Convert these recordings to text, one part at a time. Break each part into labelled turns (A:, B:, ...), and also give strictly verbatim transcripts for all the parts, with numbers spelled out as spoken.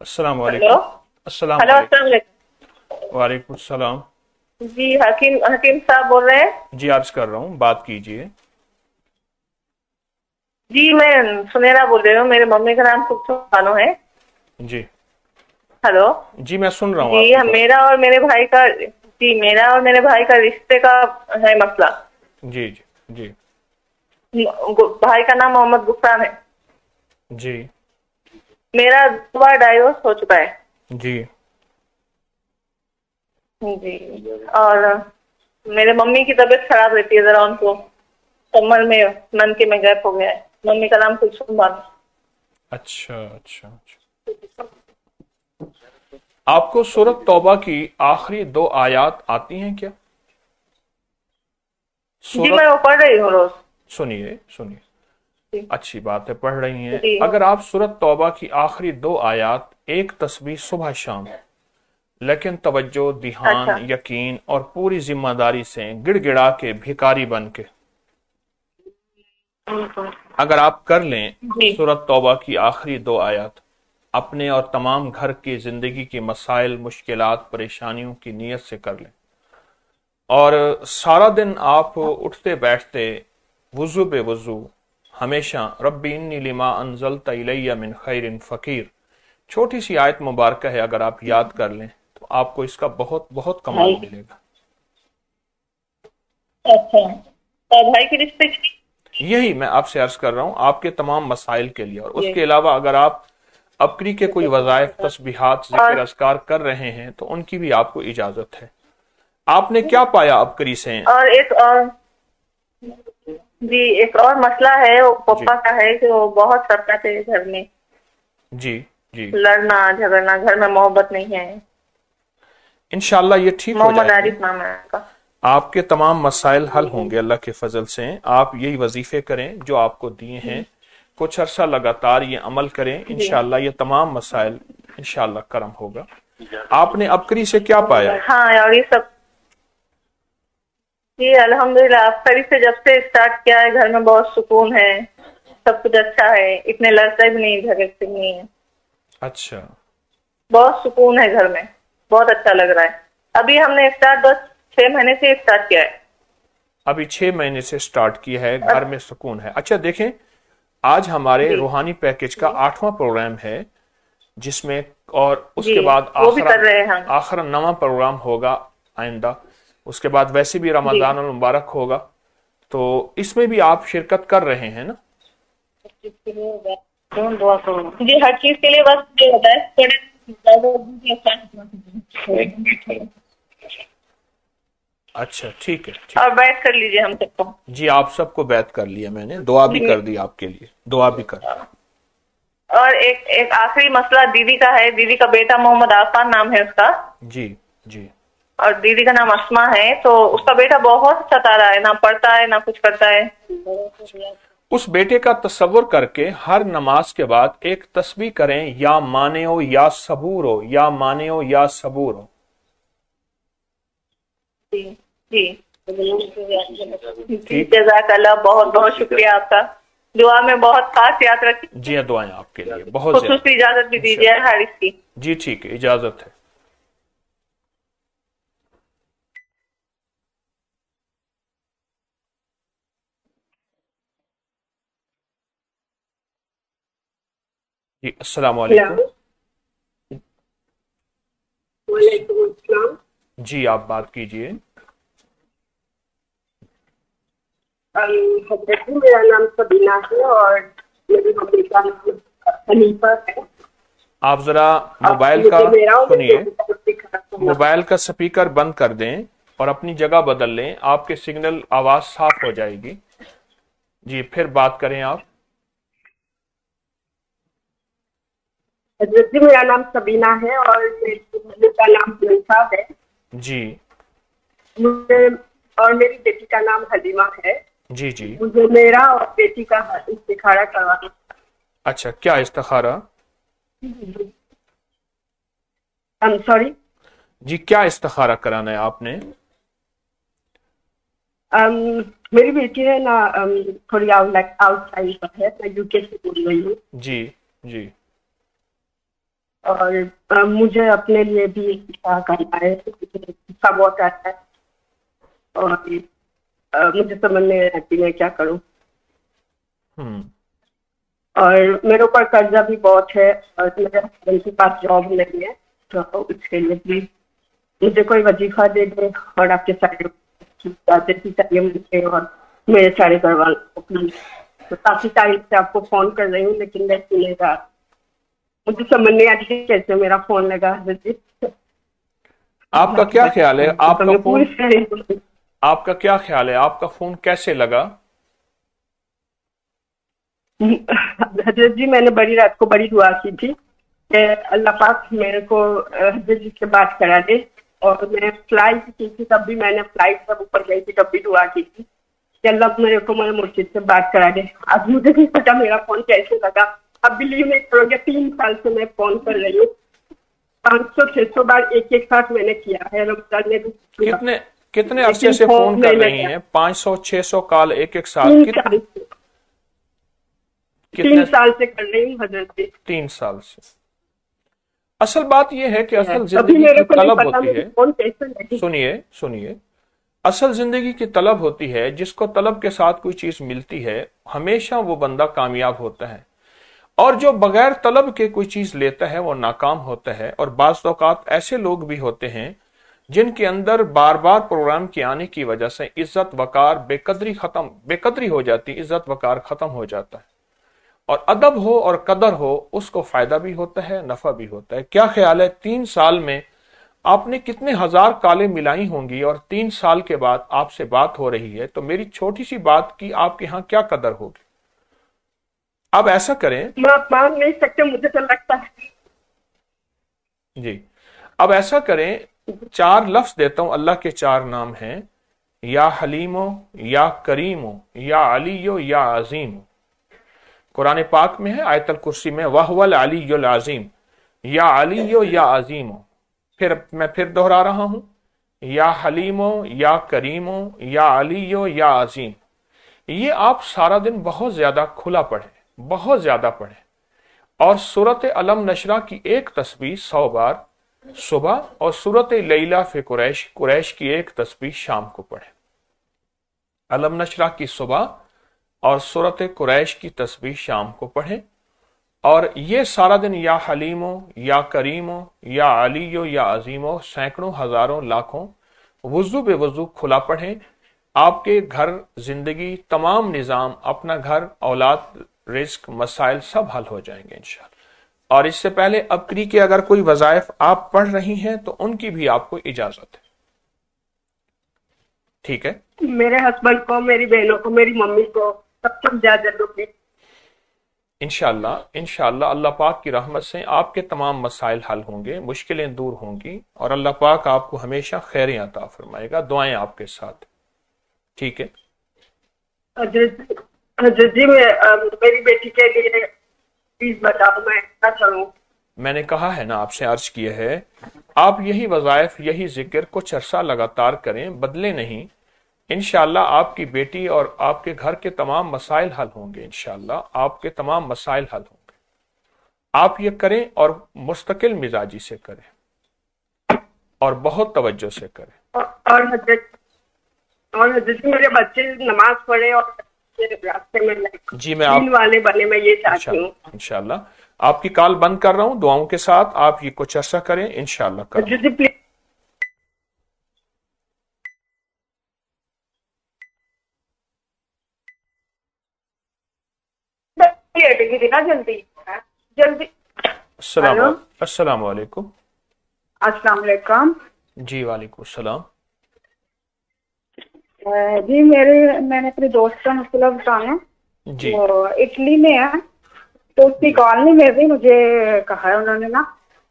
A: अस्सलाम
B: हेलो।
A: वालेकुम। अस्सलाम
B: हेलो, अस्सलाम
A: वालेकुम।
B: वालेकुम।
A: वालेकुम सलाम।
B: जी, हकीम हकीम साहब बोल रहे हैं?
A: जी अर्ज कर रहा हूँ, बात कीजिए।
B: जी, मैं सुनैना बोल रही हूँ। मेरे मम्मी का नाम कुलसुम बानो है।
A: जी
B: हेलो।
A: जी मैं सुन रहा हूँ
B: जी,
A: आपकी
B: हम
A: बात।
B: मेरा और मेरे भाई का जी मेरा और मेरे भाई का रिश्ते का है मसला।
A: जी जी जी
B: गु- भाई का नाम मोहम्मद गुफरान है।
A: जी
B: मेरा दो बार डाइवोर्स हो चुका है।
A: जी
B: जी। और मेरे मम्मी की तबीयत खराब रहती है, जरा उनको कमर में मनके में गैप हो गया है। मम्मी का नाम कुलसुम बानो।
A: अच्छा अच्छा अच्छा। आपको सूरत तौबा की आखिरी दो आयत आती हैं क्या?
B: जी, मैं
A: सूरत,
B: वो पढ़ रही हूँ रोज।
A: सुनिए सुनिए,
B: जी।
A: अच्छी बात है, पढ़ रही हैं।
B: जी।
A: अगर आप सूरत तौबा की आखिरी दो आयत, एक तस्बीह सुबह शाम, लेकिन तवज्जो, ध्यान,
B: अच्छा।
A: यकीन और पूरी जिम्मेदारी से गिड़गिड़ा के भिखारी बन के अगर आप कर लें
B: जी।
A: सूरत तौबा की आखिरी दो आयत, अपने और तमाम घर की जिंदगी की मसाइल, मुश्किलात, परेशानियों की नीयत से कर लें, और सारा दिन आप उठते बैठते वुजू बे वुजू हमेशा रब्बी इन्नी लिमा अनज़लता इलैया मिन खैरिन फकीर, छोटी सी आयत मुबारक है, अगर आप याद कर लें तो आपको इसका बहुत बहुत कमाल मिलेगा।
B: अच्छा। और भाई के रिश्ते की?
A: यही मैं आपसे अर्ज कर रहा हूं, आपके तमाम मसाइल के लिए। और
B: ये।
A: उसके अलावा अगर आप अपनी के कोई वज़ाइफ, तस्बीहात, जिक्र,
B: और
A: अस्कार कर रहे हैं तो उनकी भी आपको इजाजत है। आपने क्या पाया अपकरी से?
B: और एक और जी, एक और मसला है, वो
A: जी
B: पापा का है कि वो बहुत सताते हैं घर में।
A: जी जी
B: लड़ना झगड़ना, घर में मोहब्बत नहीं है।
A: इंशाल्लाह ये ठीक हो
B: मोहम्मद
A: जाएंगे।
B: आरिफ नाम है उनका।
A: आपके तमाम मसाइल हल होंगे अल्लाह के फजल से। आप यही वजीफे करें जो आपको दिए हैं, कुछ अरसा लगातार ये अमल करें,
B: जी।
A: इंशाल्लाह ये तमाम मसाइल इंशाल्लाह करम होगा। आपने अपकरी से क्या पाया?
B: हाँ, और ये सब जी अल्हम्दुलिल्लाह, अफ्तारी से जब से स्टार्ट किया है घर में बहुत सुकून है। सब कुछ अच्छा है, इतने लड़ते भी नहीं, झगड़ते भी नहीं है।
A: अच्छा,
B: बहुत सुकून है घर में। बहुत अच्छा लग रहा है। अभी हमने स्टार्ट बस छह महीने से स्टार्ट किया है।
A: अभी छह महीने से स्टार्ट किया है, घर
B: अब
A: में सुकून है। अच्छा देखें, आज हमारे
B: जी।
A: रूहानी पैकेज का आठवां प्रोग्राम है, जिसमें, और
B: जी,
A: उसके बाद
B: वो भी
A: आखिरा
B: कर रहे हैं हम।
A: आखिरा नवा प्रोग्राम होगा आइंदा। उसके बाद वैसे भी
B: जी।
A: रमजान मुबारक होगा, तो इसमें भी आप शिरकत कर रहे हैं ना?
B: जी, हर चीज के लिए बस ये होता है थोड़े।
A: अच्छा ठीक है, ठीक।
B: और बैठ कर लीजिए हम सबको।
A: जी आप सबको बैत कर लिया मैंने, दुआ भी
B: जी।
A: कर दी आपके लिए, दुआ भी कर।
B: और एक एक आखिरी मसला दीदी का है। दीदी का बेटा मोहम्मद आफान नाम है उसका।
A: जी जी
B: और दीदी का नाम अस्मा है। तो उसका बेटा बहुत सता रहा है, ना पढ़ता है ना कुछ करता है।
A: उस बेटे का तस्वुर करके हर नमाज के बाद एक तस्बीह करें, या माने हो या सबूर हो, या माने हो या सबूर हो।
B: जी। जी। जी,
A: ठीक।
B: जज़ाकल्लाह, बहुत बहुत शुक्रिया आपका। दुआ में बहुत खास याद
A: जी
B: रखिए।
A: हाँ, दुआएं आपके लिए बहुत
B: खुसूसी
A: ज्यादा।
B: इजाजत भी दीजिए
A: इंशाल्लाह।
B: हारिस की।
A: जी ठीक है, इजाजत है। जी अस्सलाम वालेकुम।
B: हेलो। वालेकुम अस्सलाम।
A: जी आप बात कीजिए।
B: हजरत जी, मेरा नाम सबीना है और मेरी मम्मी का नाम हनीफा है।
A: आप जरा
B: अब
A: मोबाइल का,
B: मुझे मेरा और मेरी
A: सुनिए,
B: मम्मी का सिखाना करना है।
A: मोबाइल का स्पीकर बंद कर दें और अपनी जगह बदल लें, आपके सिग्नल आवाज साफ हो जाएगी। जी फिर बात करें आप।
B: हजरत जी, मेरा नाम सबीना है और मेरी मम्मी का नाम हनीफा है।
A: जी
B: मुझे और मेरी बेटी का नाम हलीमा है।
A: जी जी।
B: मुझे मेरा और बेटी का इस्तिखारा करवाना
A: अच्छा, क्या इस्तिखारा?
B: है। I'm sorry.
A: जी क्या इस्तिखारा कराना है आपने?
B: um, मेरी बेटी है ना, um, थोड़ी आउट आउटसाइड है, मैं यूके से बोल रही हूँ।
A: जी जी
C: اور مجھے اپنے لیے بھی کیا کرنا ہے، غصہ بہت آتا ہے اور مجھے سمجھ نہیں آتی میں کیا کروں. اور میرے اوپر قرضہ بھی بہت ہے اور میرے ہسبینڈ کے پاس جاب نہیں ہے، تو اس کے لیے بھی مجھے کوئی وظیفہ دے دے اور آپ کے سارے چاہیے مجھے اور میرے سارے گھر والوں کو. تو کافی ٹائم سے آپ کو فون کر رہی ہوں لیکن میں سنے گا، مجھے سمجھ نہیں آتی کیسے میرا فون لگا.
A: آپ کا کیا خیال ہے، آپ کا فون
C: پوری
A: آپ کا کیا خیال ہے آپ کا فون کیسے لگا؟
C: حضرت جی میں نے بڑی رات کو بڑی دعا کی تھی کہ اللہ پاک میرے کو حضرت جی سے بات کرا دے، اور میں فلائٹ کی تھی تب بھی میں نے فلائٹ پر اوپر گئی تھی تب بھی دعا کی تھی کہ اللہ میرے کو میرے مرشد سے بات کرا دے. اب مجھے نہیں پتا میرا فون کیسے لگا. اب بلیو نہیں کرو گے، تین سال سے میں فون کر رہی ہوں، پانچ سو چھ سو بار ایک ایک ساتھ میں نے کیا ہے رمضان میں بھی.
A: کتنے کتنے عرصے سے فون کر رہی ہیں؟ پانچ سو چھ سو کال ایک ایک ساتھ؟
C: تین سال سے کر رہی ہوں حضرت جی.
A: تین سال سے. اصل بات یہ ہے کہ اصل زندگی کی طلب ہوتی ہے، سنیے سنیے اصل زندگی کی طلب ہوتی ہے، جس کو طلب کے ساتھ کوئی چیز ملتی ہے ہمیشہ وہ بندہ کامیاب ہوتا ہے، اور جو بغیر طلب کے کوئی چیز لیتا ہے وہ ناکام ہوتا ہے. اور بعض اوقات ایسے لوگ بھی ہوتے ہیں جن کے اندر بار بار پروگرام کے آنے کی وجہ سے عزت وقار بے قدری ختم بے قدری ہو جاتی، عزت وقار ختم ہو جاتا ہے. اور ادب ہو اور قدر ہو اس کو فائدہ بھی ہوتا ہے، نفع بھی ہوتا ہے. کیا خیال ہے تین سال میں آپ نے کتنے ہزار کالیں ملائی ہوں گی، اور تین سال کے بعد آپ سے بات ہو رہی ہے تو میری چھوٹی سی بات کی آپ کے ہاں کیا قدر ہوگی؟ اب ایسا کریں،
C: مان نہیں سکتے، مجھے تو لگتا ہے.
A: جی اب ایسا کریں، چار لفظ دیتا ہوں، اللہ کے چار نام ہیں، یا حلیمو، یا کریمو، یا علیو، یا عظیم. قرآن پاک میں ہے، آیت الکرسی میں، وَهُوَ الْعَلِيُّ الْعَظِيمُ، یا علیو یا عظیمو. پھر میں پھر دہرا رہا ہوں، یا حلیمو، یا کریمو، یا علیو، یا عظیم. یہ آپ سارا دن بہت زیادہ کھلا پڑھیں، بہت زیادہ پڑھیں، اور سورت علم نشرہ کی ایک تسبیح سو بار صبح، اور سورت لیلہ فی قریش قریش کی ایک تسبیح شام کو پڑھیں. علم نشرہ کی صبح اور سورت قریش کی تسبیح شام کو پڑھیں، اور یہ سارا دن یا حلیمو، یا کریمو، یا علیو، یا عظیمو سینکڑوں ہزاروں لاکھوں وضو بے وضو کھلا پڑھیں. آپ کے گھر، زندگی، تمام نظام، اپنا گھر، اولاد، رزق، مسائل سب حل ہو جائیں گے انشاءاللہ. اور اس سے پہلے ابکری کے اگر کوئی وظائف آپ پڑھ رہی ہیں تو ان کی بھی آپ کو اجازت ہے. ٹھیک ہے؟
C: میرے ہسبینڈ کو، میری بہنوں کو، میری ممی کو سب کو اجازت دو گی
A: انشاءاللہ. انشاءاللہ اللہ پاک کی رحمت سے آپ کے تمام مسائل حل ہوں گے، مشکلیں دور ہوں گی، اور اللہ پاک آپ کو ہمیشہ خیریں عطا فرمائے گا. دعائیں آپ کے ساتھ. ٹھیک ہے؟
C: حضرت جی میں میری بیٹی کے لیے پلیز بتاؤ میں کیا کروں.
A: میں نے کہا ہے نا، آپ سے عرض کیا ہے، آپ یہی وظائف، یہی ذکر کچھ عرصہ لگاتار کریں، بدلے نہیں. انشاءاللہ آپ کی بیٹی اور آپ کے گھر کے تمام مسائل حل ہوں گے. انشاءاللہ آپ کے تمام مسائل حل ہوں گے. آپ یہ کریں اور مستقل مزاجی سے کریں اور بہت توجہ سے کریں.
C: اور حضرت اور حضرت میرے بچے نماز پڑھے اور راستے میں
A: جی میں آپ
C: والے بنے، میں یہ چاہتی ہوں.
A: انشاءاللہ آپ کی کال بند کر رہا ہوں، دعاؤں کے ساتھ آپ یہ کچھ عرصہ کریں انشاءاللہ کریں.
C: جلدی جلدی
A: السلام السلام علیکم.
C: السلام علیکم.
A: جی وعلیکم السلام.
C: جی میرے میں نے اپنے دوست کا مسئلہ بتانا.
A: جی
C: وہ اٹلی میں ہے، تو اس کی کالونی میں بھی مجھے کہا ہے انہوں نے نا.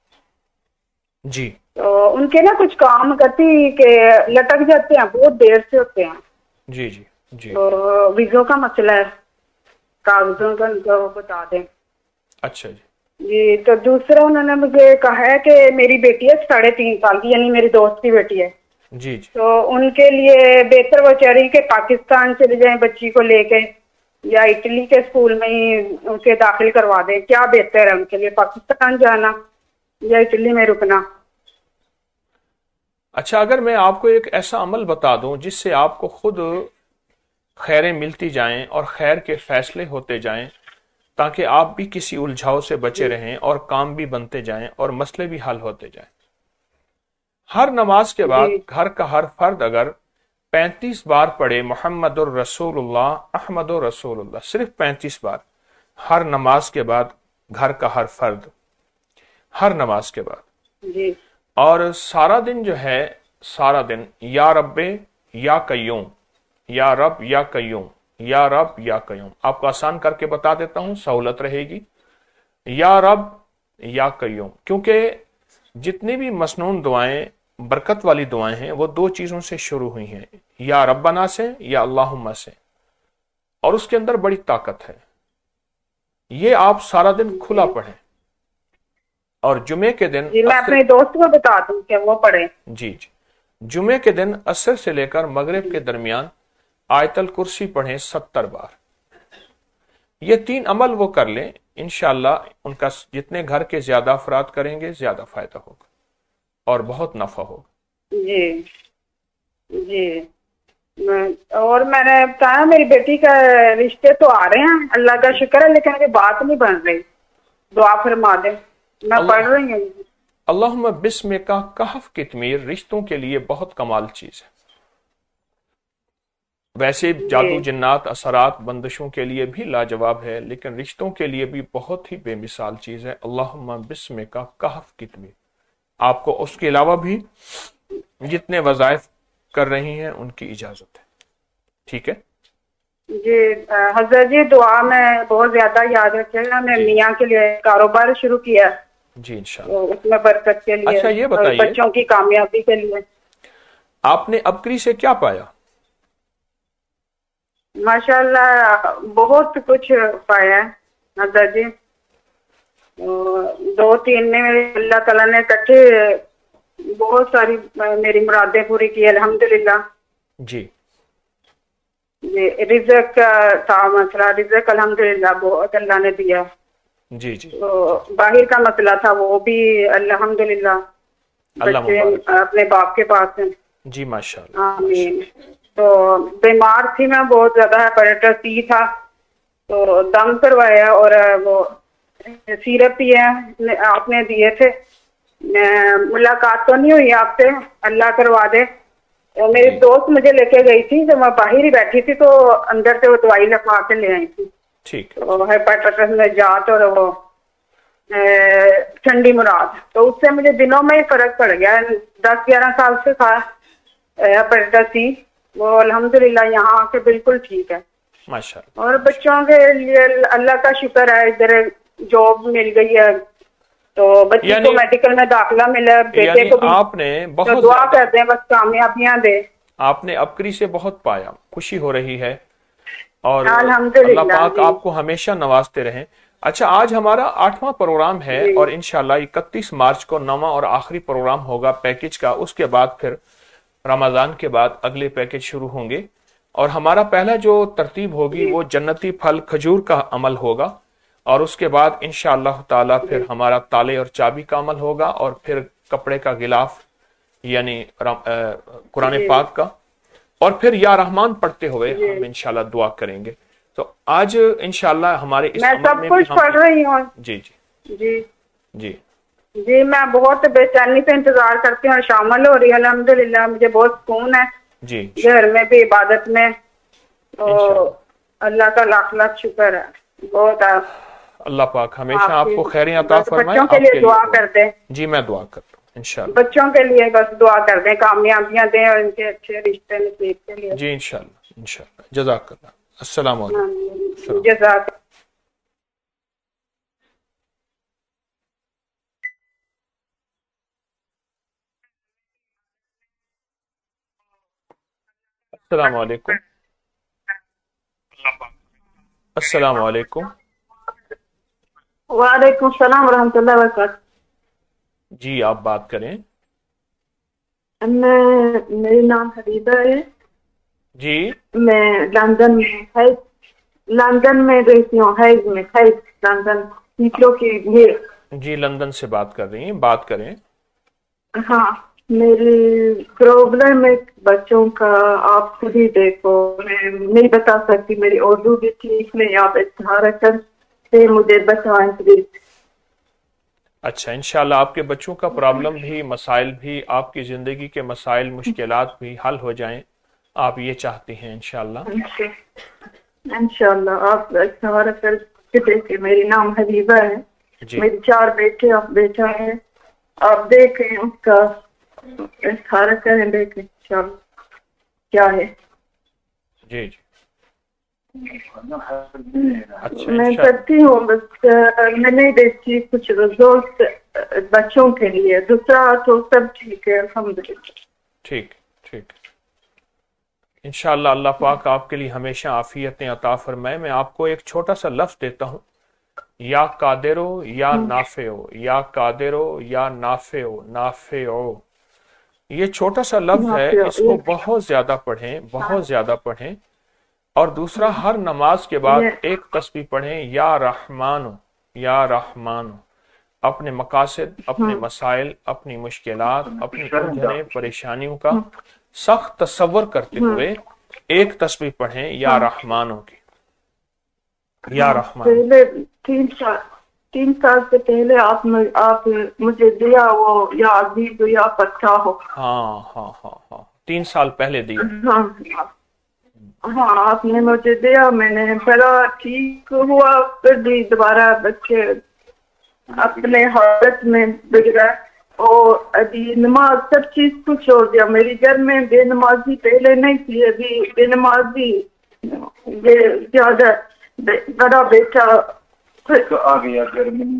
A: جی
C: تو ان کے نا کچھ کام کرتی کہ لٹک جاتے ہیں، بہت دیر سے ہوتے ہیں.
A: جی جی جی
C: تو ویزوں کا مسئلہ ہے، کاغذوں کا ان کو بتا دیں.
A: اچھا جی.
C: جی تو دوسرا انہوں نے مجھے کہا ہے کہ میری بیٹی ہے ساڑھے تین سال کی، یعنی میری دوست کی بیٹی ہے.
A: جی جی
C: تو ان کے لیے بہتر وہ چاہ رہی کہ پاکستان چلے جائیں بچی کو لے کے، یا اٹلی کے اسکول میں ہی اسے داخل کروا دیں. کیا بہتر ہے ان کے لیے، پاکستان جانا یا اٹلی میں رکنا.
A: اچھا، اگر میں آپ کو ایک ایسا عمل بتا دوں جس سے آپ کو خود خیریں ملتی جائیں اور خیر کے فیصلے ہوتے جائیں، تاکہ آپ بھی کسی الجھاؤ سے بچے رہیں اور کام بھی بنتے جائیں اور مسئلے بھی حل ہوتے جائیں. ہر نماز کے بعد گھر کا ہر فرد اگر پینتیس بار پڑھے محمد الرسول اللہ احمد الرسول اللہ، صرف پینتیس بار ہر نماز کے بعد، گھر کا ہر فرد ہر نماز کے بعد،
C: جی
A: اور سارا دن جو ہے، سارا دن یا رب یا قیوم، یا رب یا قیوم، یا رب یا قیوم. آپ کو آسان کر کے بتا دیتا ہوں، سہولت رہے گی. یا رب یا قیوم، کیونکہ جتنی بھی مسنون دعائیں، برکت والی دعائیں ہیں، وہ دو چیزوں سے شروع ہوئی ہیں، یا ربنا سے یا اللہم سے، اور اس کے اندر بڑی طاقت ہے. یہ آپ سارا دن کھلا پڑھیں، اور جمعے کے دن
C: جی میں اپنے دوست کو بتا دوں کہ وہ پڑھے. جی
A: جی جمعے کے دن عصر سے لے کر مغرب کے درمیان آیت الکرسی پڑھیں ستر بار. یہ تین عمل وہ کر لیں، انشاءاللہ ان کا جتنے گھر کے زیادہ افراد کریں گے زیادہ فائدہ ہوگا اور بہت نفع ہوگا.
C: جی جی اور میں نے کہا میری بیٹی کا رشتے تو آ رہے ہیں، اللہ کا شکر ہے، لیکن ابھی بات نہیں بن رہی. دعا فرما دیں. میں پڑھ رہی ہوں.
A: اللہم بسم کا کہف کتمیر رشتوں کے لیے بہت کمال چیز ہے. ویسے جادو جنات اثرات بندشوں کے لیے بھی لاجواب ہے، لیکن رشتوں کے لیے بھی بہت ہی بے مثال چیز ہے. اللہم بسم کا کہف کتمیر. آپ کو اس کے علاوہ بھی جتنے وظائف کر رہی ہیں ان کی اجازت ہے. ٹھیک ہے
C: جی حضرت جی، دعا میں بہت زیادہ یاد رکھے گا. میں میاں کے لیے کاروبار شروع کیا
A: جی انشاءاللہ،
C: اس میں برکت کے لیے.
A: اچھا یہ بتائیے،
C: بچوں کی کامیابی کے لیے.
A: آپ نے ابکری سے کیا پایا؟
C: ماشاءاللہ بہت کچھ پایا ہے حضرت جی. دو تین میں اللہ تعالیٰ نے اکٹھے بہت ساری میری مرادیں پوری کی الحمدللہ.
A: جی
C: جی رزق کا تھا مسئلہ، رزق الحمدللہ بہت اللہ نے دیا.
A: جی جی
C: باہر کا مسئلہ تھا، وہ بھی الحمدللہ بچے اپنے باپ کے پاس ہیں.
A: جی ماشاءاللہ
C: آمین. تو بیمار تھی میں بہت زیادہ، ہیپیٹائٹس سی تھا، تو دم کروایا اور وہ سیرپ پیا آپ نے دیے تھے. ملاقات تو نہیں ہوئی آپ سے، اللہ کروا دے. میری دوست مجھے لے کے گئی تھی، جب میں باہر ہی بیٹھی تھی تو اندر سے وہ دوائی لکھوا کے لے آئی تھی.
A: ٹھیک
C: ہیپیٹائٹس میں جات اور وہ ٹھنڈی مراد، تو اس سے مجھے دنوں میں ہی فرق پڑ گیا. دس گیارہ سال سے تھا ہیپیٹائٹس سی، وہ الحمدللہ یہاں آ کے بالکل ٹھیک ہے
A: ماشاءاللہ.
C: اور بچوں کے لیے اللہ کا شکر ہے، ادھر جاب مل گئی ہے تو بچی
A: یعنی
C: کو میڈیکل میں داخلہ ملا، بیٹے
A: یعنی
C: کو بھی.
A: آپ نے بہت
C: تو دعا کرتے ہیں بس کامیابیاں دے.
A: آپ نے ابکری سے بہت پایا، خوشی ہو رہی ہے، اور
C: الحمدللہ
A: اللہ پاک
C: جی.
A: آپ کو ہمیشہ نوازتے رہیں. اچھا آج ہمارا آٹھواں پروگرام ہے،
C: جی.
A: اور انشاءاللہ اکتیس مارچ کو نواں اور آخری پروگرام ہوگا پیکج کا. اس کے بعد پھر رمضان کے بعد اگلے پیکج شروع ہوں گے، اور ہمارا پہلا جو ترتیب ہوگی وہ جنتی پھل کھجور کا عمل ہوگا، اور اس کے بعد انشاءاللہ تعالی پھر ہمارا تالے اور چابی کا عمل ہوگا، اور پھر کپڑے کا غلاف یعنی قرآن پاک کا، اور پھر یا رحمان پڑھتے ہوئے ہم انشاءاللہ دعا کریں گے. تو آج انشاءاللہ ہمارے اس
C: میں سب کچھ پڑھ رہی ہوں.
A: جی جی
C: جی
A: جی
C: جی میں بہت بے چینی سے انتظار کرتی ہوں، شامل ہو رہی ہے الحمدللہ. مجھے بہت سکون ہے
A: جی
C: گھر میں بھی، عبادت میں. تو اللہ کا لاکھ لاکھ شکر ہے. بہت
A: اللہ پاک ہمیشہ آپ کو خیریں عطا فرمائے.
C: بچوں کے لیے دعا کر دیں.
A: جی میں دعا کرتا ہوں انشاءاللہ.
C: بچوں کے لیے بس دعا کر دیں، کامیابیاں دیں اور ان کے اچھے رشتے نصیب کے لیے.
A: جی انشاءاللہ انشاءاللہ. جزاک اللہ. السلام علیکم.
C: جزاک.
A: السلام علیکم. السلام علیکم.
C: وعلیکم السلام ورحمۃ اللہ وبرکاتہ.
A: جی آپ بات کریں.
C: میں میرا نام حبیبہ ہے.
A: جی
C: میں لندن میں لندن میں رہتی ہوں، حیض میں حیض لندن تیسروں کی بھیڑ.
A: جی لندن سے بات کر رہی ہیں، بات کریں۔
C: ہاں، میری پرابلم ہے بچوں کا، آپ خود ہی دیکھو، میں نہیں بتا سکتی، میری اردو بھی ٹھیک نہیں، آپ استخارہ کر سے مجھے بتائیں پلیز۔
A: اچھا، انشاءاللہ آپ کے بچوں کا پرابلم بھی، مسائل بھی، آپ کی زندگی کے مسائل مشکلات بھی حل ہو جائیں، آپ یہ چاہتی ہیں انشاءاللہ؟
C: انشاءاللہ آپ استخارہ کر کے دیکھیں۔ میری نام حبیبہ ہے،
A: جی
C: میری چار بیٹے آپ بیٹا ہے، آپ دیکھیں اس کا استخارہ کریں، دیکھیں انشاءاللہ کیا ہے۔
A: جی جی اچھا
C: میں
A: انشاءاللہ
C: کرتی ہوں، بس میں نہیں دیکھتی کچھ رزولٹ بچوں کے لیے، دوسرا تو سب ٹھیک ہے الحمدللہ۔
A: ٹھیک ٹھیک انشاءاللہ اللہ پاک آپ کے لیے ہمیشہ عافیتیں عطا فرمائے۔ میں آپ کو ایک چھوٹا سا لفظ دیتا ہوں، یا قادرو یا نافعو، یا قادرو یا نافعو، نافعو، یہ چھوٹا سا لفظ ہے، اس کو بہت زیادہ پڑھیں، بہت زیادہ پڑھیں۔ اور دوسرا، ہر نماز کے بعد ایک تسبیح پڑھیں، یا رحمانو، یا رحمانو، اپنے مقاصد، اپنے مسائل، اپنی مشکلات، اپنی الجھنیں پریشانیوں کا سخت تصور کرتے ہوئے ایک تسبیح پڑھیں، یا رحمانو کی، یا رحمان۔
C: پہلے تین سال تین سال سے پہلے آپ آپ مجھے دیا وہ یا عزیز یا فتح ہو۔
A: ہاں ہاں ہاں ہاں تین سال پہلے دیا۔
C: ہاں ہاں آپ نے مجھے دیا، میں نے پڑھا، ٹھیک ہوا، پھر بھی دوبارہ بچے اپنے حالت میں بگڑا، اور ابھی نماز سب چیز کو چھوڑ دیا۔ میری گھر میں بے نمازی پہلے نہیں تھی، ابھی بے نمازی زیادہ، بڑا بیٹا
D: آ گیا جرمنی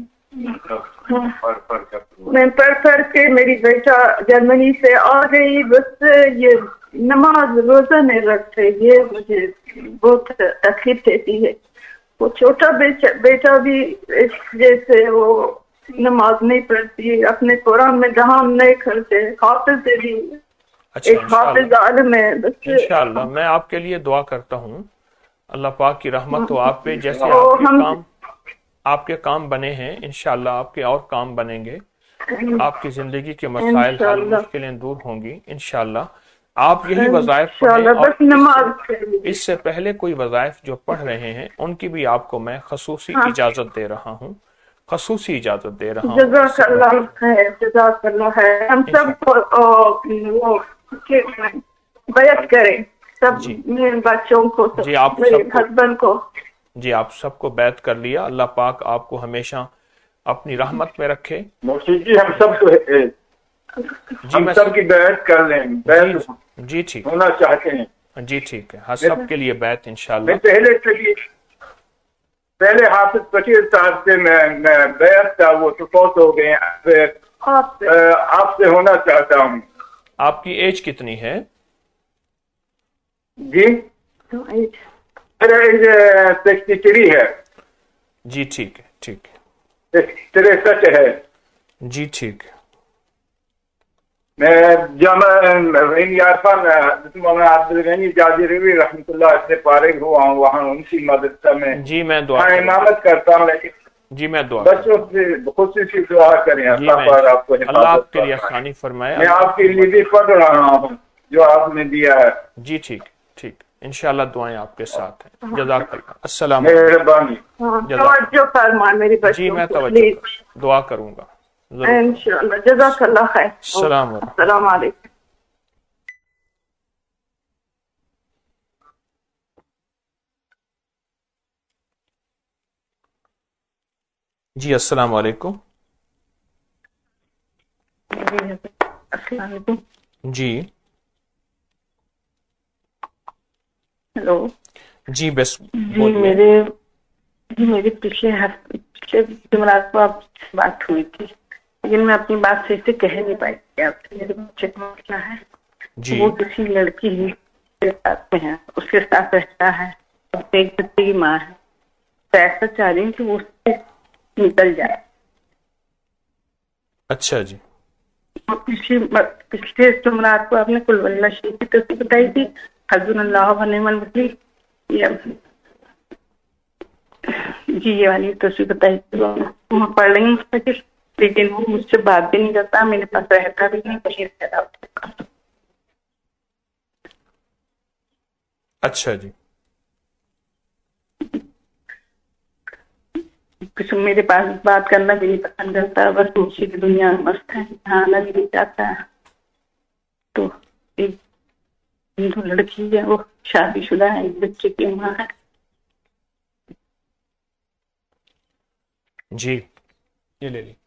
C: میں پڑھ پڑھ کے، میری بیٹا جرمنی سے آ گئی، بس یہ نماز روزہ نہیں رکھتے، یہ مجھے بہت تکلیف دیتی ہے۔ وہ چھوٹا بیٹا بھی اس وجہ سے وہ نماز نہیں پڑھتی، اپنے قرآن میں دہان نہیں کرتے، حافظ بھی
A: اچھا
C: ایک حافظ عالم ہے، بس
A: انشاءاللہ میں آپ کے لیے دعا کرتا ہوں، اللہ پاک کی رحمت ہو آپ پہ، جیسے
C: وہ
A: آپ کے
C: ہم
A: کام آپ کے کام بنے ہیں، انشاءاللہ آپ کے اور کام بنیں گے، آپ کی زندگی کے مسائل حل،
C: انشاءاللہ
A: مشکلیں دور ہوں گی انشاءاللہ۔ آپ یہی وظائف پڑھیں،
C: انشاءاللہ،
A: اور
C: بس
A: اس
C: نماز
A: سے
C: کے لیے۔
A: اس سے پہلے کوئی وظائف جو پڑھ رہے ہیں ان کی بھی آپ کو میں خصوصی
C: ہاں،
A: اجازت دے رہا ہوں، خصوصی اجازت دے رہا ہوں اس
C: جزاک
A: سے
C: اللہ
A: پہلے
C: خیر، جزاک اللہ خیر، ہم سب
A: انشاءاللہ۔
C: کو وہ بیعت کریں، سب
A: جی
C: میرے بچوں کو،
A: جی آپ
C: میرے
A: سب کو
C: ہسبینڈ کو۔
A: جی آپ سب کو بیعت کر لیا، اللہ پاک آپ کو ہمیشہ اپنی رحمت میں رکھے۔
D: موسی جی ہم سب کو
A: جی
D: ہم
A: میں
D: سب کی بیعت کر لیں،
A: جی
D: بیعت
A: جی ٹھیک
D: ہونا چاہتے ہیں۔
A: جی ٹھیک ہے، ہر سب کے لیے بیعت انشاءاللہ۔
D: میں پہلے سے پہلے حافظ بشیر صاحب سے میں میں بیعت تھا، وہ تو فوت ہو گئے ہیں، آپ سے ہونا چاہتا ہوں۔
A: آپ کی ایج کتنی ہے؟
D: جی میرا ایج سکسٹی تھری ہے،
A: جی ٹھیک ہے ٹھیک ہے
D: تریسٹھ ہے۔
A: جی ٹھیک ہے
D: میں جامعہ عرفان مولانا عبدالغنی جاجروی رحمۃ اللہ سے فارغ ہوا ہوں، وہاں ان کی مدرسہ میں
A: جی میں دعا
D: ہاں
A: کروں
D: امامت کرتا ہوں، لیکن
A: جی میں دعا
D: بچوں سے خصوصی دعا کریں،
A: جی
D: اللہ
A: میں
D: پاک آپ کو
A: اللہ آپ
D: حفاظت
A: کے لیے
D: فرمائے۔
A: آسانی فرمائے،
D: میں
A: اللہ
D: آپ کے لیے بھی پڑھ رہا ہوں جو آپ نے دیا ہے۔
A: جی ٹھیک ٹھیک انشاءاللہ دعائیں آپ کے ساتھ ہیں، جزاک اللہ، السلام علیکم۔
D: مہربانی۔
C: توجہ فرما میری
A: جی
C: بچوں
A: میں
C: کو
A: توجہ
C: پلیز،
A: کروں، دعا کروں گا ضرور۔
C: انشاءاللہ، جزاک اللہ خیر،
A: السلام علیکم۔
C: السلام علیکم۔
A: جی السلام علیکم۔
C: السلام علیکم۔
A: جی
C: ہیلو
A: جی بس
C: جی،
A: بولیے۔
C: میرے جی میری پچھلے ہفتے پچھلے جمعرات کو آپ سے بات ہوئی تھی، لیکن میں اپنی بات صحیح سے کہہ نہیں پائی تھی آپ سے۔ میرے بچے کا مسئلہ ہے،
A: جی
C: وہ کسی لڑکی کے ساتھ میں ہے، اس کے ساتھ رہتا ہے، ایک بچے کی ماں ہے، تو ایسا چاہ رہی ہوں کہ وہ اس سے نکل جائے۔
A: اچھا جی
C: پچھلے پچھلے جمعرات کو آپ نے قل واللہ شریف کی تصویر بتائی تھی، حسبنا اللہ و نعم الوکیل، جی یہ والی تصویر بتائیے. میں پڑھ رہی ہوں مستقل، لیکن وہ مجھ سے بات بھی نہیں کرتا، میرے پاس رہتا بھی نہیں، کہیں رہتا.
A: اچھا جی.
C: کچھ میرے پاس بات کرنا بھی نہیں پسند کرتا، بس دوسری کی دنیا میں مست ہے، یہاں آنا بھی نہیں چاہتا ہے. تو ایک جو لڑکی ہے وہ شادی شدہ ہے، ایک بچے کی ماں ہے.
A: جی یہ لے لی.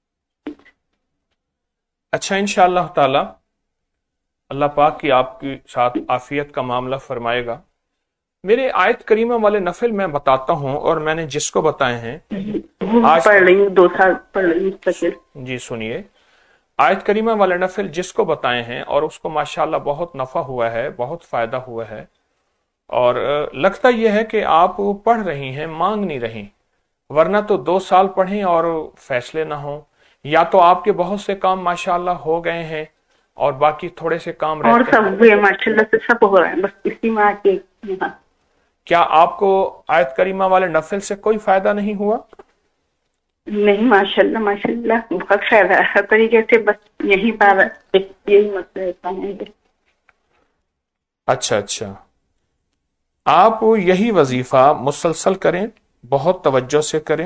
A: اچھا انشاءاللہ تعالی اللہ پاک کی آپ کے ساتھ عافیت کا معاملہ فرمائے گا. میرے آیت کریمہ والے نفل میں بتاتا ہوں، اور میں نے جس کو بتائے ہیں آج
C: پڑھ رہی ہوں، دو سال پڑھ رہی ہوں مستقل.
A: جی سنیے، آیت کریمہ والے نفل جس کو بتائے ہیں اور اس کو ماشاءاللہ بہت نفع ہوا ہے، بہت فائدہ ہوا ہے، اور لگتا یہ ہے کہ آپ پڑھ رہی ہیں، مانگ نہیں رہی، ورنہ تو دو سال پڑھیں اور فیصلے نہ ہوں، یا تو آپ کے بہت سے کام ماشاءاللہ ہو گئے ہیں اور باقی تھوڑے سے کام
C: اور
A: رہتے
C: سب
A: ہیں.
C: بھی ماشاءاللہ سے سب ہو رہا ہے، بس اسی میں آ کے.
A: کیا آپ کو آیت کریمہ والے نفل سے کوئی فائدہ نہیں ہوا؟
C: نہیں ماشاءاللہ ماشاءاللہ بہت فائدہ ہے ہر طریقے سے، بس یہی بار یہی مسئلہ رہتا ہے.
A: اچھا اچھا، آپ یہی وظیفہ مسلسل کریں، بہت توجہ سے کریں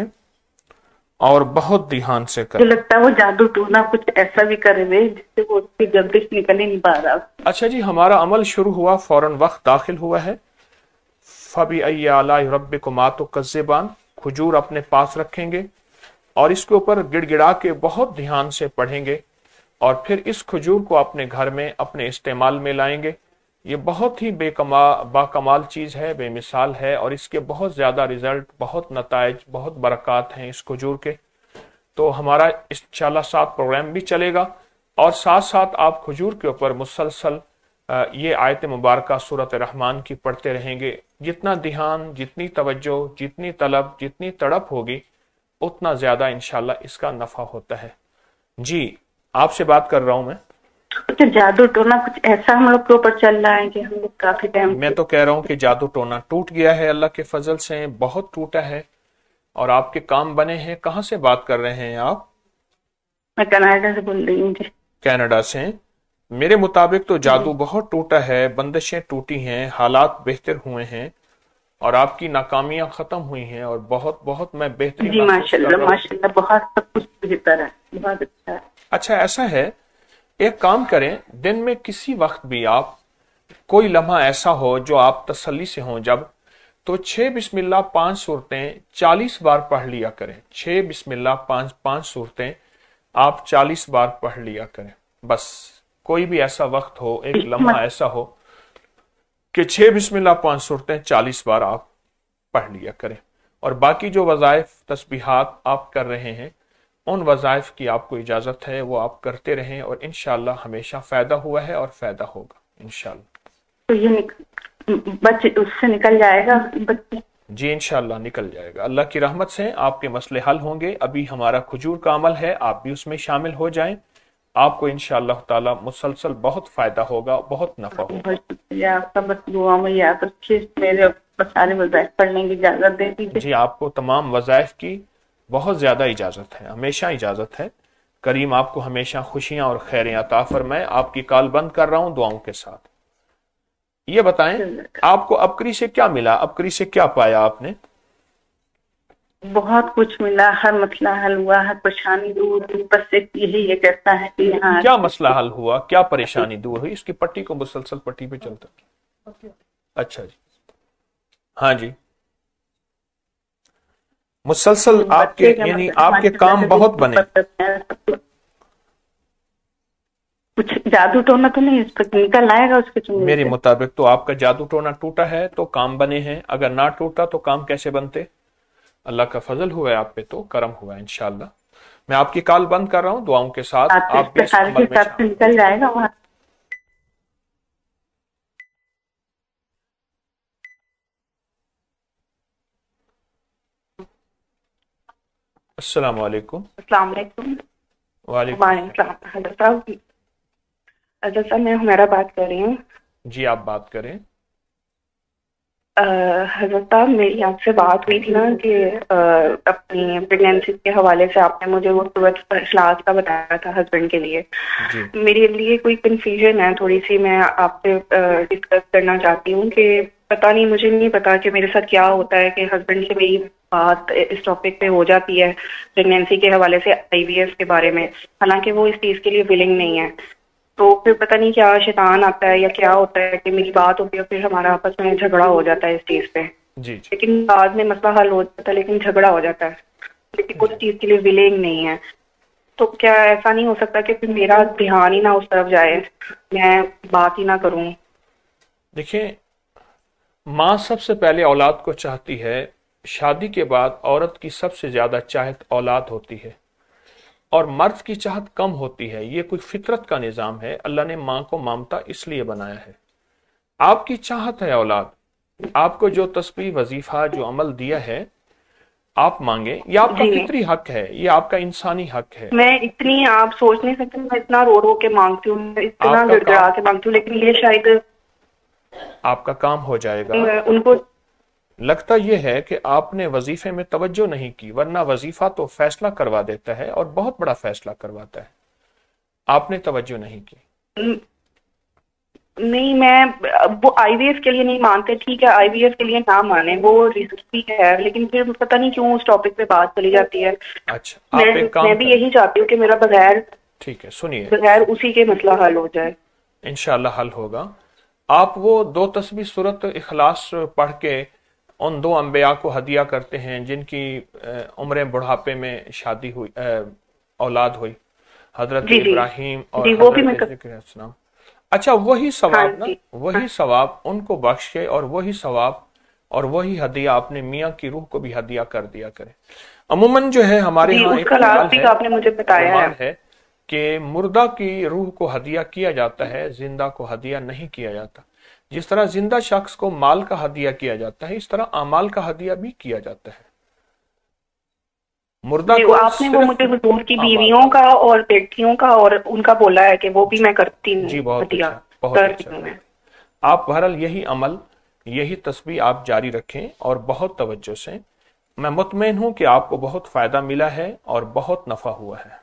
A: اور بہت دھیان سے
C: جو
A: کریں.
C: لگتا ہے وہ جادو ٹونا کچھ ایسا بھی کرے ہوئے جس سے وہ اس کی گردش نکل ہی نہیں پا رہا.
A: اچھا جی، ہمارا عمل شروع ہوا، فوراً وقت داخل ہوا ہے. فَبِأَيِّ آلَاءِ رَبِّكُمَا تُكَذِّبَانِ، کھجور اپنے پاس رکھیں گے اور اس کے اوپر گڑ گڑا کے بہت دھیان سے پڑھیں گے، اور پھر اس کھجور کو اپنے گھر میں اپنے استعمال میں لائیں گے. یہ بہت ہی بے کمال با کمال چیز ہے، بے مثال ہے، اور اس کے بہت زیادہ رزلٹ، بہت نتائج، بہت برکات ہیں اس کھجور کے. تو ہمارا انشاءاللہ ساتھ پروگرام بھی چلے گا، اور ساتھ ساتھ آپ کھجور کے اوپر مسلسل یہ آیت مبارکہ سورۃ رحمان کی پڑھتے رہیں گے. جتنا دھیان، جتنی توجہ، جتنی طلب، جتنی تڑپ ہوگی، اتنا زیادہ انشاءاللہ اس کا نفع ہوتا ہے. جی آپ سے بات کر رہا ہوں میں.
C: کچھ جادو ٹونا کچھ ایسا ہم لوگ کے اوپر چل رہا ہے کہ ہم لوگ کافی ٹائم
A: میں تو کہہ رہا ہوں کہ جادو ٹونا ٹوٹ گیا ہے، اللہ کے فضل سے بہت ٹوٹا ہے، اور آپ کے کام بنے ہیں. کہاں سے بات کر رہے ہیں آپ؟
C: میں کینیڈا سے بول رہی ہوں جی.
A: کینیڈا سے. میرے مطابق تو جادو بہت ٹوٹا ہے، بندشیں ٹوٹی ہیں، حالات بہتر ہوئے ہیں، اور آپ کی ناکامیاں ختم ہوئی ہیں، اور بہت بہت میں بہتری
C: جی
A: محسوس
C: ماشاء
A: کر
C: اللہ
A: رہا ہوں.
C: ماشاء اللہ بہت سب کچھ بہتر ہے، بہت اچھا ہے.
A: اچھا ایسا ہے، ایک کام کریں، دن میں کسی وقت بھی آپ کوئی لمحہ ایسا ہو جو آپ تسلی سے ہوں جب، تو چھ بسم اللہ پانچ صورتیں چالیس بار پڑھ لیا کریں. چھ بسم اللہ پانچ پانچ صورتیں آپ چالیس بار پڑھ لیا کریں. بس کوئی بھی ایسا وقت ہو، ایک لمحہ ایسا ہو کہ چھ بسم اللہ پانچ صورتیں چالیس بار آپ پڑھ لیا کریں، اور باقی جو وظائف تسبیحات آپ کر رہے ہیں ان وظائف کی آپ کو اجازت ہے، وہ آپ کرتے رہیں، اور انشاءاللہ ہمیشہ فائدہ ہوا ہے اور فائدہ ہوگا انشاءاللہ.
C: تو یہ بچے اس سے نکل جائے گا بچے؟
A: جی انشاءاللہ نکل جائے گا، اللہ کی رحمت سے آپ کے مسئلے حل ہوں گے. ابھی ہمارا کھجور کا عمل ہے، آپ بھی اس میں شامل ہو جائیں، آپ کو انشاءاللہ تعالی مسلسل بہت فائدہ ہوگا، بہت نفع ہوگا.
C: بہت شکریہ آپ کا، بس دعا میں یاد رکھیے، میرے سارے وظائف پڑھنے کی اجازت دے دیجیے.
A: جی آپ کو تمام وظائف کی بہت زیادہ اجازت ہے، ہمیشہ اجازت ہے. کریم آپ کو ہمیشہ خوشیاں اور خیریں عطا فرمائے. آپ کی کال بند کر رہا ہوں دعاؤں کے ساتھ. یہ بتائیں آپ کو ابکری سے کیا ملا، ابکری سے کیا پایا آپ نے؟
C: بہت کچھ ملا، ہر مسئلہ حل ہوا، ہر پریشانی دور ہوئی، بس یہی یہ کہتا ہے کہ یہاں
A: کیا مسئلہ حل ہوا، کیا پریشانی دور ہوئی؟ اس کی پٹی کو مسلسل پٹی پہ چلتا. اچھا جی، ہاں جی، مسلسل آپ کے یعنی آپ کے کام بہت بنے.
C: کچھ جادو ٹونا تو نہیں اس پہ نکل آئے گا اس کے چنگل
A: میرے
C: سے؟
A: مطابق تو آپ کا جادو ٹونا ٹوٹا ہے تو کام بنے ہیں، اگر نہ ٹوٹا تو کام کیسے بنتے؟ اللہ کا فضل ہوا ہے آپ پہ، تو کرم ہوا ہے انشاءاللہ. میں آپ کی کال بند کر رہا ہوں دعاؤں کے ساتھ. آپ بھی اس عمل میں شامل.
C: نکل جائے گا وہاں.
A: السلام علیکم.
C: السلام علیکم.
A: وعلیکم السلام.
C: حضرت صاحب حضرت صاحب میں ہمیرا بات کر رہی ہوں.
A: جی آپ بات کریں.
C: حضرت صاحب میری آپ سے بات ہوئی تھی نا کہ اپنی پریگنینسی کے حوالے سے آپ نے مجھے وہ صورت اخلاص کا بتایا تھا ہسبینڈ کے لیے.
A: جی
C: میرے لیے کوئی کنفیوژن ہے تھوڑی سی, میں آپ سے ڈسکس کرنا چاہتی ہوں کہ پتہ نہیں, مجھے نہیں پتا کہ میرے ساتھ کیا ہوتا ہے کہ ہسبینڈ سے میری بات اس ٹاپک پہ ہو جاتی ہے پریگنینسی کے حوالے سے, آئی وی ایف کے بارے میں, حالانکہ وہ اس چیز کے لیے ولنگ نہیں ہے. تو پھر پتہ نہیں کیا شیطان آتا ہے یا کیا ہوتا ہے کہ میری بات ہوتی ہے پھر ہمارا آپس میں جھگڑا ہو جاتا ہے اس چیز پہ.
A: جی
C: لیکن بعد میں مسئلہ حل ہو جاتا ہے لیکن جھگڑا ہو جاتا ہے, لیکن اس چیز کے لیے ولنگ نہیں ہے. تو کیا ایسا نہیں ہو سکتا کہ پھر میرا دھیان ہی نہ اس طرف جائے, میں بات ہی نہ کروں؟
A: دیکھیں, ماں سب سے پہلے اولاد کو چاہتی ہے. شادی کے بعد عورت کی سب سے زیادہ چاہت اولاد ہوتی ہے اور مرد کی چاہت کم ہوتی ہے. یہ کوئی فطرت کا نظام ہے. اللہ نے ماں کو مامتا اس لیے بنایا ہے. آپ کی چاہت ہے اولاد, آپ کو جو تسبیح وظیفہ جو عمل دیا ہے آپ مانگیں, یہ آپ کا فطری حق ہے, یہ آپ کا انسانی حق ہے.
C: میں اتنی, آپ سوچ نہیں سکتے میں اتنا رو رو کے مانگتی ہوں, اتنا گڑ گڑا کے مانگتی ہوں, لیکن یہ شاید
A: آپ کا کام ہو جائے گا.
C: ان کو
A: لگتا یہ ہے کہ آپ نے وظیفے میں توجہ نہیں کی, ورنہ وظیفہ تو فیصلہ کروا دیتا ہے اور بہت بڑا فیصلہ کرواتا ہے. آپ نے توجہ نہیں کی.
C: نہیں, میں وہ آئی وی ایف کے لیے نہیں مانتے, ٹھیک ہے آئی وی ایف کے لیے نہ مانے, وہ رسکی ہے, لیکن پھر پتہ نہیں کیوں اس ٹاپک پہ بات چلی جاتی ہے.
A: اچھا, آپ ایک کام
C: میں بھی یہی چاہتی ہوں کہ میرا بغیر
A: ٹھیک ہے سنیے
C: بغیر اسی کے مسئلہ حل ہو جائے.
A: انشاءاللہ حل ہوگا. آپ وہ دو تسبیح سورت اخلاص پڑھ کے ان دو انبیاء کو ہدیہ کرتے ہیں جن کی عمر بڑھاپے میں شادی ہوئی, اولاد ہوئی, حضرت
C: جی جی
A: ابراہیم اور
C: جی, وہ بھی
A: حضرت ذکر السلام. اچھا, وہی ثواب نا,
C: جی
A: وہی ثواب ان کو بخشے اور وہی ثواب اور وہی ہدیہ اپنے میاں کی روح کو بھی ہدیہ کر دیا کرے. عموماً جو ہے ہمارے ہاں ایک خیال ہے,
C: آپ نے مجھے بتایا
A: ہے کہ مردہ کی روح کو ہدیہ کیا جاتا ہے, زندہ کو ہدیہ نہیں کیا جاتا. جس طرح زندہ شخص کو مال کا ہدیہ کیا جاتا ہے, اس طرح اعمال کا ہدیہ بھی کیا جاتا ہے. مردہ کو
C: آپ نے وہ مجھے حضور کی بیویوں کا اور بیٹیوں کا اور ان کا بولا ہے کہ وہ بھی میں کرتی ہوں.
A: جی بہت اچھا, بہت اچھا. آپ بہرحال یہی عمل, یہی تسبیح آپ جاری رکھیں اور بہت توجہ سے. میں مطمئن ہوں کہ آپ کو بہت فائدہ ملا ہے اور بہت نفع ہوا ہے.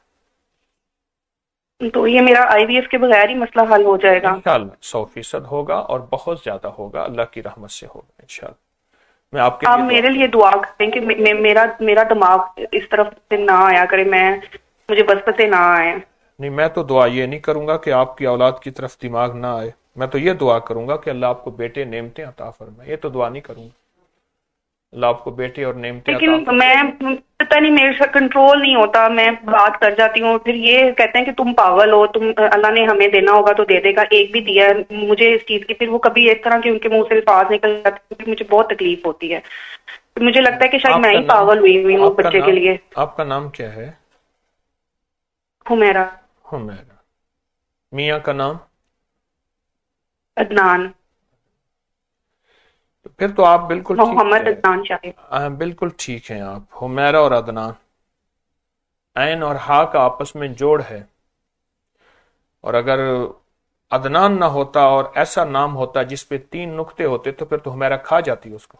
C: تو یہ میرا آئی وی ایف کے بغیر ہی مسئلہ حل ہو جائے گا؟ انشاءاللہ
A: سو فیصد ہوگا اور بہت زیادہ ہوگا, اللہ کی رحمت سے ہوگا انشاءاللہ. میں آپ کے
C: آپ میرے لیے دعا کریں کہ میرا میرا دماغ اس طرف سے نہ آیا کرے, میں مجھے وسوسے نہ آئے.
A: نہیں, میں تو دعا یہ نہیں کروں گا کہ آپ کی اولاد کی طرف دماغ نہ آئے, میں تو یہ دعا کروں گا کہ اللہ آپ کو بیٹے نعمتیں عطا فرمائے. یہ تو دعا نہیں کروں گا, اللہ آپ کو بیٹے اور نعمتیں عطا فرمائے.
C: لیکن میں پتہ نہیں میرے سے کنٹرول نہیں ہوتا, میں بات کر جاتی ہوں, پھر یہ کہتے ہیں کہ تم پاگل ہو, تم اللہ نے ہمیں دینا ہوگا تو دے دے گا, ایک بھی دیا ہے مجھے اس چیز کی. پھر وہ کبھی اس طرح کے ان کے منہ سے الفاظ نکل جاتے ہیں, مجھے بہت تکلیف ہوتی ہے. مجھے لگتا ہے کہ شاید میں ہی پاگل ہوئی ہوئی ہوں بچے کے لیے.
A: آپ کا نام کیا ہے؟
C: حمیرہ.
A: حمیرہ. میاں کا نام؟
C: عدنان.
A: پھر تو آپ بالکل
C: محمد عدنان شاہد.
A: بالکل ٹھیک ہیں آپ. حمیرہ اور عدنان, عین اور ہا کا آپس میں جوڑ ہے, اور اگر عدنان نہ ہوتا اور ایسا نام ہوتا جس پہ تین نقطے ہوتے تو پھر تو حمیرہ کھا جاتی اس کو.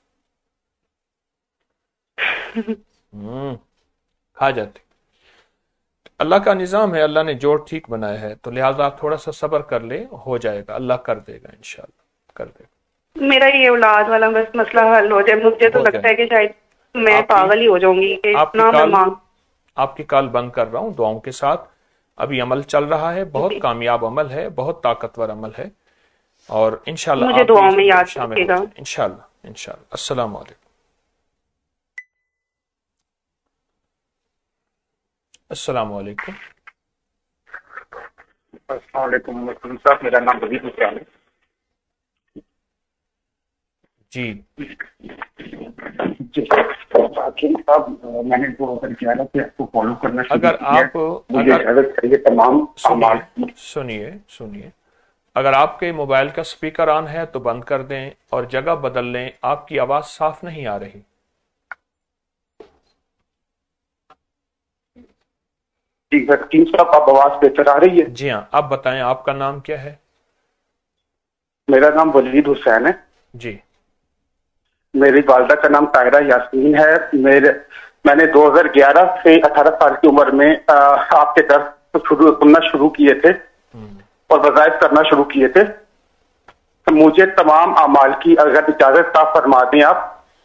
A: کھا جاتی. اللہ کا نظام ہے, اللہ نے جوڑ ٹھیک بنایا ہے, تو لہٰذا آپ تھوڑا سا صبر کر لیں, ہو جائے گا, اللہ کر دے گا انشاءاللہ, کر دے گا.
C: میرا یہ اولاد والا بس مسئلہ حل ہو جائے. مجھے تو لگتا ہے کہ شاید میں پاگل ہی ہو جاؤں گی کہ اتنا میں مانگ.
A: آپ کی کال بند کر رہا ہوں دعاؤں کے ساتھ. ابھی عمل چل رہا ہے, بہت کامیاب عمل ہے, بہت طاقتور عمل ہے, اور انشاءاللہ
C: مجھے دعاؤں میں یاد رکھیے گا.
A: انشاءاللہ انشاءاللہ. السلام علیکم. السلام علیکم.
E: السلام علیکم صاحب, میرا نام ولید حسین ہے.
A: جی
E: جی صاحب, میں نے جو کیا نا کہ آپ کو فالو کرنا شروع
A: اگر آپ
E: اگر تمام
A: سنیے سنیے اگر آپ کے موبائل کا سپیکر آن ہے تو بند کر دیں اور جگہ بدل لیں, آپ کی آواز صاف نہیں آ رہی.
E: جی حکیم صاحب, آپ آواز بہتر آ رہی ہے؟
A: جی ہاں, آپ بتائیں آپ کا نام کیا ہے؟
E: میرا نام ولید حسین ہے.
A: جی
E: میری والدہ کا نام طاہرہ یاسمین ہے. میرے میں نے دو ہزار گیارہ سے اٹھارہ سال کی عمر میں آپ کے درس شروع سننا شروع کیے تھے اور وظائف کرنا شروع کیے تھے. مجھے تمام اعمال کی اگر اجازت عطا فرما دیں آپ,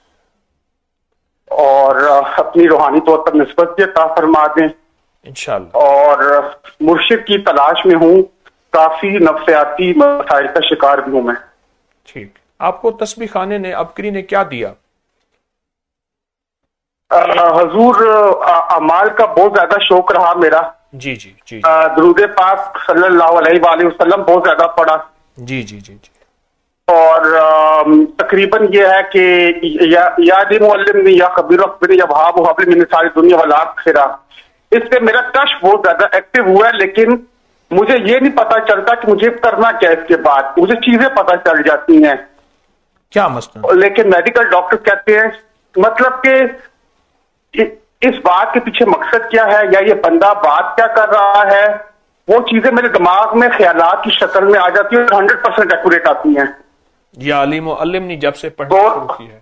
E: اور اپنی روحانی طور پر نسبت بھی عطا فرما دیں
A: انشاءاللہ.
E: اور مرشد کی تلاش میں ہوں, کافی نفسیاتی مسائل کا شکار بھی ہوں میں.
A: ٹھیک, آپ کو تسبیح خانے نے ابکری نے کیا دیا؟
E: حضور اعمال کا بہت زیادہ شوق رہا میرا.
A: جی جی جی
E: درود پاک صلی اللہ علیہ وآلہ وسلم بہت زیادہ پڑھا.
A: جی جی جی جی
E: اور تقریباً یہ ہے کہ یا دی معلم یا خبیر اخبری یا وہاب و حبل من ساری دنیا والآخرہ, اس سے میرا کشف بہت زیادہ ایکٹیو ہوا ہے. لیکن مجھے یہ نہیں پتا چلتا کہ مجھے کرنا کیا اس کے بعد. مجھے چیزیں پتا چل جاتی ہیں,
A: کیا مسئلہ,
E: لیکن میڈیکل ڈاکٹر کہتے ہیں مطلب کہ اس بات کے پیچھے مقصد کیا ہے یا یہ بندہ بات کیا کر رہا ہے, وہ چیزیں میرے دماغ میں خیالات کی شکل میں آ جاتی ہیں اور ہنڈریڈ پرسینٹ ایکوریٹ آتی ہیں.
A: یہ علیم و علم نے جب سے پڑھنا شروع کی ہے.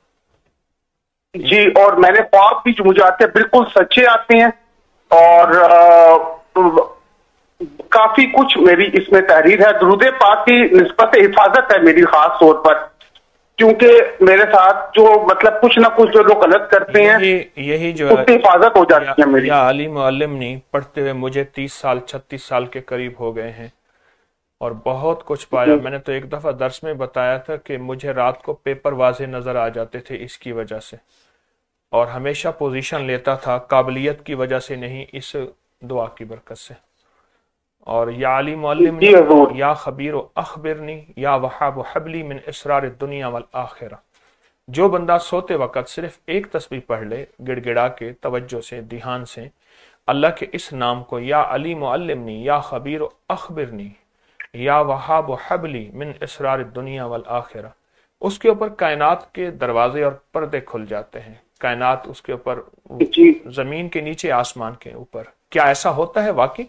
E: جی, اور میں نے خواب بھی جو مجھے آتے ہیں بالکل سچے آتے ہیں, اور آ, کافی کچھ میری اس میں تحریر ہے. درود پاک کی نسبت حفاظت ہے میری خاص طور پر, کیونکہ میرے ساتھ جو مطلب کچھ نہ کچھ جو لوگ غلط کرتے ہیں
A: یہی جو
E: اس کی حفاظت ہو جاتی ہے میری.
A: یا علیم و علم نہیں پڑھتے ہوئے مجھے تیس سال چھتیس سال کے قریب ہو گئے ہیں اور بہت کچھ پایا. میں نے تو ایک دفعہ درس میں بتایا تھا کہ مجھے رات کو پیپر واضح نظر آ جاتے تھے اس کی وجہ سے, اور ہمیشہ پوزیشن لیتا تھا قابلیت کی وجہ سے نہیں, اس دعا کی برکت سے. اور یا علیم و علم یا خبیر و اخبرنی یا وہاب و حبلی من اسرار الدنیا والآخرہ. جو بندہ سوتے وقت صرف ایک تسبیح پڑھ لے گڑ گڑا کے توجہ سے دھیان سے اللہ کے اس نام کو, یا علیم و علمنی یا خبیر و اخبرنی یا وہاب و حبلی من اسرار الدنیا والآخرہ, اس کے اوپر کائنات کے دروازے اور پردے کھل جاتے ہیں. کائنات اس کے اوپر, زمین کے نیچے آسمان کے اوپر. کیا ایسا ہوتا ہے واقعی؟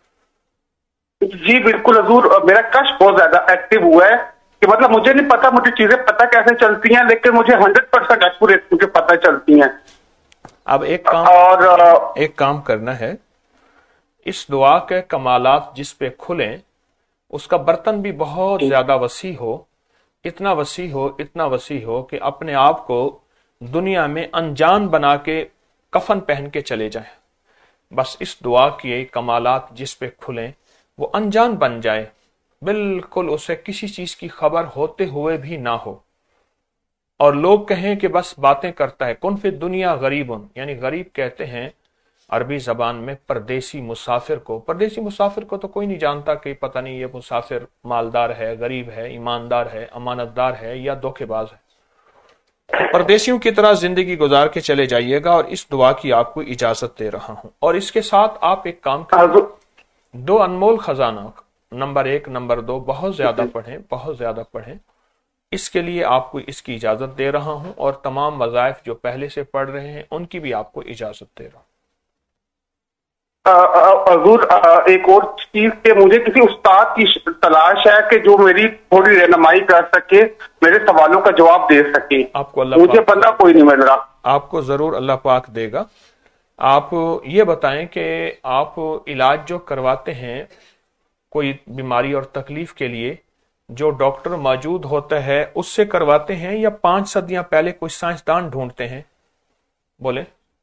E: جی بالکل حضور, میرا کشف بہت زیادہ ایکٹیو ہوا ہے کہ مطلب مجھے نہیں پتا مجھے چیزیں پتہ کیسے چلتی ہیں, لیکن مجھے ہنڈریڈ پرسینٹ ایکوریٹ مجھے پتہ چلتی ہیں.
A: اب ایک کام
E: اور
A: ایک کام کرنا ہے, اس دعا کے کمالات جس پہ کھلیں اس کا برتن بھی بہت زیادہ وسیع ہو, اتنا وسیع ہو اتنا وسیع ہو کہ اپنے آپ کو دنیا میں انجان بنا کے کفن پہن کے چلے جائیں. بس اس دعا کی کمالات جس پہ کھلیں وہ انجان بن جائے, بالکل اسے کسی چیز کی خبر ہوتے ہوئے بھی نہ ہو, اور لوگ کہیں کہ بس باتیں کرتا ہے. کن فی دنیا غریبن, یعنی غریب کہتے ہیں عربی زبان میں پردیسی مسافر کو. پردیسی مسافر کو تو کوئی نہیں جانتا کہ پتہ نہیں یہ مسافر مالدار ہے, غریب ہے, ایماندار ہے, امانت دار ہے یا دھوکے باز ہے. پردیسیوں کی طرح زندگی گزار کے چلے جائیے گا, اور اس دعا کی آپ کو اجازت دے رہا ہوں. اور اس کے ساتھ آپ ایک کام کریں, دو انمول خزانہ نمبر ایک نمبر دو بہت زیادہ پڑھیں, بہت زیادہ پڑھیں. اس کے لیے آپ کو اس کی اجازت دے رہا ہوں, اور تمام وظائف جو پہلے سے پڑھ رہے ہیں ان کی بھی آپ کو اجازت دے رہا ہوں.
E: حضور ایک اور چیز کہ مجھے کسی استاد کی تلاش ہے کہ جو میری تھوڑی رہنمائی کر سکے, میرے سوالوں کا جواب دے سکے.
A: آپ کو اللہ
E: مجھے بندہ کوئی نہیں مل رہا.
A: آپ کو ضرور اللہ پاک دے گا. آپ یہ بتائیں کہ آپ علاج جو کرواتے ہیں کوئی بیماری اور تکلیف کے لیے, جو ڈاکٹر موجود ہوتا ہے اس سے کرواتے ہیں یا پانچ صدیاں پہلے کوئی سائنسدان ڈھونڈتے ہیں؟ بولے.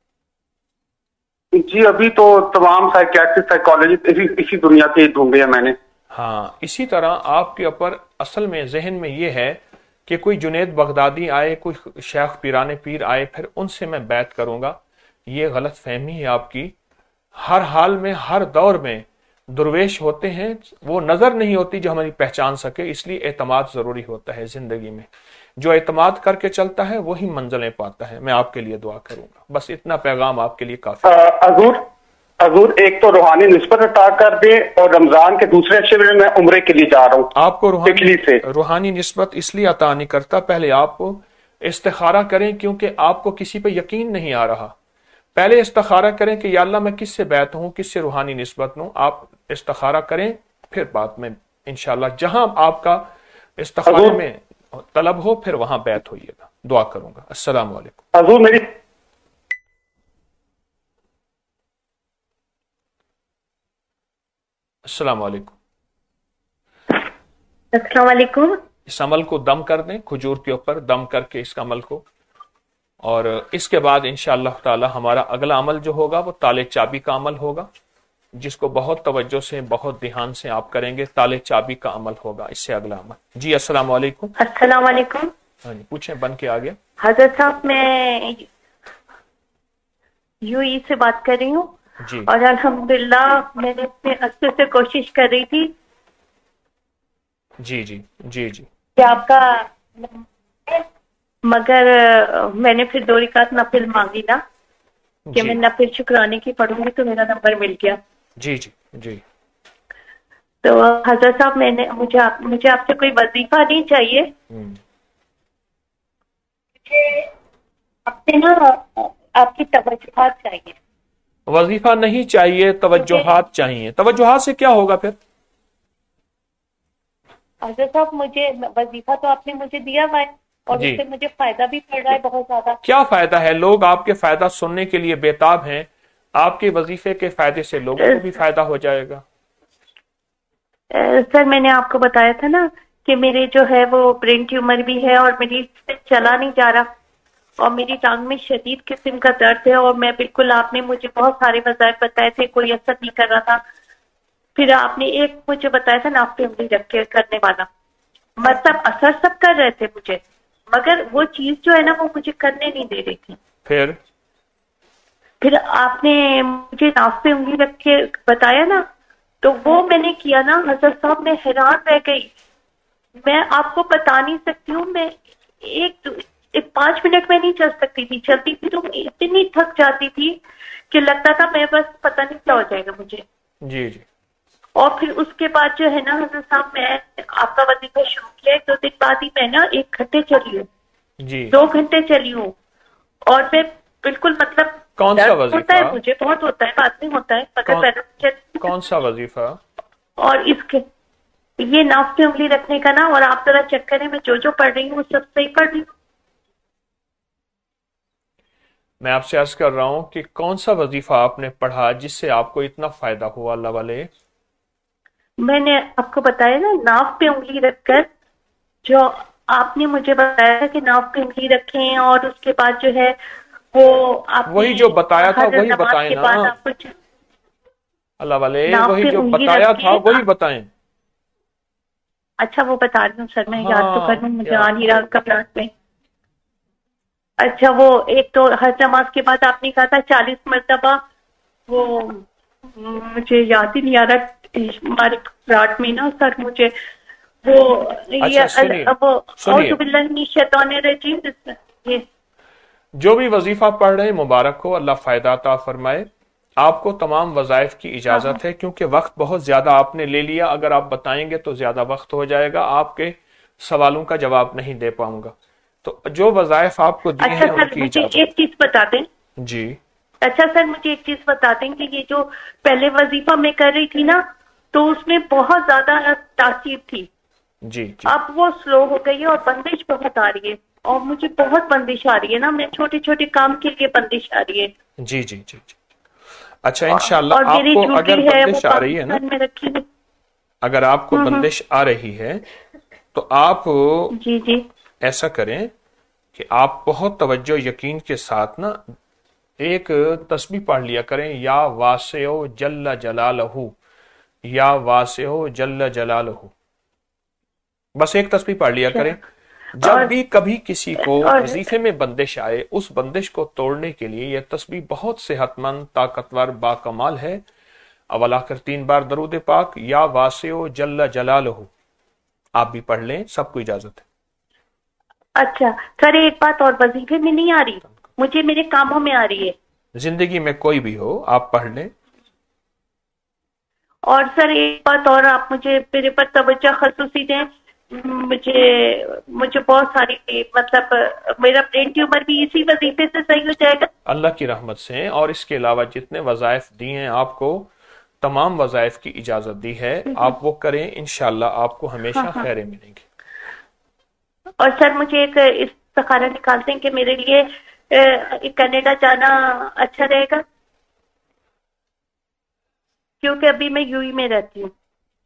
E: جی ابھی تو تمام سائیکیٹرسٹ سائیکالوجسٹ اسی دنیا کے ڈھونڈے ہیں میں نے.
A: ہاں, اسی طرح آپ کے اوپر اصل میں ذہن میں یہ ہے کہ کوئی جنید بغدادی آئے, کوئی شیخ پیران پیر آئے, پھر ان سے میں بیعت کروں گا. یہ غلط فہمی ہے آپ کی. ہر حال میں ہر دور میں درویش ہوتے ہیں, وہ نظر نہیں ہوتی جو ہماری پہچان سکے, اس لیے اعتماد ضروری ہوتا ہے زندگی میں. جو اعتماد کر کے چلتا ہے وہی منزلیں پاتا ہے. میں آپ کے لیے دعا کروں گا, بس اتنا پیغام آپ کے لیے کافی ہے.
E: حضور حضور ایک تو روحانی نسبت عطا کر دے, اور رمضان کے دوسرے شعبے میں عمرے کے لیے جا رہا ہوں.
A: آپ کو روحانی سے روحانی نسبت اس لیے عطا نہیں کرتا, پہلے آپ استخارہ کریں, کیونکہ آپ کو کسی پہ یقین نہیں آ رہا. پہلے استخارہ کریں کہ یا اللہ میں کس سے بیعت ہوں, کس سے روحانی نسبت ہوں. آپ استخارہ کریں, پھر بعد میں انشاءاللہ جہاں آپ کا استخارے میں طلب ہو پھر وہاں بیعت ہوئیے گا. دعا کروں گا. السلام علیکم.
E: حضور میری
A: السلام علیکم.
F: السلام علیکم.
A: اس عمل کو دم کر دیں کھجور کے اوپر، دم کر کے اس عمل کو، اور اس کے بعد انشاءاللہ تعالی ہمارا اگلا عمل جو ہوگا وہ تالے چابی کا عمل ہوگا، جس کو بہت توجہ سے بہت دھیان سے آپ کریں گے. تالے چابی کا عمل ہوگا اس سے اگلا عمل. جی السلام علیکم.
F: السلام علیکم.
A: ہاں جی پوچھیں، بن کے آگے.
F: حضرت صاحب میں یو ای سے بات کر رہی ہوں
A: جی
F: اور الحمدللہ میں نے اپنے عرصے سے کوشش کر رہی تھی
A: جی جی جی جی
F: کہ آپ کا، مگر میں نے پھر دو رکعت نفل مانگی نا کہ
A: جی
F: میں نفل شکرانے کی پڑھوں گی تو میرا نمبر مل گیا.
A: جی جی جی
F: تو حضرت صاحب میں نے مجھے آپ مجھے آپ سے کوئی وظیفہ نہیں چاہیے،
A: ہم،
F: مجھے آپ سے نا آپ کی توجہات چاہیے.
A: وظیفہ نہیں چاہیے، توجہات چاہیے. توجہات سے کیا ہوگا پھر؟
F: حضرت صاحب مجھے وظیفہ تو آپ نے مجھے دیا ہوا ہے اور
A: جی
F: اس سے مجھے فائدہ بھی پڑ رہا ہے بہت زیادہ.
A: کیا فائدہ ہے؟ لوگ آپ کے فائدہ سننے کے لیے بےتاب ہیں. آپ کے وظیفے کے فائدے سے لوگوں کو بھی فائدہ ہو جائے گا.
F: سر میں نے آپ کو بتایا تھا نا کہ میرے جو ہے وہ برین ٹیومر بھی ہے اور میری سے چلا نہیں جا رہا اور میری ٹانگ میں شدید قسم کا درد ہے اور میں بالکل، آپ نے مجھے بہت سارے وظائف بتائے تھے، کوئی اثر نہیں کر رہا تھا. پھر آپ نے ایک مجھے بتایا تھا ناف پہ انگلی رکھ کے کرنے والا، مطلب اثر سب کر رہے تھے مجھے، مگر وہ چیز جو ہے نا وہ مجھے کرنے نہیں دے رہی تھی.
A: پھر
F: پھر آپ نے مجھے ناف پہ انگلی رکھ کے بتایا نا، تو وہ میں نے کیا نا حضرت صاحب، میں حیران رہ گئی. میں آپ کو بتا نہیں سکتی ہوں، میں ایک ایک پانچ منٹ میں نہیں چل سکتی تھی، چلتی تھی تو اتنی تھک جاتی تھی کہ لگتا تھا میں بس پتہ نہیں کیا ہو جائے گا مجھے.
A: جی جی
F: اور پھر اس کے بعد جو ہے نا حضرت صاحب، میں آپ کا وظیفہ شروع کیا، ایک دو دن بعد ہی میں نا ایک گھنٹے چلی ہوں،
A: جی
F: دو گھنٹے چلی ہوں اور میں بالکل، مطلب
A: کون سا
F: درد
A: وظیفہ؟
F: ہوتا ہے مجھے، بہت ہوتا ہے، بات نہیں ہوتا ہے، مگر
A: کون
F: پیدل چلتی ہوں.
A: کون سا وظیفہ؟
F: اور اس کے یہ ناف پہ انگلی رکھنے کا نا، اور آپ ذرا چیک کریں میں جو جو پڑھ رہی ہوں وہ سب صحیح پڑھ رہی ہوں.
A: میں آپ سے عرض کر رہا ہوں کہ کون سا وظیفہ آپ نے پڑھا جس سے آپ کو اتنا فائدہ ہوا؟ اللہ والے،
F: میں نے آپ کو بتایا نا ناف پہ انگلی رکھ کر، جو آپ نے مجھے بتایا کہ ناف پہ انگلی رکھیں اور اس کے بعد جو ہے وہ آپ
A: وہی
F: نے
A: جو بتایا تھا
F: ہر
A: وہی
F: نماز
A: بتائیں
F: کے
A: نا.
F: بعد آپ کچھ
A: اللہ والے،
F: ناف
A: وہی
F: پہ
A: جو
F: انگلی
A: بتایا
F: رکھ کے
A: تھا وہی
F: آپ-
A: بتائیں.
F: اچھا وہ بتا رہی ہوں سر، میں یاد تو
A: ہاں،
F: کر لوں، مجھے
A: یاد
F: آ نہیں رہا کبرات میں. اچھا وہ ایک تو ہر نماز کے بعد آپ نے کہا تھا چالیس مرتبہ، وہ مجھے یاد ہی نہیں آ رہا ہمارے راٹ میں نا سر، مجھے وہ
A: اچھا سنیے
F: وہ
A: سنیے
F: اعوذ باللہ من الشیطان الرجیم، یہ
A: جو بھی وظیفہ پڑھ رہے ہیں مبارک ہو، اللہ فائدہ عطا فرمائے. آپ کو تمام وظائف کی اجازت ہے کیونکہ وقت بہت زیادہ آپ نے لے لیا. اگر آپ بتائیں گے تو زیادہ وقت ہو جائے گا، آپ کے سوالوں کا جواب نہیں دے پاؤں گا. تو جو وظائف آپ کو دیے
F: اچھا
A: ہیں ان
F: سر
A: کی
F: مجھے
A: اجازت.
F: ایک چیز بتا دیں.
A: جی
F: اچھا سر مجھے ایک چیز بتا دیں کہ یہ جو پہلے وظیفہ میں کر رہی تھی نا تو اس میں بہت زیادہ تاثیر تھی،
A: جی جی
F: اب وہ سلو ہو گئی ہے اور بندش بہت آ رہی ہے اور مجھے بہت بندش آ رہی ہے نا، میں چھوٹے چھوٹے کام کے لیے بندش آ رہی ہے.
A: جی جی جی جی اچھا انشاءاللہ
F: اور
A: آپ
F: میری
A: کو
F: جھوٹی
A: اگر
F: ہے وہ
A: بندش آ رہی ہے نا،
F: پاکستان میں رکھی ہوئی.
A: اگر آپ کو
F: ہوں ہوں.
A: بندش آ رہی ہے تو آپ
F: جی جی
A: ایسا کریں کہ آپ بہت توجہ یقین کے ساتھ نا ایک تسبیح پڑھ لیا کریں، یا واسع جل جلالہ، یا واسع جل جلالہ. بس ایک تسبیح پڑھ لیا کریں. جب
F: اور
A: بھی کبھی کسی کو
F: اور
A: وظیفے میں بندش آئے، اس بندش کو توڑنے کے لیے یہ تسبیح بہت صحت مند، طاقتور، باکمال ہے. اول آخر تین بار درود پاک، یا واسع جل جلالہ، آپ بھی پڑھ لیں، سب کو اجازت ہے.
F: اچھا سر ایک بات اور، وظیفے میں نہیں آ رہی مجھے، میرے کاموں میں آ رہی ہے.
A: زندگی میں کوئی بھی ہو آپ پڑھ لیں.
F: اور سر ایک بات اور، آپ مجھے میرے پر توجہ خصوصی دیں. مجھے مجھے بہت ساری، مطلب میرا برین ٹیومر بھی اسی وظیفے سے صحیح ہو جائے گا؟
A: اللہ کی رحمت سے، اور اس کے علاوہ جتنے وظائف دی ہیں آپ کو، تمام وظائف کی اجازت دی ہے، آپ وہ کریں، انشاءاللہ آپ کو ہمیشہ خیریں ملیں گی.
F: اور سر مجھے ایک اس استخارہ نکالتے ہیں کہ میرے لیے کینیڈا جانا اچھا رہے گا، کیونکہ ابھی میں یو ای میں رہتی ہوں.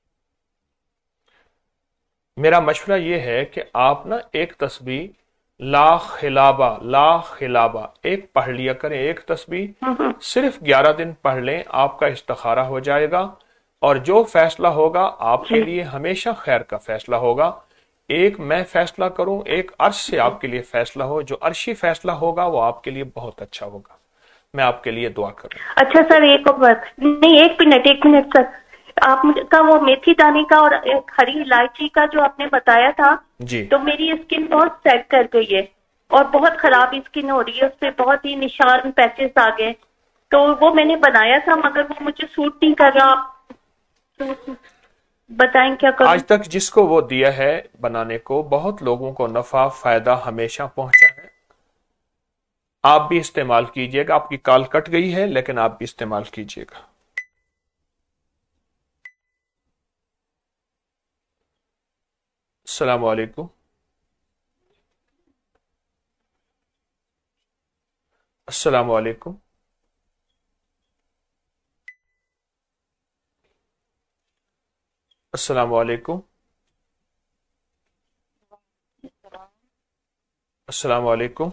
A: میرا مشورہ یہ ہے کہ آپ نا ایک تسبیح لا خلابہ لا خلابہ ایک پڑھ لیا کریں، ایک تسبیح صرف گیارہ دن پڑھ لیں، آپ کا استخارہ ہو جائے گا، اور جو فیصلہ ہوگا آپ کے لیے ہمیشہ خیر کا فیصلہ ہوگا. ایک میں فیصلہ کروں، ایک عرش سے آپ کے لیے فیصلہ ہو، جو عرشی فیصلہ ہوگا وہ آپ کے لیے بہت اچھا ہوگا. میں آپ کے لیے دعا کروں.
F: اچھا سر، ایک اور بات، نہیں ایک منٹ ایک منٹ سر، آپ کا وہ میتھی دانے کا اور ہری الائچی کا جو آپ نے بتایا تھا
A: جی،
F: تو میری اسکن بہت سیٹ کر گئی ہے اور بہت خراب اسکن ہو رہی ہے، اس پہ بہت ہی نشان پیچز آ گئے، تو وہ میں نے بنایا تھا مگر وہ مجھے سوٹ نہیں کر رہا. آپ بتائیں کیا کروں؟
A: آج تک جس کو وہ دیا ہے بنانے کو بہت لوگوں کو نفع فائدہ ہمیشہ پہنچا ہے. آپ بھی استعمال کیجئے گا. آپ کی کال کٹ گئی ہے لیکن آپ بھی استعمال کیجئے گا. السلام علیکم. السلام علیکم. السلام علیکم. السلام علیکم.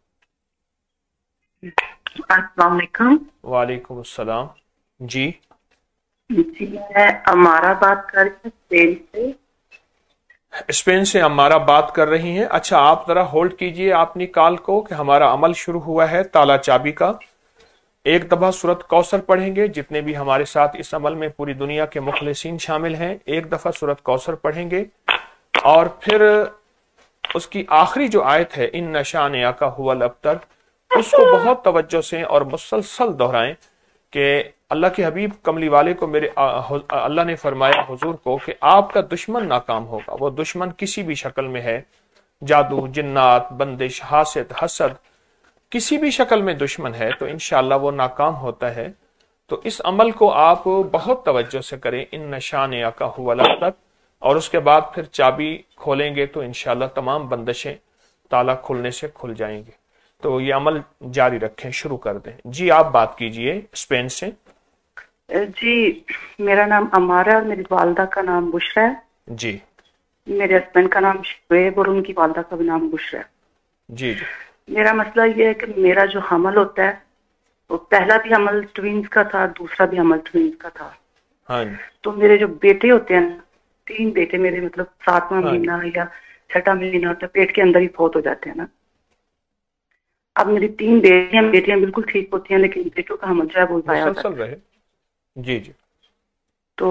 G: السلام علیکم.
A: وعلیکم السلام. جی
G: جی میں امارہ بات کر رہی ہوں اسپین سے.
A: اسپین سے ہمارا بات کر رہی ہیں. اچھا آپ ذرا ہولڈ کیجئے اپنی کال کو کہ ہمارا عمل شروع ہوا ہے تالا چابی کا. ایک دفعہ سورت کوثر پڑھیں گے، جتنے بھی ہمارے ساتھ اس عمل میں پوری دنیا کے مخلصین شامل ہیں، ایک دفعہ سورت کوثر پڑھیں گے، اور پھر اس کی آخری جو آیت ہے ان نشانیہ کا هو الابتر، اس کو بہت توجہ سے اور مسلسل دہرائیں کہ اللہ کے حبیب کملی والے کو میرے اللہ نے فرمایا حضور کو کہ آپ کا دشمن ناکام ہوگا. وہ دشمن کسی بھی شکل میں ہے، جادو، جنات، بندش، حاسد، حسد، کسی بھی شکل میں دشمن ہے تو انشاءاللہ وہ ناکام ہوتا ہے. تو اس عمل کو آپ بہت توجہ سے کریں، ان نشانیہ کا هو الابتر، اور اس کے بعد پھر چابی کھولیں گے تو انشاءاللہ تمام بندشیں تالا کھلنے سے کھل جائیں گے. تو یہ عمل جاری رکھیں، شروع کر دیں. جی آپ بات کیجئے اسپین سے.
G: جی میرا نام امارہ ہے اور میری والدہ کا نام بشرا ہے.
A: جی
G: میرے ہسبینڈ کا نام شعیب اور ان کی والدہ کا بھی نام بشرا ہے.
A: جی جی
G: میرا مسئلہ یہ ہے کہ میرا جو حمل ہوتا ہے وہ پہلا بھی حمل ٹوینز کا تھا، دوسرا بھی حمل ٹوینز کا تھا.
A: ہاں جی.
G: تو میرے جو بیٹے ہوتے ہیں، تین بیٹے میرے، مطلب ساتواں
A: ہاں
G: مہینہ یا چھٹا مہینہ ہوتا ہے پیٹ کے اندر ہی فوت ہو جاتے ہیں نا. اب میری تین بیٹیاں بیٹیاں بالکل ٹھیک ہوتی ہیں لیکن بیٹوں کا حمل جو ہے وہ ضائع ہو جاتا
A: مسلسل رہے. جی جی
G: تو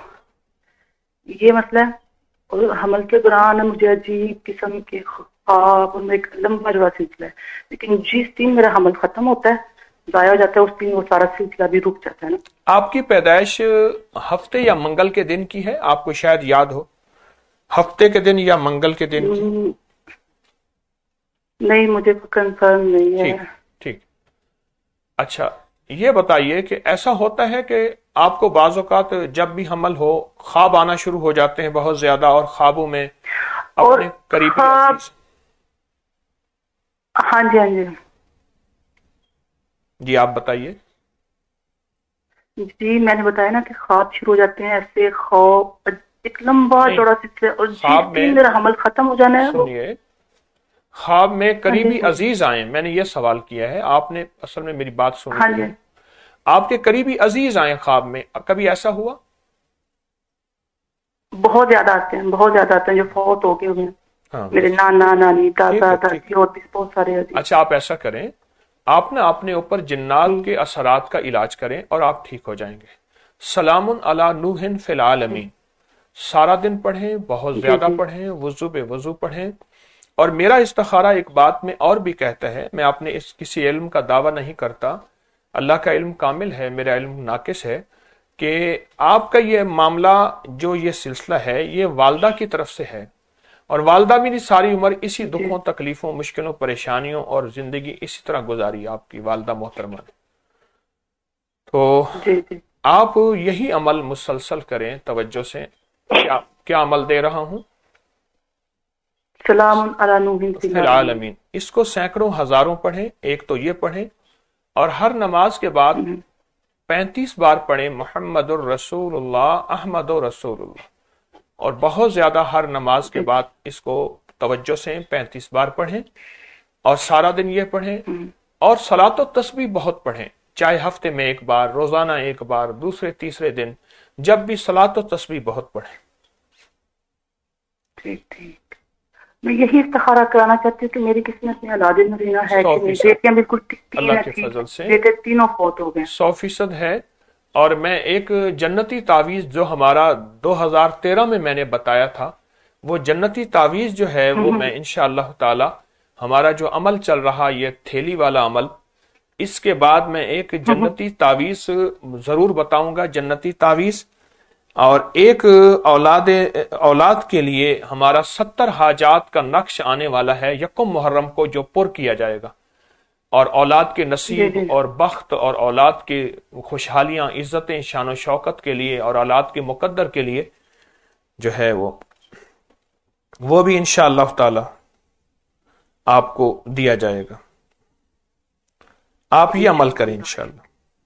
G: یہ مسئلہ ہے. اور حمل کے دوران مجھے عجیب قسم کے خواب، ان میں ایک لمبا جو سلسلہ ہے، لیکن جس دن میرا حمل ختم ہوتا ہے ضائع ہو جاتا ہے اس دن وہ سارا سلسلہ بھی رک جاتا ہے نا.
A: آپ کی پیدائش ہفتے یا منگل کے دن کی ہے؟ آپ کو شاید یاد ہو، ہفتے کے دن یا منگل کے دن کی؟
G: نہیں مجھے کنفرم نہیں ہے.
A: ٹھیک ٹھیک. اچھا یہ بتائیے کہ ایسا ہوتا ہے کہ آپ کو بعض اوقات جب بھی حمل ہو خواب آنا شروع ہو جاتے ہیں بہت زیادہ، اور خوابوں میں اپنے قریبی عزیز؟
G: ہاں جی ہاں جی
A: جی آپ بتائیے.
G: جی میں نے بتایا نا کہ خواب شروع ہو جاتے ہیں ایسے، خواب ایک لمبا چوڑا سلسلہ، اور جس دن میرا حمل ختم ہو جانا ہے.
A: سنیے، خواب میں قریبی عزیز آئیں، میں نے یہ سوال کیا ہے، آپ نے اصل میں میری بات سنی ہے. آپ کے قریبی عزیز آئیں خواب میں، کبھی ایسا ہوا؟
G: بہت زیادہ آتے ہیں، بہت زیادہ آتے ہیں جو فوت ہو گئے ہوئے، میرے نانا نانی دادا دادی اور بھی بہت سارے عزیز.
A: اچھا آپ ایسا کریں، آپ نا اپنے اوپر جنات کے اثرات کا علاج کریں اور آپ ٹھیک ہو جائیں گے. سلام علی نوح فی العالمین سارا دن پڑھیں، بہت زیادہ پڑھیں، وضو بے وضو پڑھیں. اور میرا استخارہ ایک بات میں اور بھی کہتا ہے، میں اپنے اس کسی علم کا دعویٰ نہیں کرتا، اللہ کا علم کامل ہے، میرا علم ناقص ہے، کہ آپ کا یہ معاملہ جو یہ سلسلہ ہے یہ والدہ کی طرف سے ہے، اور والدہ بھی نہیں ساری عمر اسی دکھوں تکلیفوں مشکلوں پریشانیوں اور زندگی اسی طرح گزاری آپ کی والدہ محترمہ نے. تو آپ یہی عمل مسلسل کریں توجہ سے. کیا کیا عمل دے رہا ہوں؟
G: सलाम अला नूहिन
A: फिल आलमीन। इसको सैकड़ों हजारों पढ़ें, एक तो ये पढ़ें, और हर नमाज के बाद पैंतीस बार पढ़ें मुहम्मदुर रसूलुल्लाह अहमदुर रसूलुल्लाह, और बहुत ज्यादा हर नमाज के बाद इसको तवज्जो से पैंतीस बार पढ़ें, और सारा दिन ये पढ़ें, और सलातो तस्बीह बहुत पढ़ें, चाहे हफ्ते में एक बार, रोजाना एक बार, दूसरे तीसरे दिन, जब भी सलातो तस्बीह बहुत पढ़ें।
G: ठीक ठीक। मैं यही इस्तिखारा कराना चाहती हूँ कि मेरी किस्मत में औलाद नबीना है कि मेरी बेटियां बिल्कुल
A: अल्लाह के फजल से
G: बेटे तीनों फौत हो गए,
A: सौ फीसद है। और मैं एक जन्नती तावीज जो हमारा दो हज़ार तेरह में मैंने बताया था, वो जन्नती तावीज जो है वो मैं इंशाअल्लाह ताला, हमारा जो अमल चल रहा ये थैली वाला अमल, इसके बाद मैं एक जन्नती तावीज जरूर बताऊंगा, जन्नती तावीज। और एक औलाद औलाद के लिए हमारा सत्तर हाजात का नक्श आने वाला है यकम मुहर्रम को, जो पुर किया जाएगा, और औलाद के नसीब और बख्त और औलाद की खुशहालियां, इज्जतें, शान शौकत के लिए और औलाद के मुकद्दर के लिए जो है वो वो भी इंशाअल्लाह ताला आपको दिया जाएगा। आप ये अमल करें इंशाअल्लाह।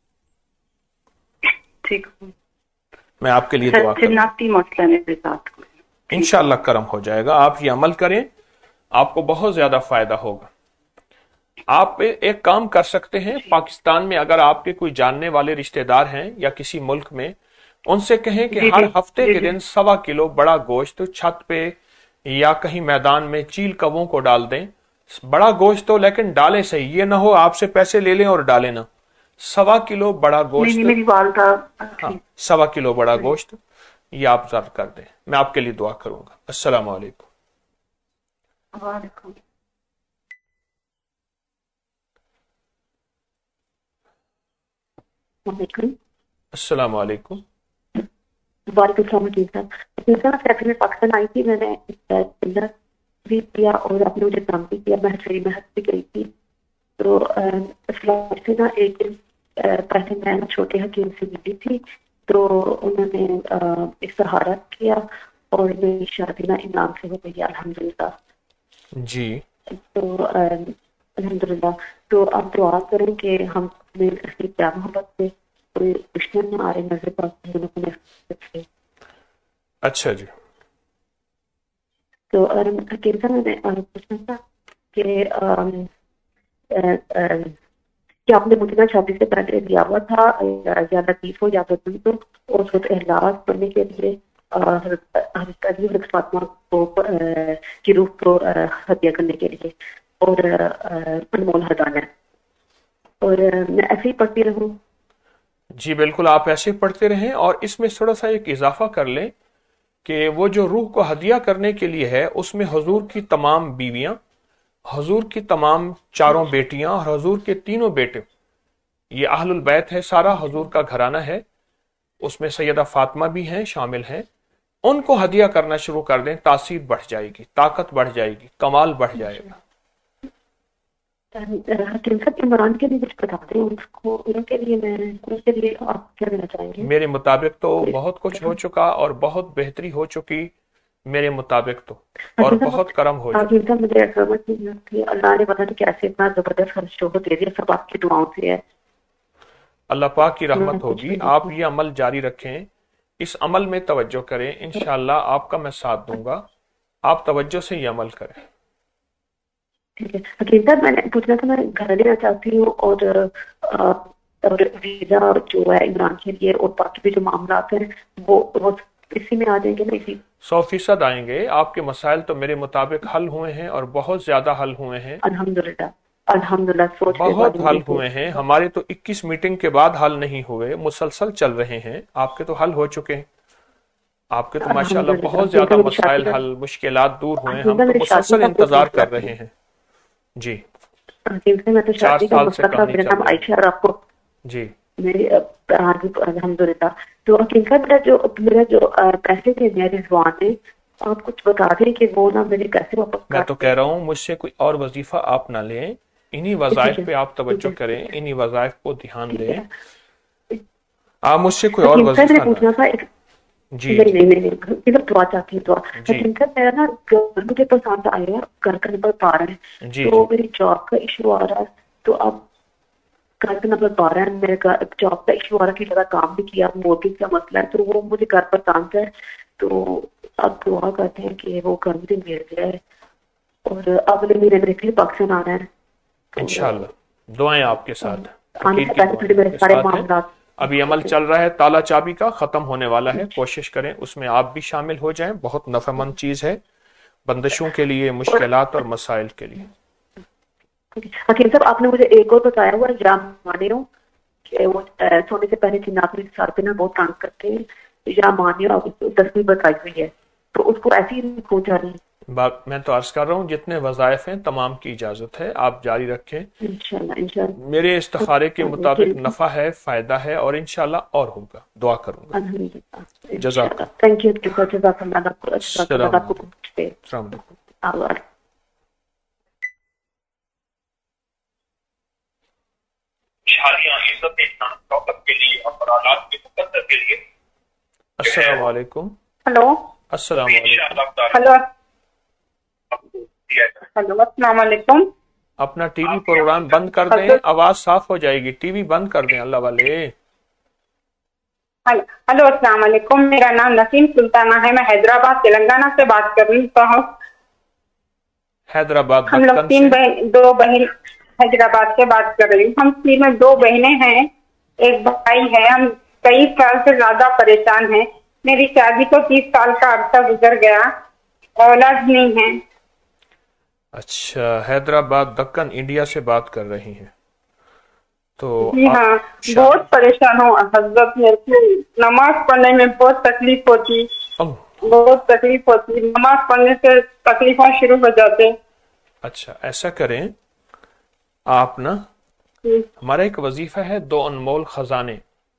G: ठीक,
A: मैं आपके लिए दुआ करूंगा, इंशाअल्लाह करम हो जाएगा। आप ये अमल करें, आपको बहुत ज्यादा फायदा होगा। आप एक काम कर सकते हैं, पाकिस्तान में अगर आपके कोई जानने वाले रिश्तेदार हैं या किसी मुल्क में, उनसे कहें कि हर हफ्ते के दिन सवा किलो बड़ा गोश्त छत पे या कहीं मैदान में चील कवों को डाल दें। बड़ा गोश्त तो लेकिन डाले सही, ये ना हो आपसे पैसे ले लें और डाले ना। सवा किलो बड़ा गोश्त,
G: मेरी वालदा,
A: हाँ, सवा किलो बड़ा गोश्त, ये आप जरूर कर दें। मैं आपके लिए दुआ करूंगा। अस्सलाम वालेकुम। अस्सलाम वालेकुम।
H: वालेकुम सलाम। पाकिस्तान आई थी, मैंने भी किया और आपने मुझे काम भी किया, मैं सही महत भी गई थी। तो से ना एक दिन पहले मैं ना छोटे हकीम से मिली थी, तो उन्होंने एक सहारा किया और मेरी शादी ना इनाम से हो गई अल्हम्दुलिल्लाह
A: जी।
H: तो अल्हम्दुलिल्लाह। तो आप दुआ करें कि हम क्या मोहब्बत से कोई दुश्मन न आ रहे नजर पास।
A: अच्छा जी।
H: तो हकीम साहब मैंने पूछना था कि क्या आपने मुझे ना शादी से पहले दिया हुआ था या लतीफ हो या बदली तो, और फिर एहलास पढ़ने के लिए फातिमा को की रूह को हत्या करने के लिए और अनमोल हटाना है, और मैं ऐसे ही पढ़ती रहूं?
A: जी बिल्कुल, आप ऐसे पढ़ते रहें, और इसमें थोड़ा सा एक इजाफा कर लें कि वो जो रूह को हदिया करने के लिए है, उसमें हुजूर की तमाम बीवियां, हुजूर की तमाम चारों बेटियां और हुजूर के तीनों बेटे, ये अहलुल बैत है, सारा हुजूर का घराना है, उसमें सैयदा फातिमा भी हैं, शामिल हैं। उनको हदिया करना शुरू कर दें, तासीर बढ़ जाएगी, ताकत बढ़ जाएगी, कमाल बढ़ जाएगा।
H: इमरान के लिए कुछ बताते हैं, उनको उनके लिए मैं उनके लिए आप क्या देना चाहेंगे?
A: मेरे मुताबिक तो बहुत कुछ हो चुका और बहुत बेहतरी हो चुकी मेरे मुताबिक तो, और बहुत करम हो चुका।
H: मुझे अल्लाह ने पता नहीं कैसे इतना जबरदस्त शोहरत दे दिया, सब आपकी दुआओं से है।
A: अल्लाह पाक की रहमत होगी। आप ये अमल जारी रखें, इस अमल में तवज्जो करें, इंशाअल्लाह आपका मैं साथ दूंगा। आप तवज्जो से ये अमल करें।
H: ठीक है हकीम साहब, मैंने पूछना था, मैं घर लेना चाहती हूँ और और वीजा जो है इमरान के लिए और बाकी भी जो मामला हैं वो वो इसी में आ जाएंगे ना? इसी
A: सौ फीसद आएंगे। आपके मसाइल तो मेरे मुताबिक हल हुए हैं और बहुत ज्यादा हल हुए हैं,
H: अल्हम्दुलिल्लाह अल्हम्दुलिल्लाह। सोच
A: बहुत हल हुए हैं। हमारे तो इक्कीस मीटिंग के बाद हल नहीं हुए, मुसलसल चल रहे हैं। आपके तो हल हो चुके हैं, आपके तो माशाल्लाह बहुत ज्यादा मसाइल हल, मुश्किलात दूर हुए हैं। हम तो मुसलसल इंतजार कर रहे हैं जी।
H: मैं तो शादी का मसला, मेरा नाम आयशा और आपको
A: जी
H: मेरी अल्हम्दुलिल्लाह। तो हकीकत मेरा जो मेरा जो पैसे थे मेरे रिजवान ने, आप कुछ बता दें कि वो ना मेरे कैसे वापस।
A: मैं तो कह रहा हूँ मुझसे कोई और वजीफा आप ना लें, इन्हीं वज़ाइफ पे आप तवज्जो करें, इन्हीं वज़ाइफ को ध्यान दें। आप मुझसे कोई और वजीफा
H: पूछना था एक
A: जी
H: नहीं नहीं नहीं नहीं सिर्फ दुआ चाहती हूँ, दुआ।
A: जी
H: लेकिन सर मेरा ना घर मुझे पसंद आया है, घर का नंबर बारह है,
A: जी
H: तो
A: जी
H: मेरी जॉब का इशू आ रहा है, तो अब घर का नंबर बारह है, मेरे का जॉब का इशू आ रहा है कि ज्यादा काम भी किया, मोर्गेज का मसला है, तो वो मुझे घर पसंद है, तो अब दुआ करते हैं कि वो घर मुझे मिल जाए, और अगले महीने मेरे लिए पाकिस्तान आ रहा है, तो
A: इंशाल्लाह दुआएं आपके साथ,
H: आने
A: फकीर
H: से
A: की
H: पहले
A: दुआएं
H: थोड़ी मेरे
A: आपके
H: सारे
A: साथ हैं।
H: मामला।
A: अभी अमल चल रहा है ताला चाबी का, खत्म होने वाला है, कोशिश करें उसमें आप भी शामिल हो जाएं, बहुत नफामंद चीज है बंदिशों के लिए, मुश्किलात और मसाइल के लिए।
H: हकीम साहब आपने मुझे एक और बताया हुआ या माने हो कि वो अ, सोने से पहले जिन्नात मेरे सर पे ना बहुत तंग करते हैं, या माने हो आप दसवीं बताई हुई है, तो उसको ऐसी ही पहुंच जा रही है।
A: बात मैं तो अर्ज कर रहा हूँ जितने वज़ाइफ हैं तमाम की इजाजत है, आप जारी रखें,
H: इंशाल्लाह इंशाल्लाह
A: मेरे इस्तिखारे के मुताबिक नफा है, फायदा है, और इंशाल्लाह और होगा, दुआ करूंगा।
H: अल्हम्दुलिल्लाह
A: जज़ाक
H: इंशाल्लाह। थैंक यू जज़ाकल्लाह आपको
A: अस्सलाम
H: आपको
A: अस्सलाम वालेकुम।
H: आभार।
A: शादियां इज्जत इस्लाम शौकत के लिए और औलाद के मुकद्दर के लिए। अस्सलाम वालेकुम।
B: हेलो
A: अस्सलाम वालेकुम।
B: हेलो हेलो अस्सलाम वालेकुम।
A: अपना टीवी प्रोग्राम बंद कर दें,
B: हेलो
A: आवाज साफ हो जाएगी, टीवी बंद कर दें अल्लाह वाले।
B: हेलो हेलो, अस्सलाम वालेकुम। मेरा नाम नसीम सुल्ताना है, मैं हैदराबाद तेलंगाना से बात कर रही हूँ।
A: हैदराबाद
B: हम लोग
A: दक्कन
B: तीन
A: से।
B: बहन दो बहन हैदराबाद से बात कर रही हूँ। हम तीन में दो बहनें हैं, एक भाई है। हम कई साल से ज्यादा परेशान हैं। मेरी शादी को तीस साल का अरसा गुजर गया, औलाद नहीं है।
A: अच्छा, हैदराबाद दक्कन इंडिया से बात कर रही हैं, तो
B: जी
A: आप
B: हाँ,
A: शा...
B: बहुत परेशान हूँ हजरत। मेरे को नमाज पढ़ने में बहुत तकलीफ होती,
A: अम,
B: बहुत तकलीफ होती। नमाज पढ़ने से तकलीफें शुरू हो जाते।
A: अच्छा ऐसा करें आप ना, हमारा एक वजीफा है दो अनमोल खजाने,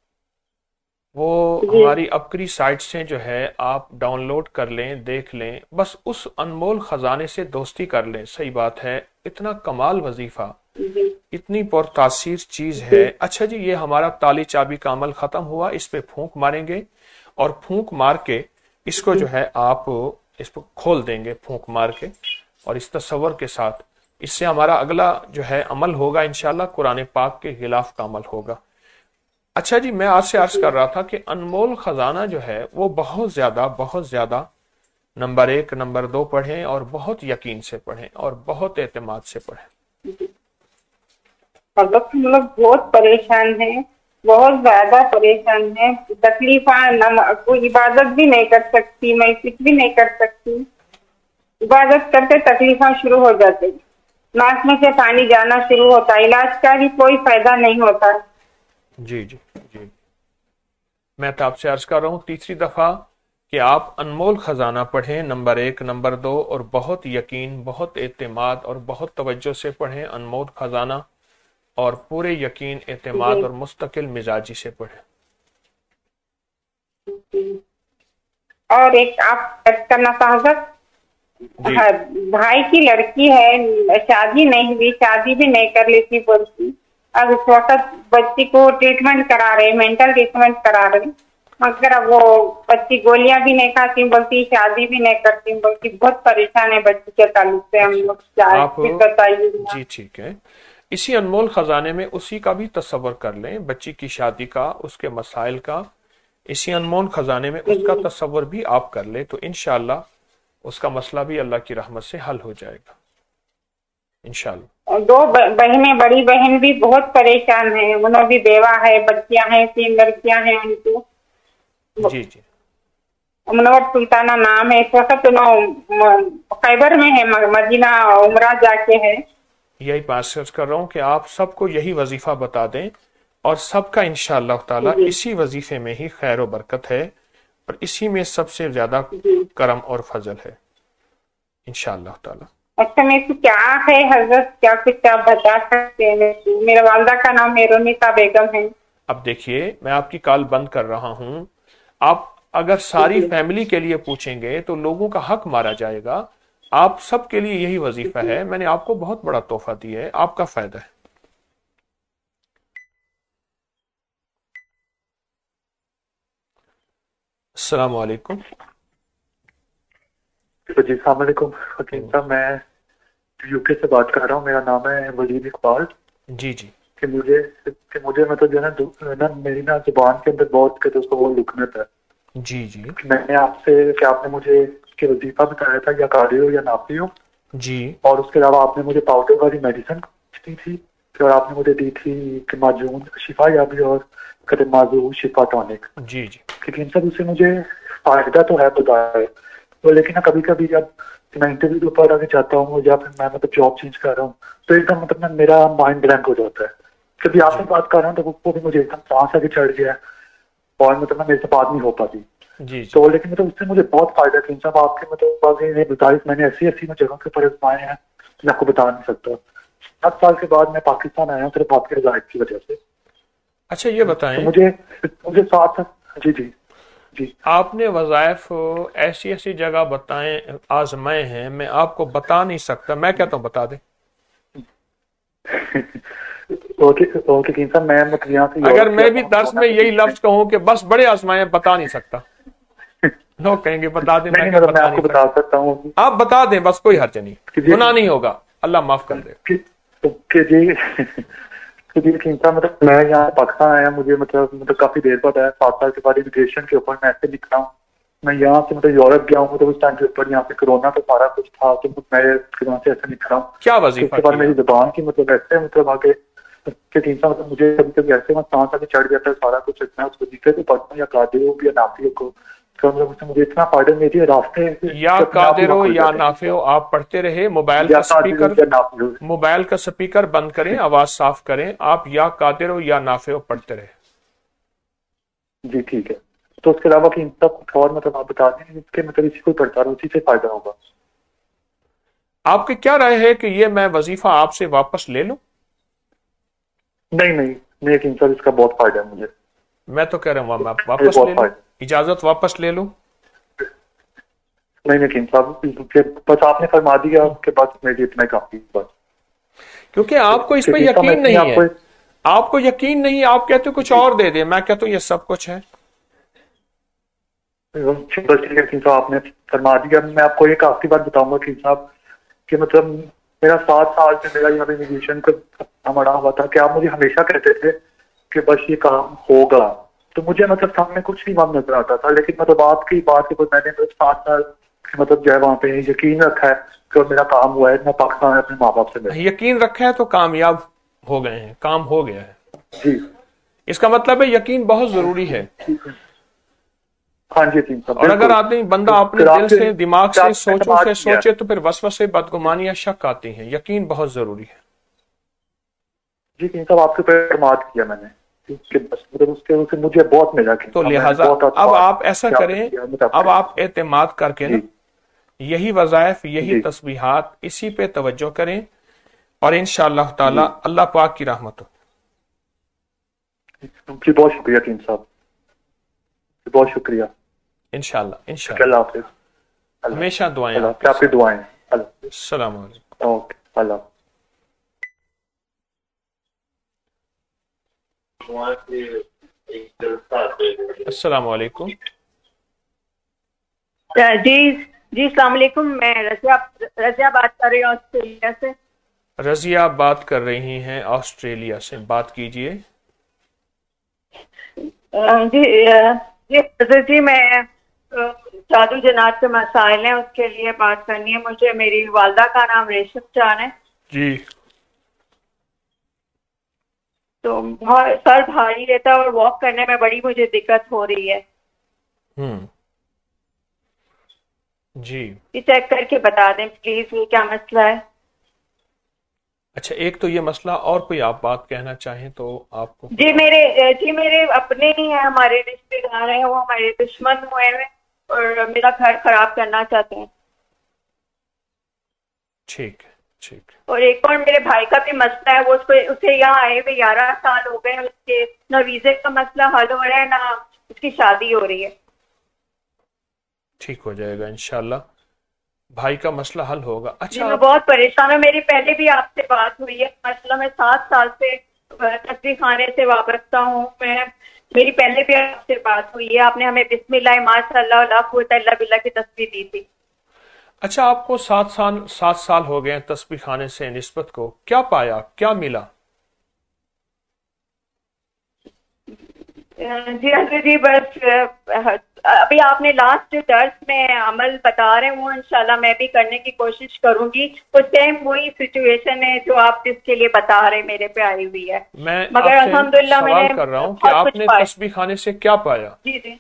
A: वो
B: जी
A: हमारी अपकरी साइट से जो है आप डाउनलोड कर लें, देख लें, बस उस अनमोल खजाने से दोस्ती कर लें। सही बात है, इतना कमाल वजीफा,
B: जी
A: इतनी पुरतासीर चीज है। अच्छा जी, ये हमारा ताली चाबी का अमल खत्म हुआ, इस पे फूंक मारेंगे, और फूंक मार के इसको जो है आप इस पर खोल देंगे फूंक मार के, और इस तस्वर के साथ इससे हमारा अगला जो है अमल होगा इंशाल्लाह कुरान पाक के खिलाफ का अमल होगा। अच्छा जी, मैं आज से अर्ज कर रहा था कि अनमोल खजाना जो है वो बहुत ज्यादा बहुत ज्यादा नंबर एक नंबर दो पढ़ें, और बहुत यकीन से पढ़ें, और बहुत एतमाद से पढ़ें।
B: हजरत हम लोग बहुत परेशान हैं, बहुत ज्यादा परेशान हैं। तकलीफा, कोई इबादत भी नहीं कर सकती, मैं कुछ भी नहीं कर सकती। इबादत करते तकलीफा शुरू हो जाती, नाक में से पानी जाना शुरू होता, इलाज का भी कोई फायदा नहीं होता।
A: जी जी जी, मैं तो आपसे अर्ज कर रहा हूँ तीसरी दफा कि आप अनमोल खजाना पढ़ें, नंबर एक नंबर दो, और बहुत यकीन, बहुत एतमाद और बहुत तवज्जो से पढ़ें अनमोल खजाना, और पूरे यकीन, एतमाद और मुस्तकिल मिजाजी से पढ़ें।
B: और एक आप करना हजरत, हाँ, भाई की लड़की है, शादी नहीं हुई, शादी भी नहीं कर लेती बोलती। अब इस वक्त बच्ची को ट्रीटमेंट करा रहे, मेंटल ट्रीटमेंट करा रहे, मगर अब वो बच्ची गोलियां भी नहीं खाती बोलती, शादी भी नहीं करती बोलती। बहुत परेशान है बच्ची के ताल्लुक से हम लोग।
A: आप
B: बताइए
A: जी ठीक है, इसी अनमोल खजाने में उसी का भी तस्वर कर लें, बच्ची की शादी का, उसके मसाइल का, इसी अनमोल खजाने में उसका तस्वर भी आप कर ले, तो इंशाल्लाह उसका मसला भी अल्लाह की रहमत से हल हो जाएगा इंशाल्लाह।
B: दो बहनें, बड़ी बहन भी बहुत परेशान है, उन्होंने भी बेवा है, बच्चियां हैं, तीन लड़कियां हैं उनको।
A: जी जी,
B: मुनव्वर सुल्ताना नाम है। इस वक्त खैबर में है, मदीना उमरा जाके है।
A: यही बात कर रहा हूँ कि आप सबको यही वजीफा बता दें, और सबका इंशाअल्लाह ताला इसी वजीफे में ही खैर और बरकत है, और इसी में सबसे ज्यादा करम और फजल है इंशाअल्लाह ताला।
B: अच्छा, मेरे को क्या है हजरत, क्या कुछ आप बता सकते हैं? मेरे वालदा का नाम मेरोनिसा बेगम है।
A: अब देखिए, मैं आपकी कॉल बंद कर रहा हूँ, आप अगर सारी फैमिली के लिए पूछेंगे तो लोगों का हक मारा जाएगा। आप सबके लिए यही वजीफा है, मैंने आपको बहुत बड़ा तोहफा दिया है, आपका फायदा है। السلام علیکم.
I: جی السلام علیکم حکیم صاحب, میں یو کے سے بات کر رہا ہوں, میرا نام ہے ولید اقبال.
A: جی جی.
I: کہ مجھے کہ مجھے مطلب جو ہے نا میری نا زبان کے اندر بہت کہ اس کو وہ لکنت ہے.
A: جی جی.
I: میں نے آپ سے کہ آپ نے مجھے کہ وظیفہ بتایا تھا یا قاری ہو یا نافی ہو,
A: جی,
I: اور اس کے علاوہ آپ نے مجھے پاؤڈر والی میڈیسن دی تھی, اور آپ نے مجھے دی تھی کہ معجون شفا یابی اور کدے معذور شفا ٹونک.
A: جی جی.
I: لیکن ان سب سے مجھے فائدہ تو ہے بتایا, تو لیکن کبھی کبھی جب میں انٹرویو پر آگے جاتا ہوں یا پھر میں مطلب جاب چینج کر رہا ہوں تو ایک دم مطلب میرا مائنڈ بلینک ہو جاتا ہے. کبھی آپ سے بات کر رہا ہوں تو وہ بھی مجھے ایک دم سانس آگے چڑھ گیا اور مطلب میرے سے بات نہیں ہو پاتی.
A: جی
I: تو لیکن مطلب اس سے مجھے بہت فائدہ ہے صاحب. آپ کے مطلب گزارش میں نے ایسی ایسی جگہوں کے اوپر آزمائے ہیں میں آپ کو بتا نہیں سکتا. سات سال کے بعد میں پاکستان آیا ہوں صرف آپ کے رضائت کی وجہ سے.
A: اچھا یہ بتائیں,
I: تو مجھے مجھے ساتھ جی جی جی
A: آپ نے وظائف ایسی ایسی جگہ بتائیں آزمائے ہیں, میں آپ کو بتا نہیں سکتا, میں کہتا ہوں بتا دیں. اگر میں بھی درس میں یہی لفظ کہوں کہ بس بڑے آزمائے بتا نہیں سکتا, لوگ کہیں گے بتا دیں, میں بتا نہیں
I: بتا سکتا ہوں.
A: آپ بتا دیں بس, کوئی حرج نہیں, گناہ نہیں ہوگا, اللہ معاف کر دے.
I: جی مطلب میں یہاں پاکستان آیا, مجھے مطلب مطلب کافی دیر بعد آیا, سات سال کے بعد امیگریشن کے اوپر میں ایسے لکھ رہا ہوں. میں یہاں سے مطلب یورپ گیا ہوں تو اس ٹائم کے اوپر یہاں پہ کرونا تو سارا کچھ تھا, تو میں یہاں سے ایسے لکھ رہا ہوں.
A: کیا وظیفہ
I: اس کے بعد میری زبان کی مطلب ایسے مطلب آگے کہ تین سال مطلب مجھے کبھی کبھی ایسے میں سانس آگے چڑھ جاتا ہے سارا کچھ. میں اس وظیفے سے پڑھتا ہوں یا قادر ہو یا نافی کو, تو مجھے اتنا فائدہ میری ہے راستے
A: یا قادر ہو یا نافع ہو آپ پڑھتے رہے. موبائل کا سپیکر موبائل کا سپیکر بند کریں, آواز صاف کریں, آپ یا قادر ہو یا نافع ہو پڑھتے رہے.
I: جی ٹھیک ہے. تو اس کے علاوہ کہ سب اور مطلب آپ بتا دیں اس کے مطلب اسی کو پڑھتا رہا, اسی سے فائدہ ہوگا.
A: آپ کی کیا رائے ہے کہ یہ میں وظیفہ آپ سے واپس لے لوں؟
I: نہیں نہیں میں یقین سر اس کا بہت فائدہ ہے مجھے.
A: میں تو کہہ رہا ہوں میں واپس لے لوں, اجازت واپس لے لوں.
I: نہیں یقین صاحب بس آپ نے فرما دیا کے بعد میری اتنا کافی بس,
A: کیونکہ آپ کو اس پہ یقین نہیں ہے, آپ کو یقین نہیں, آپ کہتے کچھ اور دے دیں, میں کہتا ہوں یہ سب کچھ ہے.
I: یقین صاحب آپ نے فرما دیا. میں آپ کو ایک آخری بات بتاؤں گا یقین صاحب کہ مطلب میرا سات سال سے میرا یہاں پہ امیگریشن کا مڑا ہوا تھا کہ آپ مجھے ہمیشہ کہتے تھے کہ بس یہ کام ہوگا, تو مجھے مطلب سامنے کچھ نہیں وہاں نظر آتا تھا. لیکن مطلب آپ کی بات کے بعد میں نے سات سال مطلب جو ہے وہاں پہ یقین رکھا ہے کہ میرا کام ہوا ہے, میں پاکستان اپنے ماں باپ سے مل.
A: یقین رکھا ہے تو کامیاب ہو گئے ہیں, کام ہو گیا ہے.
I: جی
A: اس کا مطلب ہے یقین بہت ضروری ہے.
I: ہاں جی.
A: اور اگر آدمی بندہ اپنے دل سے دماغ سے سوچوں سے سوچے تو پھر وسوسے بدگمانی یا شک آتی ہیں. یقین بہت ضروری ہے.
I: جی صاحب آپ کے اوپر اعتماد کیا میں نے, مجھے بہت ملا.
A: تو لہٰذا اب آپ ایسا کریں, اب آپ اعتماد کر کے نا یہی وظائف یہی تسبیحات اسی پہ توجہ کریں, اور انشاءاللہ تعالی اللہ پاک کی رحمت ہو.
I: جی بہت شکریہ تین صاحب, بہت شکریہ.
A: انشاءاللہ انشاءاللہ.
I: اللہ حافظ.
A: ہمیشہ دعائیں
I: آپ کی دعائیں.
A: السلام علیکم.
I: اوکے اللہ.
A: السلام علیکم.
J: جی جی السلام علیکم. میں رضیہ رضیہ بات کر رہی ہوں آسٹریلیا سے.
A: رضیہ بات کر رہی ہیں آسٹریلیا سے, بات کیجئے.
J: جی جی جی میں جادو جنات کے مسائل ہیں اس کے لیے بات کرنی ہے مجھے. میری والدہ کا نام ریشم جان ہے.
A: جی.
J: تو سر بھاری رہتا ہے اور واک کرنے میں بڑی مجھے دقت ہو رہی ہے.
A: ہم جی
J: یہ چیک کر کے بتا دیں پلیز یہ کیا مسئلہ ہے.
A: اچھا ایک تو یہ مسئلہ, اور کوئی آپ بات کہنا چاہیں تو آپ کو.
J: جی میرے جی میرے اپنے ہی ہیں, ہمارے رشتے دار ہیں, وہ ہمارے دشمن ہوئے ہیں اور میرا گھر خراب کرنا چاہتے ہیں.
A: ٹھیک ہے ٹھیک.
J: اور ایک اور میرے بھائی کا بھی مسئلہ ہے, وہ اس کو اسے یہاں آئے ہوئے گیارہ سال ہو گئے, اس کے نہ ویزے کا مسئلہ حل ہو رہا ہے نہ اس کی شادی ہو رہی ہے.
A: ٹھیک ہو جائے گا انشاءاللہ, بھائی کا مسئلہ حل ہوگا. اچھا
J: میں بہت پریشان ہوں, میری پہلے بھی آپ سے بات ہوئی ہے. مسئلہ میں سات سال سے تصویر خانے سے وابستہ ہوں. میں میری پہلے بھی آپ سے بات ہوئی ہے، آپ نے ہمیں بسم اللہ ماشاء اللہ لا قوت الا باللہ کی تصویر دی تھی۔
A: اچھا، آپ کو سات سال سات سال ہو گئے تسبیح خانے سے نسبت کو، کیا پایا، کیا ملا؟
J: جی حضرت جی بس ابھی آپ نے لاسٹ جو درس میں عمل بتا رہے ہیں وہ انشاءاللہ میں بھی کرنے کی کوشش کروں گی، تو سیم وہی سچویشن ہے جو آپ جس کے لیے بتا رہے ہیں میرے پہ آئی ہوئی ہے،
A: میں
J: مگر
A: آپ سے
J: الحمدللہ میں
A: سوال
J: نے
A: کر رہا ہوں کہ آپ نے تسبیح خانے سے کیا پایا؟
J: جی جی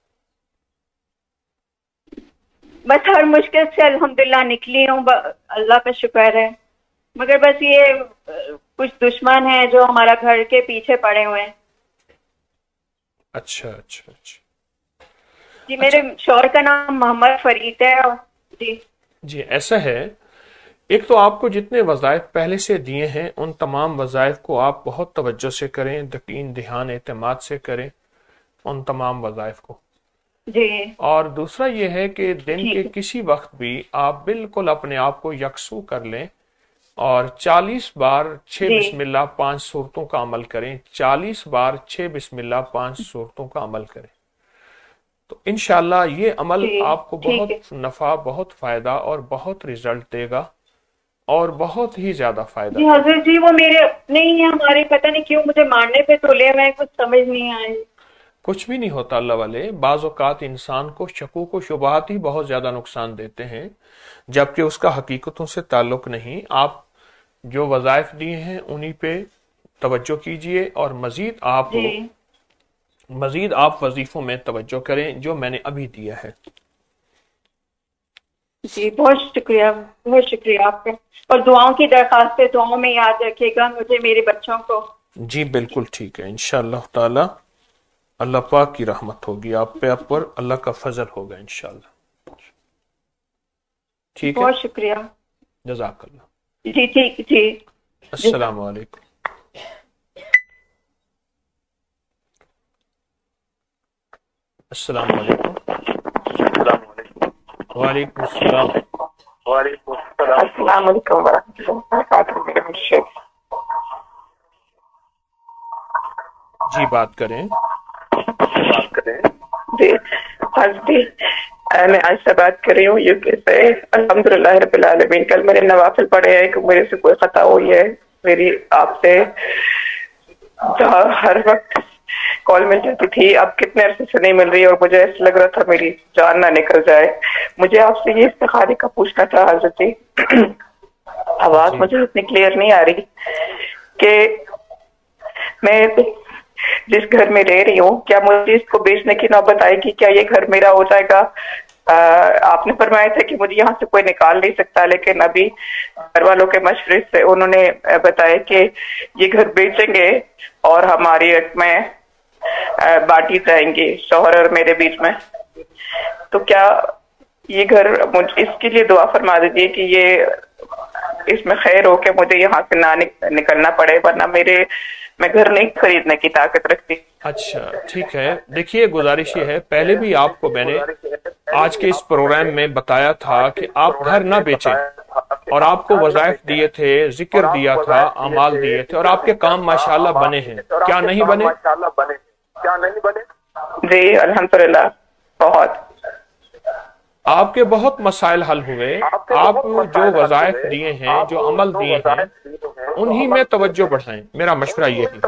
J: بس ہر مشکل سے الحمدللہ نکلی ہوں، اللہ کا شکر ہے، مگر بس یہ کچھ دشمن ہیں جو ہمارا گھر کے پیچھے پڑے ہوئے ہیں۔
A: اچھا اچھا اچھا
J: جی میرے شوہر کا نام محمد فرید ہے۔ جی
A: جی ایسا ہے، ایک تو آپ کو جتنے وظائف پہلے سے دیے ہیں ان تمام وظائف کو آپ بہت توجہ سے کریں، یقین دھیان اعتماد سے کریں ان تمام وظائف کو۔
J: جی
A: اور دوسرا یہ ہے کہ دن کے کسی وقت بھی آپ بالکل اپنے آپ کو یکسو کر لیں اور چالیس بار چھ بسم اللہ پانچ صورتوں کا عمل کریں، چالیس بار چھ بسم اللہ پانچ صورتوں کا عمل کریں، تو انشاءاللہ یہ عمل آپ کو بہت نفع، بہت فائدہ اور بہت رزلٹ دے گا اور بہت ہی زیادہ فائدہ۔
J: جی حضرت جی وہ میرے اپنے ہی ہمارے پتہ نہیں کیوں مجھے مارنے پہ تلے ہوئے، کچھ سمجھ نہیں آئی۔
A: کچھ بھی نہیں ہوتا اللہ والے، بعض اوقات انسان کو شکوک و شبہات ہی بہت زیادہ نقصان دیتے ہیں جبکہ اس کا حقیقتوں سے تعلق نہیں۔ آپ جو وظائف دیے ہیں انہی پہ توجہ کیجئے اور مزید آپ
J: جی
A: مزید آپ وظیفوں میں توجہ کریں جو میں نے ابھی دیا ہے۔
J: جی بہت شکریہ، بہت شکریہ آپ کا، اور دعاؤں کی درخواست ہے، دعاؤں میں یاد رکھے گا مجھے، میرے بچوں کو۔
A: جی بالکل ٹھیک ہے، انشاءاللہ تعالی اللہ پاک کی رحمت ہوگی آپ پہ، آپ پر اللہ کا فضل ہوگا انشاءاللہ۔ ٹھیک ہے،
J: بہت شکریہ،
A: جزاک اللہ۔
J: جی ٹھیک جی،
A: السلام علیکم۔ السلام علیکم۔ وعلیکم السلام۔
K: وعلیکم السلام۔ السلام علیکم ورحمۃ اللہ وبرکاتہ۔
A: جی بات کریں۔
K: بات کریں جی حضرت، میں آج سے بات کر رہی ہوں یو کے سے۔ الحمدللہ رب العالمین، کل میں نے نوافل پڑھے ہیں کہ میرے سے کوئی خطا ہوئی ہے، میری آپ سے ہر وقت کال مل جاتی تھی، اب کتنے عرصے سے نہیں مل رہی اور مجھے ایسا لگ رہا تھا میری جان نہ نکل جائے۔ مجھے آپ سے یہ استخارے کا پوچھنا تھا حضرت جی، آواز مجھے اتنی کلیئر نہیں آ رہی کہ میں جس گھر میں رہ رہی ہوں کیا مجھے اس کو بیچنے کی نوبت آئے گی؟ کیا یہ گھر میرا ہو جائے گا؟ آپ نے فرمایا تھا کہ مجھے یہاں سے کوئی نکال نہیں سکتا، لیکن ابھی گھر والوں کے مشورے سے انہوں نے بتایا کہ یہ گھر بیچیں گے اور ہماری حق میں بانٹی جائیں گی شوہر اور میرے بیچ میں، تو کیا یہ گھر اس کے لیے دعا فرما دیجیے کہ یہ اس میں خیر ہو کہ مجھے یہاں سے نہ نکلنا پڑے، ورنہ میرے میں گھر نہیں خریدنے کی طاقت رکھتی۔
A: اچھا ٹھیک ہے، دیکھیے گزارش یہ ہے، پہلے بھی آپ کو میں نے آج کے اس پروگرام میں بتایا تھا کہ آپ گھر نہ بیچیں، اور آپ کو وظائف دیے تھے، ذکر دیا تھا، اعمال دیے تھے، اور آپ کے کام ماشاءاللہ بنے ہیں، کیا نہیں بنے؟
K: کیا نہیں بنے؟ جی الحمدللہ، بہت
A: آپ کے بہت مسائل حل ہوئے۔ آپ جو وظائف دیے ہیں، جو عمل دیے ہیں، انہی میں توجہ بڑھائیں، میرا مشورہ یہ ہے۔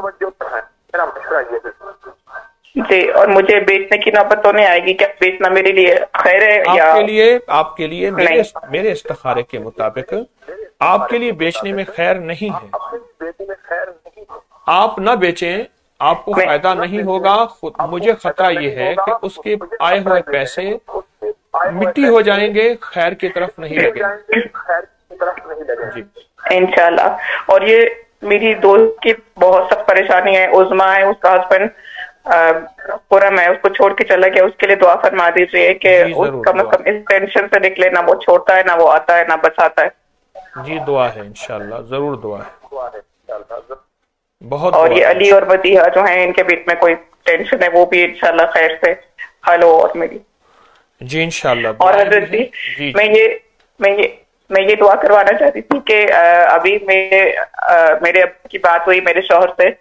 K: جی، اور مجھے بیچنے کی نوبت تو نہیں آئے گی؟ کیا بیچنا میرے لیے خیر ہے یا
A: آپ کے لیے آپ کے لیے میرے میرے استخارے کے مطابق آپ کے لیے بیچنے میں خیر نہیں ہے۔ آپ نہ بیچیں، آپ کو فائدہ نہیں ہوگا۔ مجھے خطرہ یہ ہے کہ اس کے آئے ہوئے پیسے مٹی ہو جائیں گے، خیر کی طرف نہیں لگیں گے۔ جی
K: انشاءاللہ۔ اور یہ میری دوست کی بہت سخت پریشانی ہے، عظما ہے، اس کا ہسبینڈ پورم ہے، اس کو چھوڑ کے چلا گیا، اس کے لیے دعا فرما دیجیے کہ اس کم از کم اس ٹینشن سے نکلے، نہ وہ چھوڑتا ہے، نہ وہ آتا ہے، نہ بچاتا ہے۔
A: جی دعا ہے انشاءاللہ، ضرور دعا ہے، بہت۔
K: اور یہ علی اور بدیہا جو ہیں، ان کے بیچ میں کوئی ٹینشن ہے، وہ بھی انشاءاللہ خیر سے حل ہو۔ اور میری
A: جی انشاءاللہ۔
K: اور حضرت جی میں یہ میں یہ میں یہ دعا کروانا چاہتی تھی کہ ابھی میرے میرے اب کی بات ہوئی میرے شوہر سے،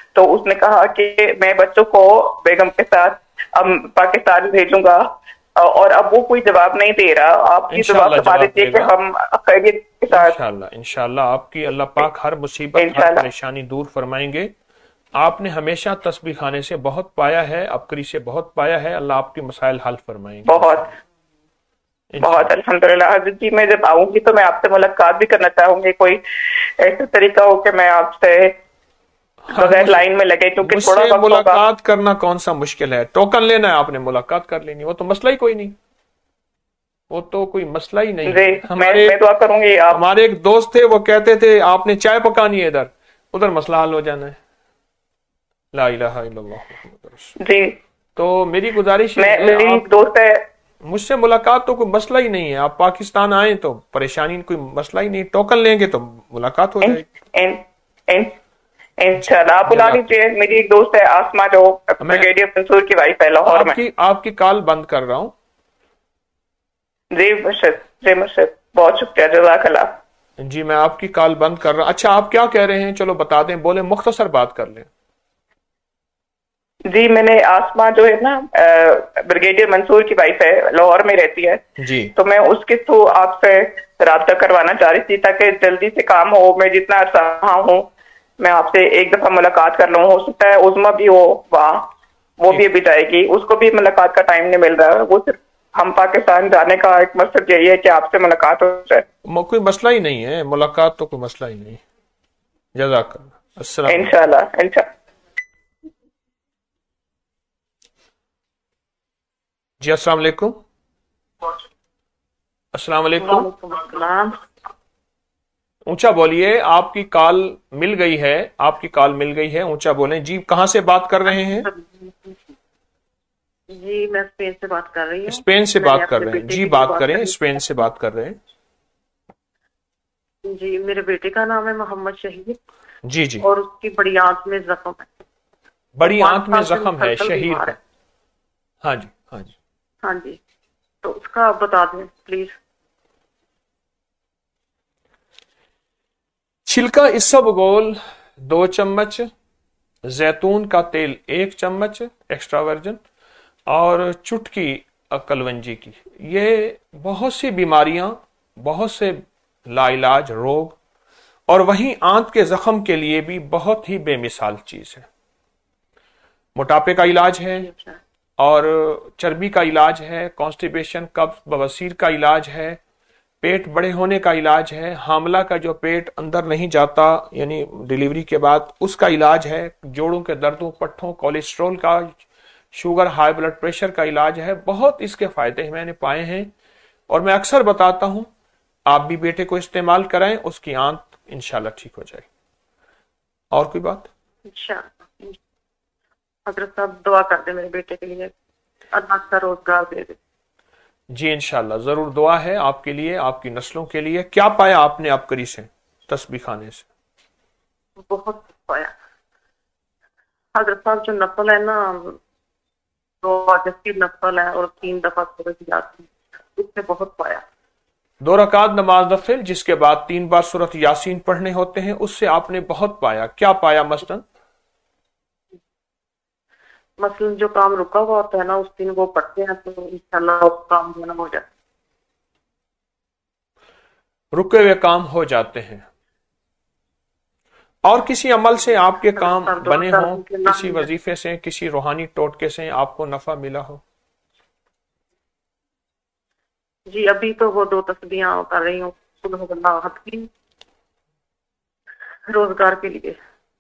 K: تو اس نے کہا کہ میں بچوں کو بیگم کے ساتھ اب پاکستان بھیجوں گا، اور اب وہ کوئی جواب نہیں دے رہا. آپ کی دعا کروا دیجیے کہ ہم خیریت کے ساتھ.
A: انشاءاللہ انشاءاللہ آپ کی اللہ پاک ہر مصیبت ہر پریشانی دور فرمائیں گے. آپ نے ہمیشہ تسبیح خانے سے بہت پایا ہے، ابکری سے بہت پایا ہے. اللہ آپ کے مسائل حل فرمائیں گے.
K: بہت بہت الحمدللہ. حضرت جی میں جب آؤں گی تو میں آپ سے ملاقات بھی کرنا چاہوں گی. کوئی ایسا طریقہ ہو کہ میں آپ سے بغیر لائن میں لگے، کیونکہ تھوڑا وقت
A: ملاقات کرنا کون سا مشکل ہے؟ ٹوکن لینا ہے، آپ نے ملاقات کر لینی، وہ تو مسئلہ ہی کوئی نہیں، وہ تو کوئی مسئلہ ہی نہیں.
K: ہمارے دعا کروں گی.
A: ہمارے ایک دوست تھے، وہ کہتے تھے آپ نے چائے پکانی ہے ادھر ادھر مسئلہ حل ہو جانا ہے. لا الہ الا اللہ.
K: جی
A: تو میری گزارش
K: ہے، میری دوست ہے،
A: مجھ سے ملاقات تو کوئی مسئلہ ہی نہیں ہے. آپ پاکستان آئیں تو پریشانی کوئی مسئلہ ہی نہیں، ٹوکن لیں گے تو ملاقات ہو جائے گی
K: انشاءاللہ. آپ بلا لیجیے. میری ایک دوست ہے آسما، جو بریگیڈیئر منصور کی وائف ہے لاہور میں.
A: آپ کی کال بند کر رہا ہوں.
K: جی مرشد، جی مرشد بہت شکریہ، جزاک اللہ.
A: جی میں آپ کی کال بند کر رہا ہوں. اچھا آپ کیا کہہ رہے ہیں؟ چلو بتا دیں، بولیں، مختصر بات کر لیں.
K: جی میں نے آسما جو ہے نا بریگیڈیئر منصور کی وائف ہے، لاہور میں رہتی ہے.
A: جی
K: تو میں اس کے تھرو آپ سے رابطہ کروانا چاہ رہی تھی تاکہ جلدی سے کام ہو. میں جتنا عرصہ رہا ہوں میں آپ سے ایک دفعہ ملاقات کر لوں. ہو سکتا ہے عظما بھی ہو وہاں، وہ بھی ابھی جائے گی، اس کو بھی ملاقات کا ٹائم نہیں مل رہا ہے. وہ صرف ہم پاکستان جانے کا ایک مقصد یہی ہے کہ آپ سے ملاقات ہو جائے.
A: کوئی مسئلہ ہی نہیں ہے، ملاقات تو کوئی مسئلہ ہی نہیں. جزاک اللہ. السلام
K: انشاءاللہ انشاءاللہ.
A: جی السلام علیکم. السلام علیکم. اونچا بولیے. آپ کی کال مل گئی ہے، آپ کی کال مل گئی ہے، اونچا بولیں. جی کہاں سے بات کر رہے ہیں؟
L: جی میں اسپین سے بات کر رہی ہوں.
A: اسپین سے بات کر رہے ہیں. جی بات کریں، اسپین سے بات کر رہے ہیں.
L: جی میرے بیٹے کا نام ہے محمد شہید.
A: جی جی.
L: اور اس کی بڑی آنکھ میں زخم ہے.
A: بڑی آنکھ میں زخم ہے شہید کا؟ ہاں جی ہاں جی
L: ہاں جی. تو اس کا آپ بتا دیں پلیز.
A: چھلکا اسبگول دو چمچ، زیتون کا تیل ایک چمچ ایکسٹرا ورجن، اور چٹکی کلونجی کی. یہ بہت سی بیماریاں، بہت سے لا علاج روگ، اور وہیں آنت کے زخم کے لیے بھی بہت ہی بے مثال چیز ہے. موٹاپے کا علاج ہے، اور چربی کا علاج ہے، کانسٹیپیشن قبض بواسیر کا علاج ہے، پیٹ بڑے ہونے کا علاج ہے، حاملہ کا جو پیٹ اندر نہیں جاتا یعنی ڈیلیوری کے بعد اس کا علاج ہے، جوڑوں کے دردوں، پٹھوں، کولیسٹرول کا، شوگر، ہائی بلڈ پریشر کا علاج ہے. بہت اس کے فائدے میں نے پائے ہیں، اور میں اکثر بتاتا ہوں آپ بھی بیٹے کو استعمال کرائیں، اس کی آنت انشاءاللہ ٹھیک ہو جائے. اور کوئی بات؟
L: انشاءاللہ. حضرت صاحب دعا کر دیں میرے بیٹے کے لیے، اللہ کا روزگار دے دے.
A: جی انشاءاللہ ضرور دعا ہے آپ کے لیے، آپ کی نسلوں کے لیے. کیا پایا آپ نے ابکری سے، تسبیح خانے سے؟
L: بہت پایا حضرت صاحب. جو نفل ہے نا، دو رکعت کی نفل ہے اور تین دفعہ سورۃ یاسین، اس سے بہت پایا.
A: دو رکعت نماز نفل جس کے بعد تین بار سورۃ یاسین پڑھنے ہوتے ہیں، اس سے آپ نے بہت پایا. کیا پایا مثلاً؟
L: مثلاً جو کام رکا ہوا ہوتا ہے نا، اس دن وہ پڑھتے ہیں تو انشاءاللہ کام جو ہو جاتا ہے.
A: رکے ہوئے کام ہو جاتے ہیں. اور کسی عمل سے آپ کے کام بنے ہوں، کسی وظیفے سے، کسی روحانی ٹوٹکے سے آپ کو نفع ملا ہو؟
L: جی ابھی تو وہ دو تسبیحاں کر رہی ہوں صبح اللہ کی روزگار کے لیے.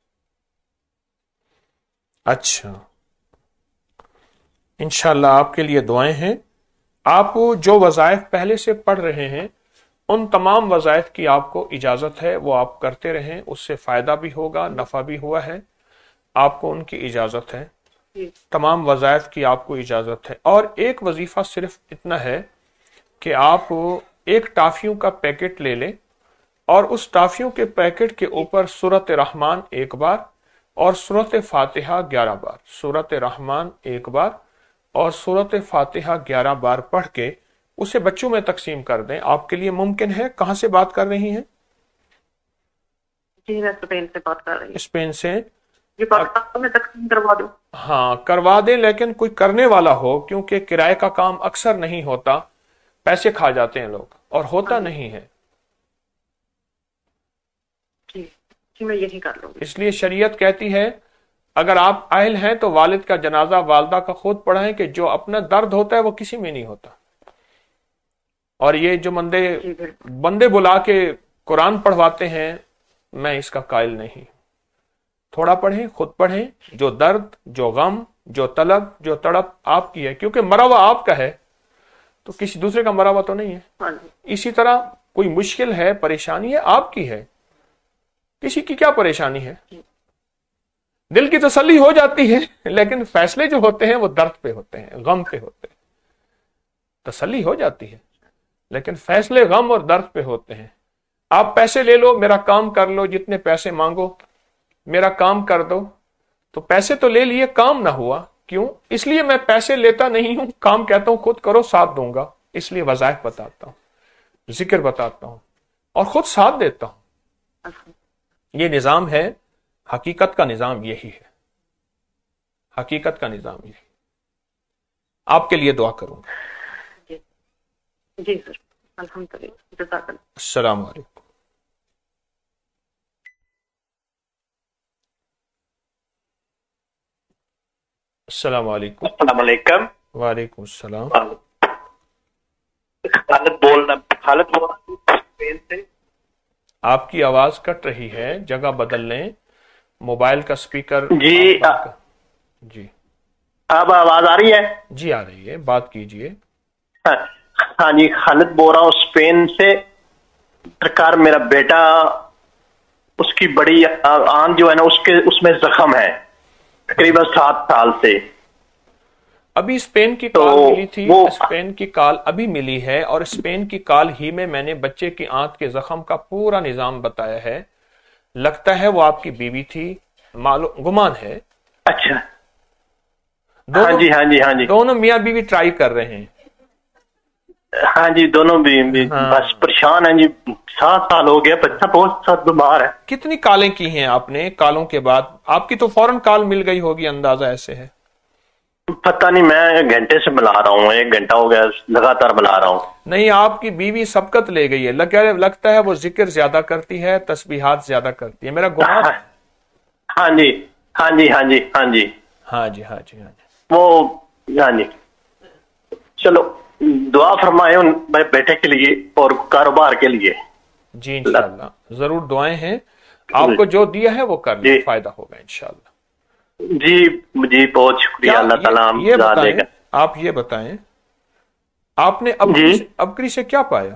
A: اچھا انشاءاللہ آپ کے لیے دعائیں ہیں. آپ جو وظائف پہلے سے پڑھ رہے ہیں ان تمام وظائف کی آپ کو اجازت ہے، وہ آپ کرتے رہیں، اس سے فائدہ بھی ہوگا، نفع بھی ہوا ہے، آپ کو ان کی اجازت ہے. تمام وظائف کی آپ کو اجازت ہے. اور ایک وظیفہ صرف اتنا ہے کہ آپ ایک ٹافیوں کا پیکٹ لے لیں، اور اس ٹافیوں کے پیکٹ کے اوپر سورۃ رحمان ایک بار اور سورۃ فاتحہ گیارہ بار، سورۃ رحمان ایک بار اور سورۃ فاتحہ گیارہ بار پڑھ کے اسے بچوں میں تقسیم کر دیں. آپ کے لیے ممکن ہے. کہاں سے بات کر رہی ہیں؟
L: جی میں اسپین سے بات کر رہی ہوں.
A: اسپین سے.
L: یہ پاکستان میں تقسیم کروا دو.
A: ہاں کروا دیں، لیکن کوئی کرنے والا ہو، کیونکہ کرائے کا کام اکثر نہیں ہوتا، پیسے کھا جاتے ہیں لوگ اور ہوتا نہیں ہے.
L: جی جی میں یہی کر لوں گی.
A: اس لیے شریعت کہتی ہے اگر آپ اہل ہیں تو والد کا جنازہ والدہ کا خود پڑھائیں، کہ جو اپنا درد ہوتا ہے وہ کسی میں نہیں ہوتا. اور یہ جو بندے بندے بلا کے قرآن پڑھواتے ہیں، میں اس کا قائل نہیں. تھوڑا پڑھیں، خود پڑھیں. جو درد، جو غم، جو طلب، جو تڑپ آپ کی ہے، کیونکہ مرا ہوا آپ کا ہے تو کسی دوسرے کا مرا ہوا تو نہیں ہے. اسی طرح کوئی مشکل ہے، پریشانی ہے، آپ کی ہے، کسی کی کیا پریشانی ہے. دل کی تسلی ہو جاتی ہے، لیکن فیصلے جو ہوتے ہیں وہ درد پہ ہوتے ہیں، غم پہ ہوتے ہیں. تسلی ہو جاتی ہے لیکن فیصلے غم اور درد پہ ہوتے ہیں. آپ پیسے لے لو، میرا کام کر لو، جتنے پیسے مانگو میرا کام کر دو، تو پیسے تو لے لیے، کام نہ ہوا. کیوں؟ اس لیے میں پیسے لیتا نہیں ہوں، کام کہتا ہوں خود کرو، ساتھ دوں گا. اس لیے وظائف بتاتا ہوں، ذکر بتاتا ہوں اور خود ساتھ دیتا ہوں. یہ نظام ہے، حقیقت کا نظام یہی ہے. حقیقت کا نظام یہی. آپ کے لیے دعا کروں گا.
L: جی سر، الحمدللہ، جزاک اللہ.
A: السلام علیکم. السلام علیکم.
M: السلام علیکم.
A: وعلیکم السلام.
M: خالد بول رہا خالد بول رہا اسپین سے.
A: آپ کی آواز کٹ رہی ہے، جگہ بدل لیں. موبائل کا سپیکر.
M: جی
A: جی
M: اب آواز آ رہی ہے؟
A: جی آ رہی ہے، بات کیجئے.
M: ہاں جی، خالد بول رہا ہوں اسپین سے. سرکار میرا بیٹا، اس کی بڑی آنکھ جو ہے نا، اس کے اس میں زخم ہے تقریباً سات سال سے.
A: ابھی اسپین کی کال ملی تھی، اسپین کی کال ابھی ملی ہے، اور اسپین کی کال ہی میں میں نے بچے کی آنکھ کے زخم کا پورا نظام بتایا ہے. لگتا ہے وہ آپ کی بیوی تھی، معلوم گمان ہے.
M: اچھا. ہاں جی ہاں جی ہاں جی
A: دونوں میاں بیوی ٹرائی کر رہے ہیں.
M: ہاں جی دونوں بھی بس پریشان ہیں جی. سات سال ہو گیا، بچہ بہت سخت بیمار ہے.
A: کتنی کالیں کی ہیں آپ نے؟ کالوں کے بعد آپ کی تو فوراً کال مل گئی ہوگی، اندازہ ایسے ہے.
M: پتہ نہیں، میں گھنٹے سے ملا رہا ہوں، ایک گھنٹہ ہو گیا لگاتار ملا رہا ہوں.
A: نہیں، آپ کی بیوی سبقت لے گئی ہے. لگتا ہے وہ ذکر زیادہ کرتی ہے، تسبیحات زیادہ کرتی ہے، میرا گمان.
M: ہاں جی ہاں جی ہاں جی ہاں جی
A: ہاں جی ہاں جی ہاں جی
M: وہ ہاں جی. چلو دعا فرمائے ان بیٹے کے لیے اور کاروبار کے لیے.
A: جی انشاءاللہ ضرور دعائیں ہیں. آپ کو جو دیا ہے وہ کر لیں، فائدہ ہوگا انشاءاللہ.
M: جی جی بہت شکریہ. اللہ تعالیٰ
A: یہ بتائیں، آپ یہ بتائیں آپ نے ابکری سے کیا پایا؟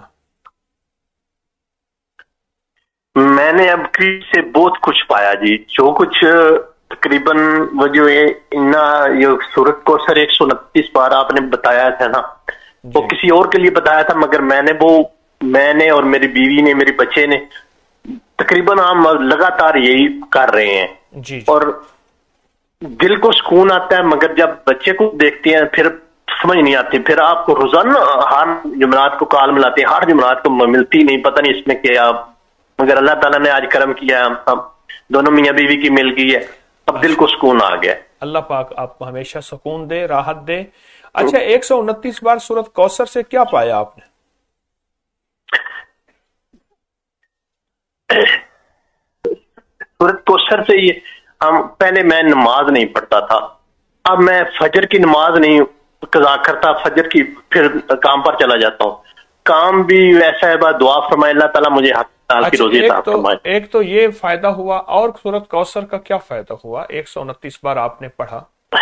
M: میں نے ابکری سے بہت کچھ پایا جی. جو کچھ تقریباً وہ جو یہ سورت کوثر ایک سو انتیس بار آپ نے بتایا تھا نا، وہ کسی اور کے لیے بتایا تھا، مگر میں نے وہ میں نے اور میری بیوی نے، میرے بچے نے تقریباً ہم لگاتار یہی کر رہے ہیں.
A: جی
M: اور دل کو سکون آتا ہے، مگر جب بچے کو دیکھتے ہیں پھر سمجھ نہیں آتی. پھر آپ کو روزانہ ہر جمعرات کو کال ملاتے ہیں، ہر جمعرات کو ملتی نہیں، پتہ نہیں اس میں کیا. مگر اللہ تعالیٰ نے آج کرم کیا، ہم دونوں میاں بیوی کی مل گئی ہے، اب دل کو سکون آ گیا.
A: اللہ پاک آپ کو ہمیشہ سکون دے، راحت دے. اچھا، ایک سو انتیس بار سورت کوثر سے کیا پایا آپ نے؟
M: سورت کوثر سے یہ ہم پہلے میں نماز نہیں پڑھتا تھا، اب میں فجر کی نماز نہیں قضا کرتا، فجر کی پھر کام پر چلا جاتا ہوں. کام بھی ویسا ہے، بس دعا فرمائے اللہ تعالیٰ مجھے حلال کی روزی عطا فرمائے.
A: ایک تو یہ فائدہ ہوا، اور سورت کوثر کا کیا فائدہ ہوا؟ ایک سو انتیس بار آپ نے پڑھا.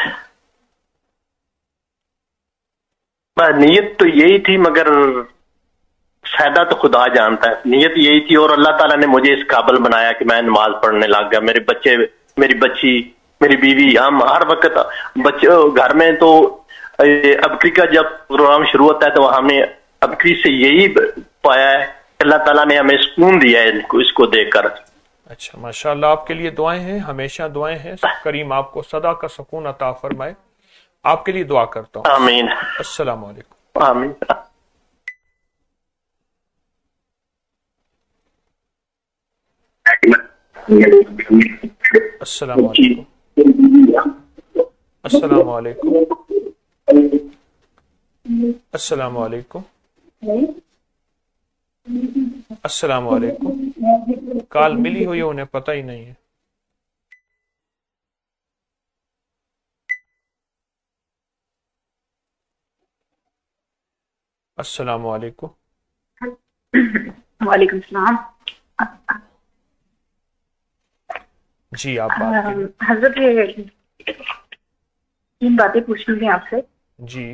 M: نیت تو یہی تھی، مگر فائدہ تو خدا جانتا ہے. نیت یہی تھی، اور اللہ تعالیٰ نے مجھے اس قابل بنایا کہ میں نماز پڑھنے لگ گیا. میرے بچے، میری بچی، میری بیوی، ہم ہر وقت بچے گھر میں. تو ابکری کا جب پروگرام شروع ہوتا ہے تو ہم نے ابکری سے یہی پایا ہے، اللہ تعالیٰ نے ہمیں سکون دیا ہے اس کو دیکھ کر.
A: اچھا ماشاءاللہ، آپ کے لیے دعائیں ہیں، ہمیشہ دعائیں ہیں. کریم آپ کو صدا کا سکون عطا فرمائے. آپ کے لیے دعا کرتا ہوں.
M: آمین.
A: السلام علیکم.
M: آمین.
A: السلام علیکم. السلام علیکم. السلام علیکم. السلام علیکم. کال ملی ہوئی انہیں پتہ ہی نہیں ہے. السلام علیکم.
N: وعلیکم السلام.
A: جی آپ بات کریں.
N: حضرت تین باتیں پوچھنی تھیں آپ سے.
A: جی.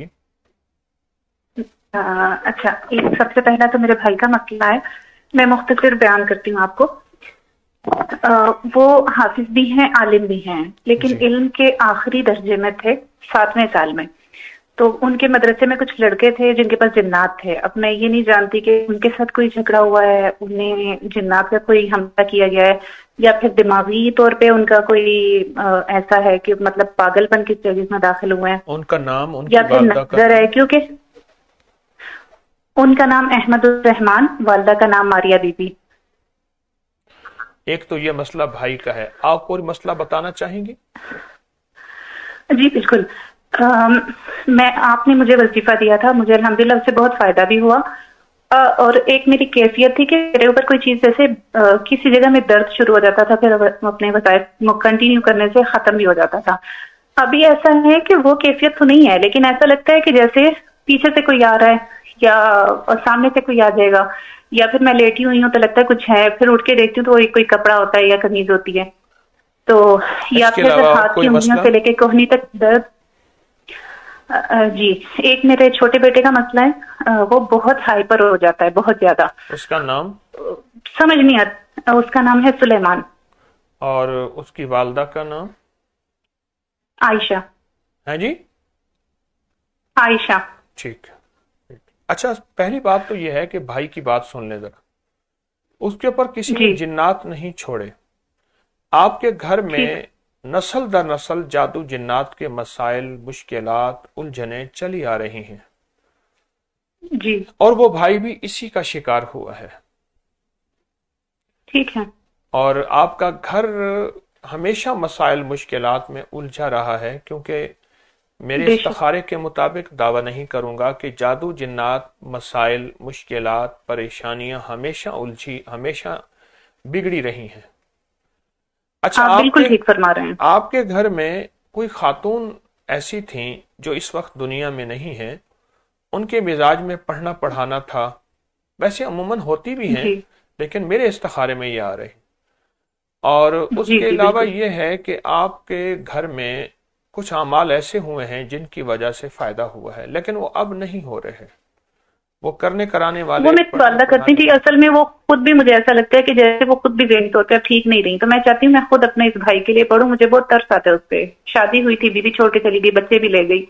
N: اچھا، ایک سب سے پہلا تو میرے بھائی کا مسئلہ ہے، میں مختصر بیان کرتی ہوں آپ کو. وہ حافظ بھی ہیں، عالم بھی ہیں، لیکن
A: جی.
N: علم کے آخری درجے میں تھے، ساتویں سال میں. تو ان کے مدرسے میں کچھ لڑکے تھے جن کے پاس جنات تھے. اب میں یہ نہیں جانتی کہ ان کے ساتھ کوئی جھگڑا ہوا ہے، انہیں جنات کا کوئی حملہ کیا گیا ہے، یا پھر دماغی طور پہ ان کا کوئی ایسا ہے کہ مطلب پاگل پن کی چیز میں داخل ہوئے ہیں.
A: ان کا نام، ان
N: یا
A: کی
N: پھر
A: والدہ کا
N: نظر ہے،
A: نام؟
N: کیونکہ ان کا نام احمد الرحمان، والدہ کا نام ماریا بی بی.
A: ایک تو یہ مسئلہ بھائی کا ہے، آپ کوئی مسئلہ بتانا چاہیں گے؟
N: جی بالکل. میں آپ نے مجھے وظیفہ دیا تھا، مجھے الحمدللہ اس سے بہت فائدہ بھی ہوا. اور ایک میری کیفیت تھی کہ میرے اوپر کوئی چیز جیسے کسی جگہ میں درد شروع ہو جاتا تھا، پھر اپنے وظائف کنٹینیو کرنے سے ختم بھی ہو جاتا تھا. ابھی ایسا ہے کہ وہ کیفیت تو نہیں ہے، لیکن ایسا لگتا ہے کہ جیسے پیچھے سے کوئی آ رہا ہے یا سامنے سے کوئی آ جائے گا، یا پھر میں لیٹی ہوئی ہوں تو لگتا ہے کچھ ہے، پھر اٹھ کے دیکھتی ہوں تو کوئی کپڑا ہوتا ہے یا قمیض ہوتی ہے. تو یا پھر اگر ہاتھ کی انگلیوں سے لے کے کوہنی تک درد. جی ایک میرے چھوٹے بیٹے کا مسئلہ ہے، وہ بہت ہائپر ہو جاتا ہے، بہت زیادہ.
A: اس کا نام
N: سمجھ نہیں آتا. اس کا نام ہے سلیمان.
A: اور اس کی والدہ کا نام؟
N: عائشہ.
A: ہے جی،
N: عائشہ.
A: ٹھیک. اچھا، پہلی بات تو یہ ہے کہ بھائی کی بات سن لیں ذرا. اس کے اوپر کسی نے جنات نہیں چھوڑے. آپ کے گھر میں نسل در نسل جادو جنات کے مسائل، مشکلات، الجھنیں چلی آ رہی ہیں.
N: جی.
A: اور وہ بھائی بھی اسی کا شکار ہوا ہے.
N: ٹھیک ہے.
A: اور آپ کا گھر ہمیشہ مسائل، مشکلات میں الجھا رہا ہے، کیونکہ میرے استخارے کے مطابق دعویٰ نہیں کروں گا کہ جادو جنات، مسائل، مشکلات، پریشانیاں ہمیشہ الجھی، ہمیشہ بگڑی رہی ہیں. اچھا،
N: آپ بالکل ٹھیک فرما رہے ہیں.
A: آپ کے گھر میں کوئی خاتون ایسی تھیں جو اس وقت دنیا میں نہیں ہیں، ان کے مزاج میں پڑھنا پڑھانا تھا؟ ویسے عموماً ہوتی بھی ہیں، جی. لیکن میرے استخارے میں یہ آ رہی. اور اس جی, کے جی, علاوہ یہ ہے کہ آپ کے گھر میں کچھ اعمال ایسے ہوئے ہیں جن کی وجہ سے فائدہ ہوا ہے، لیکن وہ اب نہیں ہو رہے. وہ کرنے کرانے والے
N: وہ میری والدہ کرتی تھی. اصل میں وہ خود بھی، مجھے ایسا لگتا ہے کہ جیسے وہ خود بھی ذہنی طور پر ٹھیک نہیں رہی. تو میں چاہتی ہوں میں خود اپنے اس بھائی کے لیے پڑھوں. مجھے بہت ترس آتا ہے اس پہ. شادی ہوئی تھی، بیوی چھوڑ کے چلی گئی، بچے بھی لے گئی.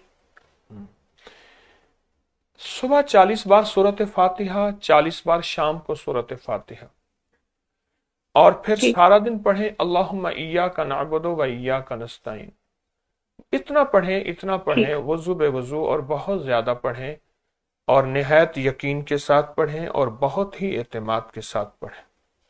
A: صبح چالیس بار سورت فاتحہ، چالیس بار شام کو سورت فاتحہ، اور پھر سارا دن پڑھیں اللہم ایاک نعبد و ایاک نستعین. اتنا پڑھیں، اتنا پڑھیں، وضو بے وضو، اور بہت زیادہ پڑھیں، اور نہایت یقین کے ساتھ پڑھیں، اور بہت ہی اعتماد کے ساتھ پڑھیں.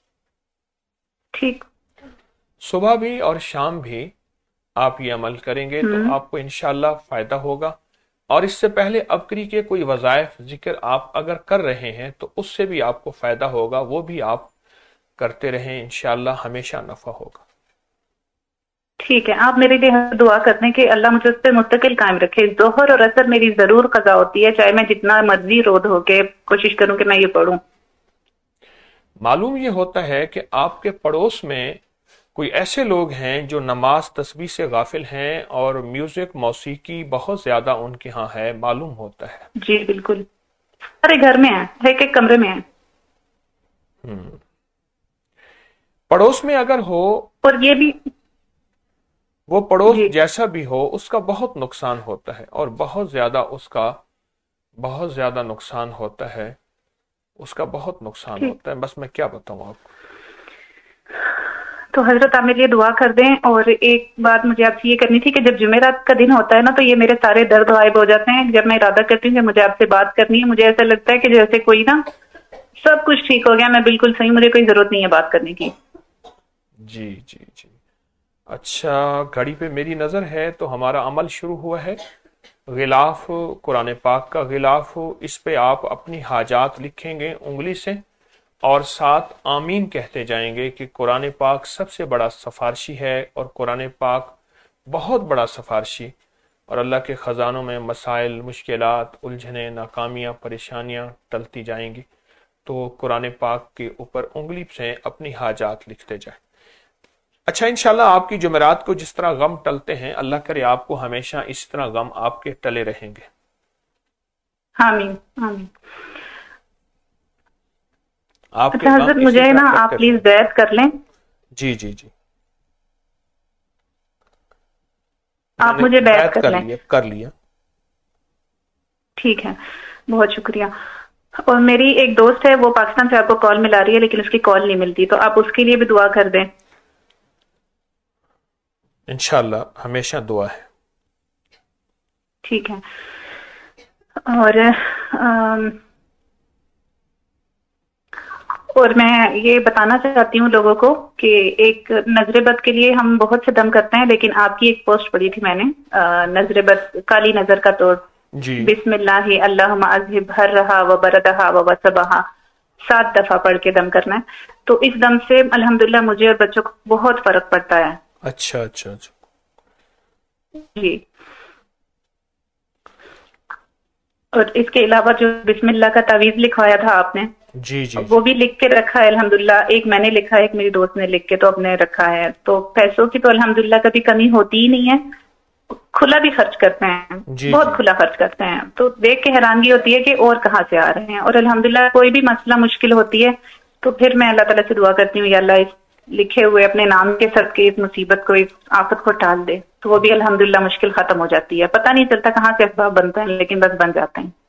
N: ٹھیک.
A: صبح بھی اور شام بھی آپ یہ عمل کریں گے تو آپ کو انشاءاللہ فائدہ ہوگا. اور اس سے پہلے ابکری کے کوئی وظائف ذکر آپ اگر کر رہے ہیں تو اس سے بھی آپ کو فائدہ ہوگا. وہ بھی آپ کرتے رہیں، انشاءاللہ ہمیشہ نفع ہوگا.
N: ٹھیک ہے. آپ میرے لیے دعا کرتے ہیں کہ اللہ مجھے اس پہ مستقل قائم رکھے. ظہر اور عصر میری ضرور قضا ہوتی ہے، چاہے میں جتنا مرضی رود ہو کے کوشش کروں کہ میں یہ پڑھوں.
A: معلوم یہ ہوتا ہے کہ آپ کے پڑوس میں کوئی ایسے لوگ ہیں جو نماز تسبیح سے غافل ہیں، اور میوزک، موسیقی بہت زیادہ ان کے ہاں ہے، معلوم ہوتا ہے.
N: جی بالکل. سارے گھر میں ہیں، ایک ایک کمرے میں ہیں.
A: ہم پڑوس میں اگر ہو،
N: اور یہ بھی
A: وہ پڑوس جی. جیسا بھی ہو، اس کا بہت نقصان ہوتا ہے، اور بہت زیادہ اس کا بہت زیادہ نقصان ہوتا ہے اس کا بہت نقصان ہوتا ہے. بس میں کیا بتاؤں آپ کو.
N: تو حضرت آپ میرے لیے دعا کر دیں. اور ایک بات مجھے آپ سے یہ کرنی تھی کہ جب جمعرات کا دن ہوتا ہے نا، تو یہ میرے سارے درد غائب ہو جاتے ہیں. جب میں ارادہ کرتی ہوں کہ مجھے آپ سے بات کرنی ہے، مجھے ایسا لگتا ہے کہ جیسے کوئی نا سب کچھ ٹھیک ہو گیا، میں بالکل صحیح، مجھے کوئی ضرورت نہیں ہے بات کرنے کی.
A: جی جی جی اچھا، گھڑی پہ میری نظر ہے تو ہمارا عمل شروع ہوا ہے. غلاف قرآن پاک کا غلاف، اس پہ آپ اپنی حاجات لکھیں گے انگلی سے اور ساتھ آمین کہتے جائیں گے کہ قرآن پاک سب سے بڑا سفارشی ہے اور قرآن پاک بہت بڑا سفارشی، اور اللہ کے خزانوں میں مسائل، مشکلات، الجھنیں، ناکامیاں، پریشانیاں ٹلتی جائیں گی. تو قرآن پاک کے اوپر انگلی سے اپنی حاجات لکھتے جائیں. اچھا، انشاءاللہ آپ کی جمعرات کو جس طرح غم ٹلتے ہیں، اللہ کرے آپ کو ہمیشہ اس طرح غم آپ کے ٹلے رہیں گے.
N: آمین آمین.
A: آپ کے
N: اچھا
A: غم
N: حضرت
A: اسی
N: مجھے
A: طرح
N: نا
A: ٹلتے
N: آپ پلیز
A: رہیں.
N: بیعت کر لیں.
A: جی جی جی
N: آپ
A: میں نے
N: مجھے بیعت کر
A: کر
N: لیں.
A: لیا کر لیا
N: ٹھیک ہے، بہت شکریہ. اور میری ایک دوست ہے، وہ پاکستان سے آپ کو کال ملا رہی ہے لیکن اس کی کال نہیں ملتی، تو آپ اس کے لیے بھی دعا کر دیں.
A: انشاءاللہ ہمیشہ دعا ہے.
N: ٹھیک ہے. اور آم، اور میں یہ بتانا چاہتی ہوں لوگوں کو کہ ایک نظر بد کے لیے ہم بہت سے دم کرتے ہیں، لیکن آپ کی ایک پوسٹ پڑھی تھی میں نے، آ، نظر بد، کالی نظر کا توڑ.
A: جی
N: بسم اللہ اللہم اذہب ہر رہا و بردہا و وصبہا، سات دفعہ پڑھ کے دم کرنا ہے. تو اس دم سے الحمدللہ مجھے اور بچوں کو بہت فرق پڑتا ہے.
A: اچھا اچھا اچھا.
N: جی. اور اس کے علاوہ جو بسم اللہ کا تعویذ لکھوایا تھا آپ نے،
A: جی جی
N: وہ بھی لکھ کے رکھا ہے الحمدللہ. ایک میں نے لکھا ہے، ایک میری دوست نے لکھ کے تو اپنے رکھا ہے. تو پیسوں کی تو الحمدللہ کبھی کمی ہوتی ہی نہیں ہے، کھلا بھی خرچ کرتے ہیں،
A: جی
N: بہت
A: جی
N: کھلا خرچ کرتے ہیں. تو دیکھ کے حیرانگی ہوتی ہے کہ اور کہاں سے آ رہے ہیں. اور الحمدللہ کوئی بھی مسئلہ مشکل ہوتی ہے تو پھر میں اللہ تعالیٰ سے دعا کرتی ہوں، یا اللہ اس لکھے ہوئے اپنے نام کے صدقے اس مصیبت کو، اس آفت کو ٹال دے. تو وہ بھی الحمدللہ مشکل ختم ہو جاتی ہے. پتہ نہیں چلتا کہاں سے اسباب بنتے ہیں، لیکن بس بن جاتے ہیں.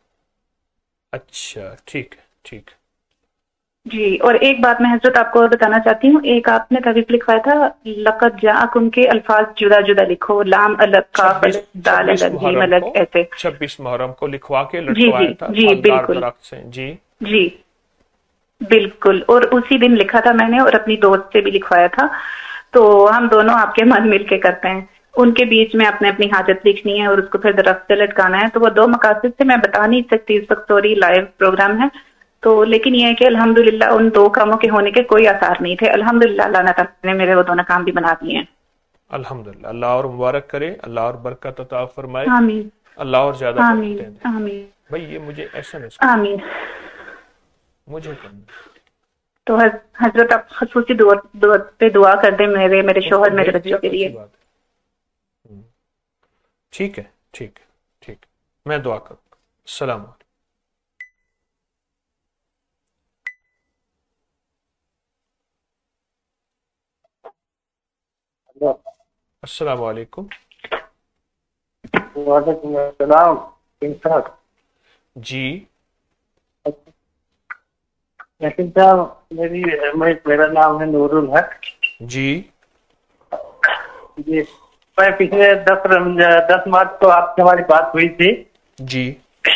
A: اچھا ٹھیک ہے ٹھیک ہے.
N: جی. اور ایک بات میں حضرت آپ کو اور بتانا چاہتی ہوں، ایک آپ نے تعویذ لکھوایا تھا، لقد جاءکم کے الفاظ جدا جدا لکھو، لام الگ، کاف
A: چھبیس
N: الگ، دال
A: چھبیس
N: الگ، جیم
A: محرم
N: الگ،
A: کو
N: ایسے.
A: چھبیس محرم کو لکھوا کے
N: جی
A: لٹکوایا
N: جی
A: تھا
N: جی
A: پھلدار
N: بالکل.
A: درخت سے. جی
N: جی بالکل. اور اسی دن لکھا تھا میں نے، اور اپنی دوست سے بھی لکھوایا تھا. تو ہم دونوں آپ کے من مل کے کرتے ہیں. ان کے بیچ میں اپنے اپنی حاجت لکھنی ہے اور اس کو پھر درخت سے لٹکانا ہے. تو وہ دو مقاصد سے میں بتا نہیں سکتی اس وقت، سوری لائیو پروگرام ہے تو، لیکن یہ ہے کہ الحمدللہ ان دو کاموں کے ہونے کے کوئی آثار نہیں تھے. الحمدللہ اللہ تعالیٰ نے میرے وہ دونوں کام بھی بنا دیے ہیں.
A: الحمدللہ. اللہ اور مبارک کرے، اللہ اور برکت عطا فرمائے،
N: آمین
A: اللہ اور زیادہ
N: آمین
A: برکتیں دے.
N: آمین
A: بھائی یہ مجھے ایس ایم ایس
N: آمین.
A: مجھے کرنا.
N: تو حض- حضرت آپ خصوصی دعا دعا پہ دعا کر دیں میرے میرے
A: اس
N: شوہر
A: کو
N: میرے
A: بھیج دیا
N: بچوں کے
A: تو
N: لیے.
A: اچھی بات ہے. ہم. ٹھیک ہے ٹھیک ہے ٹھیک ہے. میں دعا کروں. السلام علیکم. السلام علیکم.
O: وعلیکم السلام.
A: جی
O: لیکن صاحب میری میرا نام ہے نور الحق.
A: جی
O: جی میں پچھلے دس دس مارچ کو آپ سے ہماری بات ہوئی تھی.
A: جی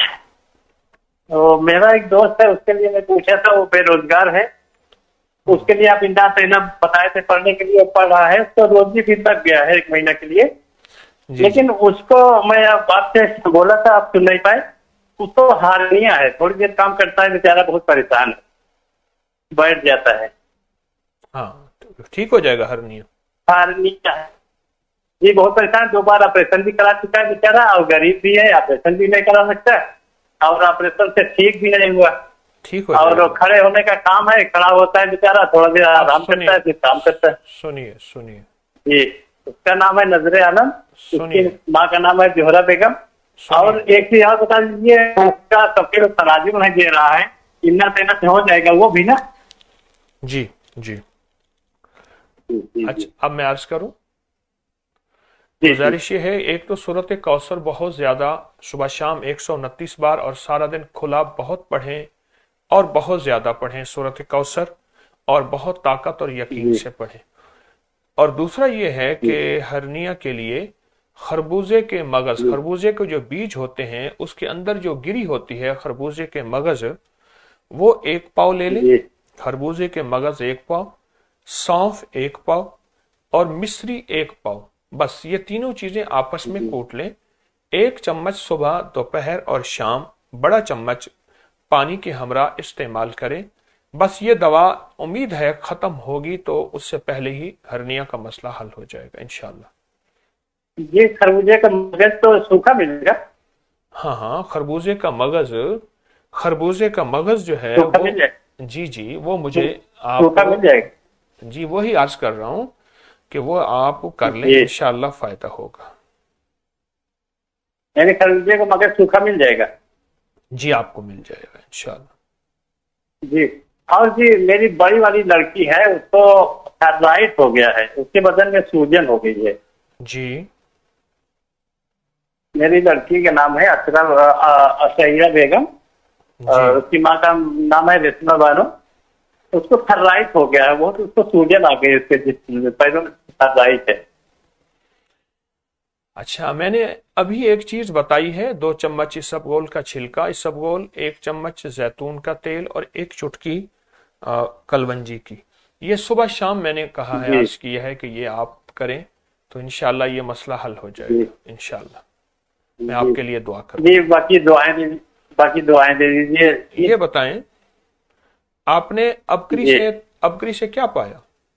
O: تو میرا ایک دوست ہے، اس کے لیے میں پوچھا تھا، وہ بے روزگار ہے. اس کے لیے آپ امداد دینا بتائے تھے، پڑھنے کے لیے پڑھ رہا ہے. اس کو روزی فیس تک گیا ہے ایک مہینہ کے لیے.
A: جی
O: لیکن اس کو میں بات سے بولا تھا، آپ سن نہیں پائے. اس کو ہارنیا ہے، تھوڑی دیر کام کرتا ہے بیچارہ، بہت پریشان ہے، بیٹھ جاتا ہے.
A: ہاں ٹھیک ہو جائے گا ہرنیا.
O: ہارنیا ہے جی، بہت پریشان. دو بار آپریشن بھی کرا چکا ہے بیچارہ، اور غریب بھی ہے، آپریشن بھی نہیں کرا سکتا، اور آپریشن سے ٹھیک بھی نہیں ہوا.
A: ٹھیک ہو جائے
O: اور
A: گا.
O: کھڑے ہونے کا کام ہے، کھڑا ہوتا ہے بیچارہ، تھوڑا دیر آرام کرتا ہے، پھر کام کرتا ہے.
A: سنیے سنیے
O: جی اس کا نام ہے نظر عالم، اس کی
A: سنیے
O: ماں کا نام ہے جوہرہ بیگم. اور ایک چیز اور بتا دیجیے، اس کا سفیر تراجم نہیں دے رہا ہے، اتنا دینا سے ہو جائے گا وہ بھی نا؟
A: جی جی اچھا اب میں عرض کروں. گزارش یہ ہے، ایک تو سورت کوثر بہت زیادہ صبح شام ایک سو انتیس بار اور سارا دن کھلا بہت پڑھیں اور بہت زیادہ پڑھیں سورت کوثر، اور بہت طاقت اور یقین سے پڑھیں. اور دوسرا یہ ہے کہ ہرنیا کے لیے خربوزے کے مغز، خربوزے کے جو بیج ہوتے ہیں اس کے اندر جو گری ہوتی ہے خربوزے کے مغز، وہ ایک پاؤ لے لیں. خربوزے کے مغز ایک پاؤ، سونف ایک پاؤ، اور مصری ایک پاؤ، بس یہ تینوں چیزیں آپس میں کوٹ لیں. ایک چمچ صبح، دوپہر اور شام بڑا چمچ پانی کے ہمراہ استعمال کریں. بس یہ دوا امید ہے ختم ہوگی تو اس سے پہلے ہی ہرنیا کا مسئلہ حل ہو جائے گا انشاءاللہ.
O: یہ خربوزے کا مغز تو سوکھا ملے گا؟
A: ہاں ہاں خربوزے کا مغز، خربوزے کا مغز جو ہے
O: سوکھا
A: وہ
O: مل جائے
A: جی جی وہ مجھے آپ
O: سوکھا مل جائے گا؟
A: جی وہی عرض کر رہا ہوں کہ وہ آپ کر لیں
O: جی.
A: انشاءاللہ فائدہ ہوگا.
O: یعنی خربوزے کا مغز سوکھا مل جائے گا؟
A: جی آپ کو مل جائے گا انشاءاللہ.
O: جی. اور جی میری بڑی والی لڑکی ہے، اس کو تھائرائڈ ہو گیا ہے، اس کے بدن میں سوجن ہو گئی ہے.
A: جی
O: میری لڑکی کا نام ہے اشرف بیگم، اور اس کی ماں کا نام ہے رسمہ بانو. اس کو تھائرائڈ ہو گیا ہے، وہ اس کو سوجن آ گئی، اس کے جسم میں پیروں میں تھائرائڈ ہے.
A: اچھا میں نے ابھی ایک چیز بتائی ہے، دو چمچ اسبگول کا چھلکا اسبگول، ایک چمچ زیتون کا تیل اور ایک چٹکی کلونجی کی. یہ صبح شام میں نے کہا ہے، عرض کیا ہے کہ یہ آپ کریں تو انشاءاللہ یہ مسئلہ حل ہو جائے گا انشاءاللہ. میں آپ کے لیے دعا کروں.
O: جی باقی دعائیں باقی دعائیں دے دیجیے.
A: یہ بتائیں آپ نے ابکری سے ابکری سے کیا پایا؟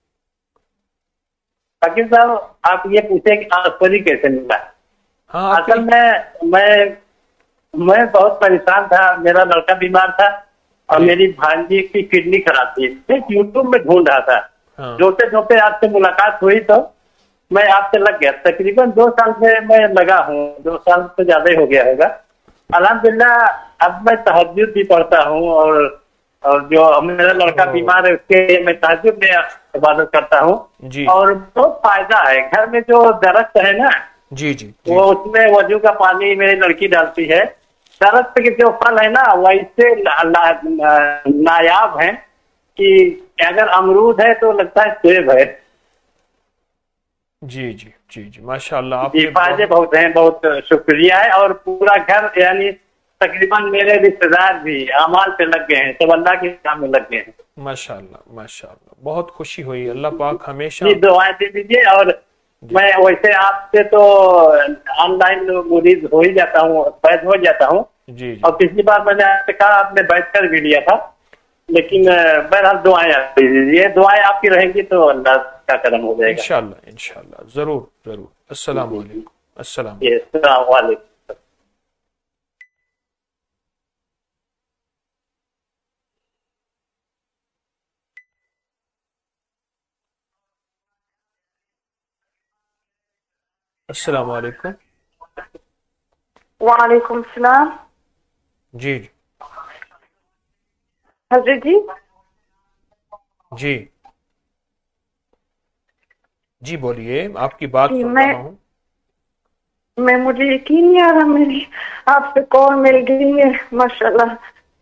O: فقیر صاحب آپ یہ پوچھیں کہ آسپری کیسے ملا؟
A: ہاں
O: اصل میں میں میں بہت پریشان تھا، میرا لڑکا بیمار تھا اور میری بھانجی کی کڈنی خراب تھی. یوٹیوب میں ڈھونڈ رہا تھا، جوتے جوتے آپ سے ملاقات ہوئی تو میں آپ سے لگ گیا. تقریباً دو سال سے میں لگا ہوں، دو سال سے زیادہ ہی ہو گیا ہوگا. الحمدللہ اب میں تہجد بھی پڑھتا ہوں، اور اور جو میرا لڑکا بیمار ہے اس کے لیے میں تہجد میں عبادت کرتا ہوں.
A: جی.
O: اور بہت فائدہ ہے. گھر میں جو درخت ہے نا
A: جی جی,
O: جی. وہ اس میں وضو کا پانی میری لڑکی ڈالتی ہے. درخت کے جو پھل ہے نا وہ اس سے نایاب ہیں کہ اگر امرود ہے تو لگتا ہے سیب ہے.
A: جی جی جی جی ماشاءاللہ آپ
O: جی فائدے بہت ہیں. بہت شکریہ ہے. اور پورا گھر یعنی تقریباً میرے رشتے دار بھی اعمال پہ لگ گئے ہیں، سب اللہ کے کام میں لگ گئے ہیں.
A: ماشاءاللہ ماشاءاللہ بہت خوشی ہوئی. اللہ پاک ہمیشہ
O: جی دعائیں دے دیجیے. اور میں ویسے آپ سے تو آن لائن مریض ہو ہی جاتا ہوں، بیٹھ ہو جاتا ہوں.
A: جی
O: اور پچھلی بار میں نے آپ سے کہا آپ نے بیٹھ کر بھی لیا تھا، لیکن بہرحال دعائیں دے دیجیے. دعائیں آپ کی رہیں گی تو اللہ کا کرم ہو جائے گا
A: انشاءاللہ انشاءاللہ. ضرور ضرور. السلام علیکم. السلام
O: السلام علیکم.
A: السلام علیکم.
P: وعلیکم السلام.
A: جی جی
P: حضرت جی.
A: جی جی بولیے، آپ کی بات سن
P: میں
A: رہا ہوں.
P: میں مجھے یقین نہیں آ رہا میری آپ سے کال مل گئی ہے ماشاءاللہ.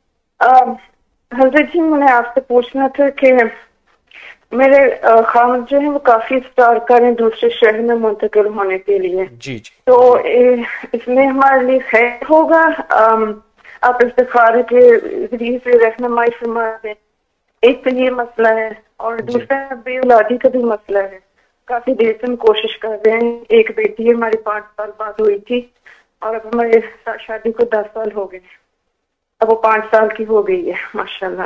P: حضرت جی میں آپ سے پوچھنا تھا کہ میرے خامد جو ہیں وہ کافی اسٹار کر ہیں دوسرے شہر میں منتقل ہونے کے لیے.
A: جی جی
P: تو اس میں ہمارے لیے خیر ہوگا؟ آپ استخارے کے ذریعے سے رہنمائی فرما دیں. ایک تو یہ مسئلہ ہے، اور دوسرا بے اولادی کا بھی مسئلہ ہے. کافی دیر سے ہم کوشش کر رہے ہیں. ایک بیٹی ہے ہماری، پانچ سال بعد ہوئی تھی، اور اب ہمارے شادی کو دس سال ہو گئے، اب وہ پانچ سال کی ہو گئی ہے ماشاءاللہ.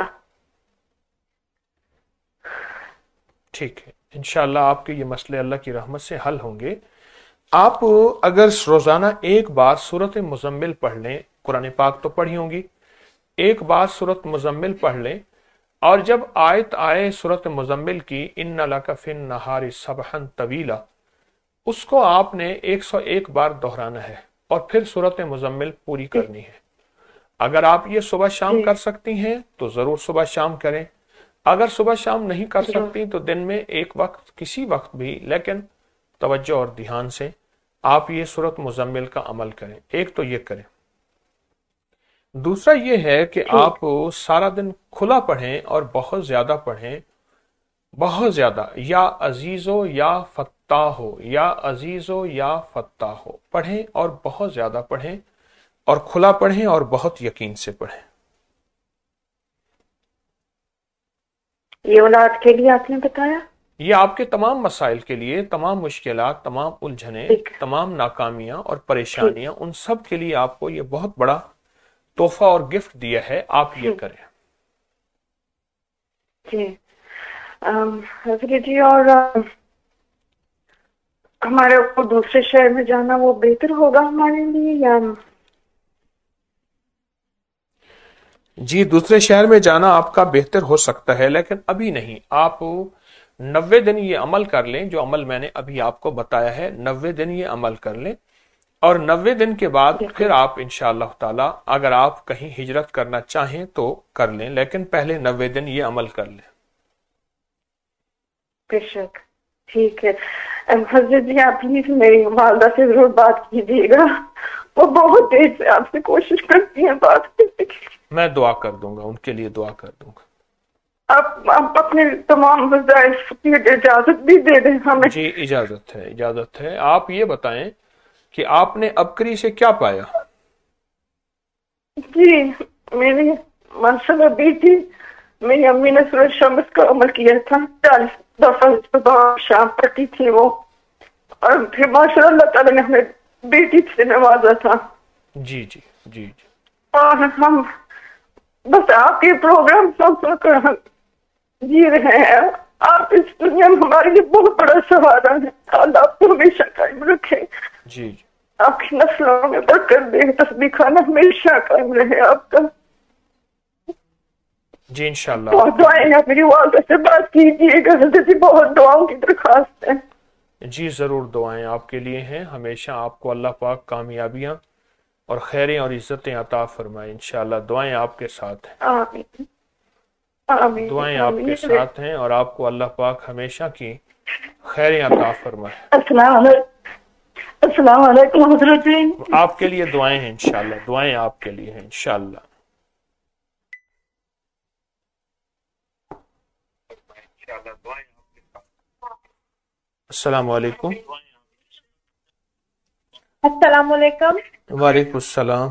A: ٹھیک ہے انشاءاللہ آپ کے یہ مسئلے اللہ کی رحمت سے حل ہوں گے. آپ اگر روزانہ ایک بار سورۃ مزمل پڑھ لیں، قرآن پاک تو پڑھی ہوں گی، ایک بار سورۃ مزمل پڑھ لیں، اور جب آیت آئے سورۃ مزمل کی ان لک فی النہار سبحا طویلا، اس کو آپ نے ایک سو ایک بار دہرانا ہے اور پھر سورۃ مزمل پوری کرنی ہے. اگر آپ یہ صبح شام کر سکتی ہیں تو ضرور صبح شام کریں. اگر صبح شام نہیں کر سکتی تو دن میں ایک وقت کسی وقت بھی، لیکن توجہ اور دھیان سے آپ یہ سورۃ مزمل کا عمل کریں. ایک تو یہ کریں. دوسرا یہ ہے کہ آپ سارا دن کھلا پڑھیں اور بہت زیادہ پڑھیں، بہت زیادہ. یا عزیزو یا فتاحو، یا عزیزو یا فتاحو پڑھیں، اور بہت زیادہ پڑھیں، اور کھلا پڑھیں اور بہت یقین سے پڑھیں.
P: یہ اولاد کے لیے آپ نے بتایا؟
A: یہ آپ کے تمام مسائل کے لیے، تمام مشکلات، تمام الجھنیں، تمام ناکامیاں اور پریشانیاں، ان سب کے لیے آپ کو یہ بہت بڑا تحفہ اور گفٹ دیا ہے، آپ یہ کریں۔
P: جی حضرت جی، اور ہمارے کو دوسرے شہر میں جانا وہ بہتر ہوگا ہمارے لیے یا؟
A: جی دوسرے شہر میں جانا آپ کا بہتر ہو سکتا ہے، لیکن ابھی نہیں۔ آپ نوے دن یہ عمل کر لیں جو عمل میں نے ابھی آپ کو بتایا ہے، نوے دن یہ عمل کر لیں، اور نوے دن کے بعد پھر آپ انشاءاللہ تعالی اگر آپ کہیں ہجرت کرنا چاہیں تو کر لیں، لیکن پہلے نوے دن یہ عمل کر لیں۔
P: بے شک، ٹھیک ہے حضرت جی، آپ پلیز میری والدہ سے ضرور بات کیجیے گا، وہ بہت دیر سے آپ سے کوشش کرتی ہیں بات کرنے کی۔
A: میں دعا کر دوں گا، ان کے لیے دعا کر دوں گا۔
P: آپ آپ اپنے تمام وظائف کی اجازت بھی دے دیں ہمیں۔
A: جی اجازت ہے، اجازت ہے۔ آپ یہ بتائیں کہ آپ نے ابکری سے کیا پایا؟
P: جی میری مسئلہ بھی تھی، میری امی نے سورۃ شمس کا عمل کیا تھا، چالیس دفعہ صبح شام پڑھی تھی وہ، اور پھر ماشاء اللہ تعالیٰ نے ہمیں بیٹی سے نوازا تھا۔
A: جی جی جی جی
P: اور ہم بس آپ کے پروگرام سن سن کر ہم جی رہے ہیں۔ آپ اس دنیا میں ہمارے لیے بہت بڑا سہارا ہے، اللہ آپ کو ہمیشہ قائم رکھے،
A: جی
P: آپ کی نسلوں میں برکت دے، تسبیح خانہ ہمیشہ قائم رہے آپ کا۔
A: جی انشاءاللہ
P: بہت دعائیں، آپ میری والدہ سے بات کیجیے گا حضرت جی، بہت دعاؤں کی درخواست ہے۔
A: جی ضرور، دعائیں آپ کے لیے ہیں، ہمیشہ آپ کو اللہ پاک کامیابیاں اور خیریں اور عزتیں عطا فرمائے انشاءاللہ۔ دعائیں آپ کے ساتھ ہیں،
P: آمین آمین،
A: دعائیں آپ کے ساتھ ہیں، اور آپ کو اللہ پاک ہمیشہ کی خیریں عطا فرمائے۔
P: السلام علیکم، السلام علیکم حضرت جی۔
A: آپ کے لیے دعائیں ہیں انشاءاللہ، دعائیں آپ کے لیے ہیں انشاءاللہ۔ السلام علیکم۔
Q: السلام علیکم۔
A: وعلیکم السلام۔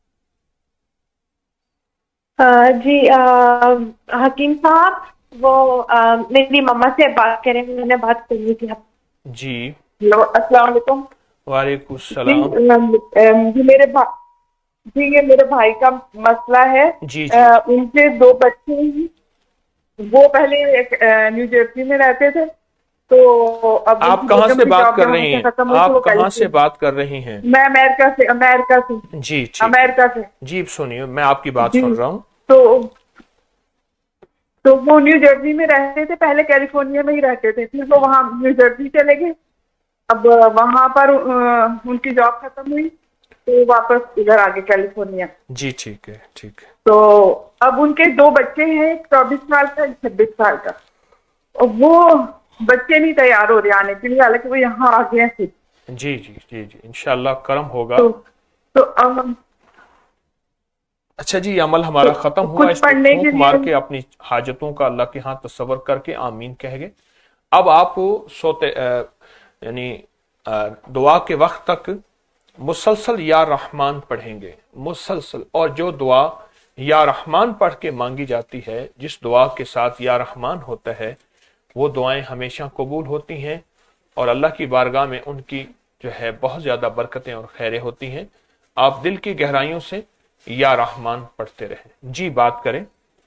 Q: جی حکیم صاحب، وہ میری مما سے بات کریں، میں نے بات کرنی تھی۔
A: جی
Q: السلام علیکم۔
A: وعلیکم السلام۔
Q: جی میرے جی یہ میرے بھائی کا مسئلہ ہے،
A: جی
Q: ان کے دو بچے ہیں، وہ پہلے نیو جرسی میں رہتے تھے، تو اب
A: آپ کہاں سے بات کر رہی ہیں؟ آپ کہاں سے بات کر رہی ہیں؟
Q: میں امریکہ سے امریکہ سے
A: جی
Q: امریکہ سے
A: جی سنیے، میں آپ کی بات سن رہا ہوں۔
Q: تو تو وہ نیو جرسی میں رہتے تھے، پہلے کیلیفورنیا میں ہی رہتے تھے، پھر وہ وہاں نیو جرسی چلے گئے، اب وہاں پر ان کی جاب ختم ہوئی تو واپس ادھر آگے کیلیفورنیا۔
A: جی ٹھیک ہے ٹھیک ہے۔
Q: تو اب ان کے دو بچے ہیں، ایک چوبیس سال کا، ایک چھبیس سال کا، اور وہ بچے نہیں تیار ہو رہے آنے کے لیے، حالانکہ وہ یہاں آ گئے ہیں۔
A: جی جی جی جی انشاءاللہ کرم ہوگا۔
Q: تو اب
A: اچھا جی، یہ عمل ہمارا ختم ہوا، اس پہ پھونک مار کے اپنی حاجتوں کا اللہ کے ہاں تصور کر کے آمین کہہ گے۔ اب آپ سوتے یعنی دعا کے وقت تک مسلسل یا رحمان پڑھیں گے، مسلسل، اور جو دعا یا رحمان پڑھ کے مانگی جاتی ہے، جس دعا کے ساتھ یا رحمان ہوتا ہے، وہ دعائیں ہمیشہ قبول ہوتی ہیں، اور اللہ کی بارگاہ میں ان کی جو ہے بہت زیادہ برکتیں اور خیریں ہوتی ہیں۔ آپ دل کی گہرائیوں سے یا رحمان پڑھتے رہیں۔ جی بات کریں۔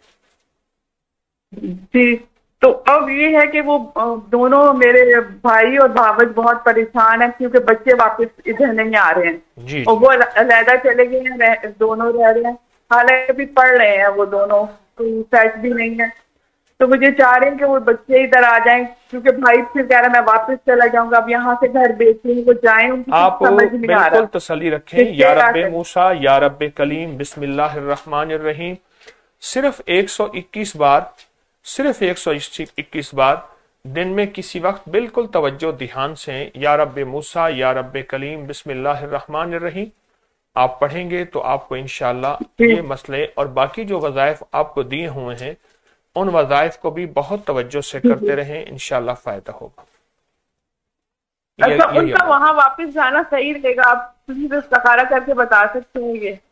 Q: جی تو اب یہ ہے کہ وہ دونوں میرے بھائی اور بھاوج بہت پریشان ہیں، کیونکہ بچے واپس ادھر نہیں آ رہے ہیں،
A: جی
Q: اور وہ علیحدہ چلے گئے ہیں، دونوں رہ رہے ہیں، حالانکہ بھی پڑھ رہے ہیں وہ دونوں، کوئی سیٹ بھی نہیں ہے، تو مجھے چاہ رہے ہیں کہ وہ بچے ادھر آ جائیں، کیونکہ بھائی پھر کہہ رہا ہے میں واپس چلا جاؤں گا، اب یہاں سے گھر بیچیں، وہ جائیں، ان کی
A: آپ
Q: سمجھ نہیں آ رہا۔
A: بالکل تسلی رکھیں، یا رب موسیٰ یا رب کلیم بسم اللہ الرحمن الرحیم صرف ایک سو اکیس بار، صرف ایک سو اکیس بار دن میں کسی وقت بالکل توجہ دھیان سے یا رب موسیٰ یا رب کلیم بسم اللہ الرحمن الرحیم آپ پڑھیں گے تو آپ کو انشاءاللہ یہ مسئلے اور باقی جو وظائف آپ کو دیے ہوئے ہیں ان وظائف کو بھی بہت توجہ سے کرتے رہیں، انشاءاللہ فائدہ ہوگا۔
Q: اچھا ان کا وہاں واپس جانا صحیح رہے گا؟ آپ پلیز استخارہ کر کے بتا سکتے ہیں؟ یہ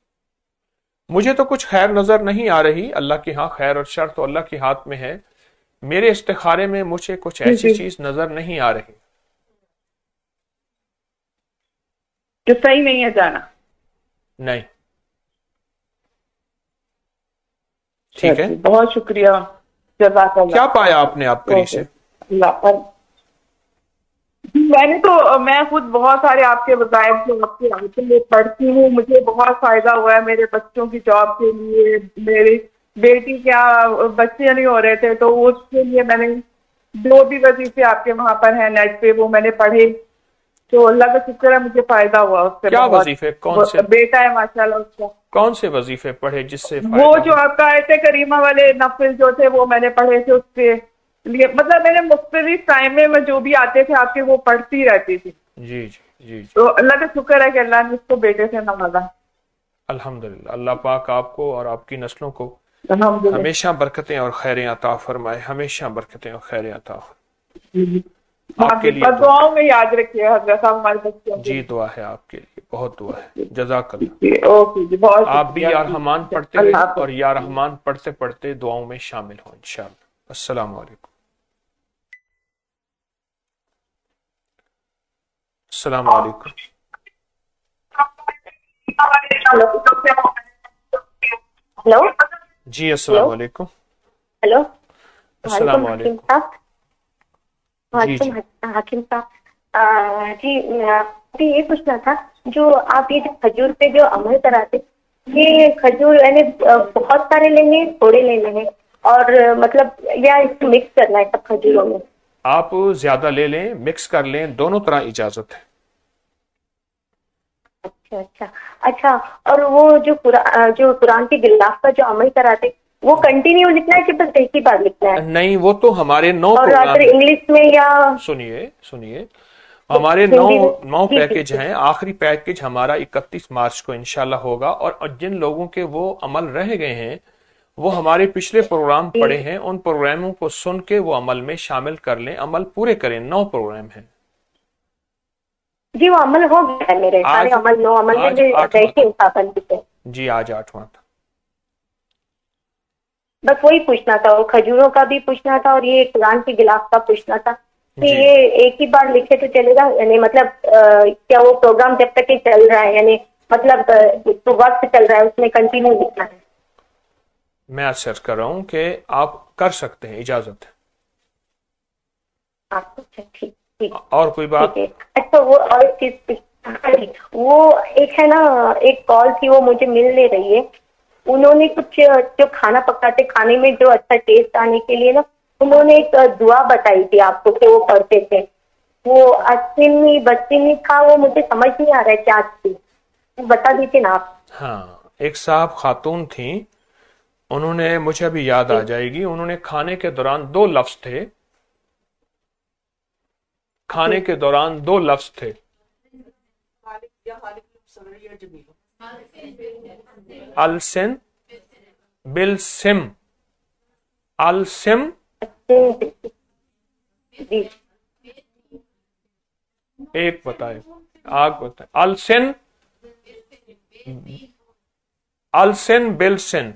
A: مجھے تو کچھ خیر نظر نہیں آ رہی، اللہ کے ہاں خیر اور شر تو اللہ کے ہاتھ میں ہے، میرے استخارے میں مجھے کچھ ایسی چیز نظر نہیں آ رہی
Q: جو صحیح نہیں ہے جانا.
A: نہیں. ٹھیک ہے,
Q: بہت شکریہ. جزاک اللہ.
A: کیا پایا آپ نے آپ کری سے؟
Q: میں نے تو میں خود بہت سارے آپ کے وظائف جو آپ کے آتے ہیں پڑھتی ہوں, مجھے بہت فائدہ ہوا ہے میرے بچوں کی جاب کے لیے. میری بیٹی کیا بچے نہیں ہو رہے تھے تو اس کے لیے میں نے جو بھی وظیفے آپ کے وہاں پر ہیں نیٹ پہ وہ میں نے پڑھے, تو اللہ کا شکر ہے مجھے فائدہ ہوا اس سے.
A: کیا وظیفے؟ کون سے؟
Q: بیٹا ہے ماشاءاللہ اس کا.
A: کون سے وظیفے پڑھے جس سے
Q: وہ جو آپ کا آیت کریمہ والے نفل جو تھے وہ میں نے پڑھے تھے, اس کے لیے مطلب میں نے مختلف ٹائم میں جو بھی آتے تھے آپ کے وہ پڑھتی رہتی تھی.
A: جی جی جی
Q: تو اللہ کا شکر ہے کہ اللہ نے اس کو بیٹے سے نوازا.
A: الحمدللہ. اللہ پاک آپ کو اور آپ کی نسلوں کو ہمیشہ برکتیں اور خیریں عطا فرمائے, ہمیشہ برکتیں اور خیریں عطا فرمائے. آپ کے لیے
Q: دعاؤں میں یاد رکھیے حضرت صاحب ہمارے بچوں.
A: جی دعا ہے آپ کے لیے, بہت دعا ہے. جزاک اللہ. آپ بھی یا رحمان پڑھتے رہیں اور یا رحمان پڑھتے پڑھتے دعاؤں میں شامل ہوں انشاءاللہ. السلام علیکم. السلام علیکم.
R: ہلو.
A: جی السلام علیکم.
R: ہلو.
A: السلام علیکم.
R: وعلیکم حکیم صاحب. جی مجھے یہ پوچھنا تھا, جو آپ یہ جو کھجور پہ جو عمل کراتے, یہ کھجور یعنی بہت سارے لینے ہیں تھوڑے لینے ہیں, اور مطلب یا اس کو مکس کرنا ہے سب کھجوروں میں؟
A: آپ زیادہ لے لیں, مکس کر لیں, دونوں طرح اجازت ہے.
R: اچھا اچھا اچھا. اور وہ جو جو قرآن کے غلاف کا جو عمل کراتے وہ کنٹینیو لکھنا ہے کہ بس ایک ہی بار لکھنا ہے؟
A: نہیں, وہ تو ہمارے نو
R: اور انگلش میں یا
A: سنیے سنیے ہمارے نو نو پیکج ہیں. آخری پیکج ہمارا اکتیس مارچ کو انشاءاللہ ہوگا, اور جن لوگوں کے وہ عمل رہ گئے ہیں وہ ہمارے پچھلے پروگرام پڑے ہیں, ان پروگراموں کو سن کے وہ عمل میں شامل کر لیں, عمل پورے کریں. نو پروگرام ہیں.
R: جی وہ عمل ہو گیا ہے میرے سارے عمل نو عمل میں.
A: جی آج آٹھواں تھا.
R: بس وہی پوچھنا تھا, وہ کھجوروں کا بھی پوچھنا تھا اور یہ قرآن کے غلاف کا پوچھنا تھا کہ یہ ایک ہی بار لکھے تو چلے گا, یعنی مطلب کیا وہ پروگرام جب تک چل رہا ہے, یعنی مطلب وقت چل رہا ہے اس میں کنٹینیو لکھنا ہے؟
A: میں عرض کر رہا ہوں کہ آپ کر سکتے ہیں, اجازت ہے.
R: اچھا ٹھیک.
A: اور کوئی بات؟
R: اچھا وہ اور چیز وہ ایک ہے نا, ایک کال تھی وہ مجھے مل نہیں رہی ہے. انہوں نے کچھ جو کھانا پکاتے کھانے میں جو اچھا ٹیسٹ آنے کے لیے نا انہوں نے ایک دعا بتائی تھی آپ کو کہ وہ پڑھتے تھے, وہ اسمی بسمی تھا, وہ مجھے سمجھ نہیں آ رہا ہے کیا تھی, بتا دیتے نا آپ.
A: ہاں, ایک صاحب خاتون تھیں, انہوں نے مجھے ابھی یاد آ جائے گی, انہوں نے کھانے کے دوران دو لفظ تھے, کھانے کے دوران دو لفظ تھے, السن بالسم, السم ایک بتائے آگ بتائے, السن السن بالسن,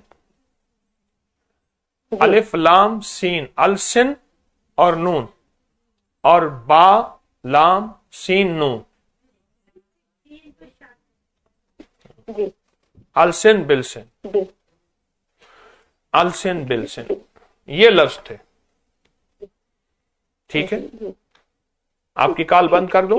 A: الف لام سین, السن اور نون, اور با لام سین نون, السن بالسن, السن بالسن, یہ لفظ تھے. ٹھیک ہے, آپ کی کال بند کر دو.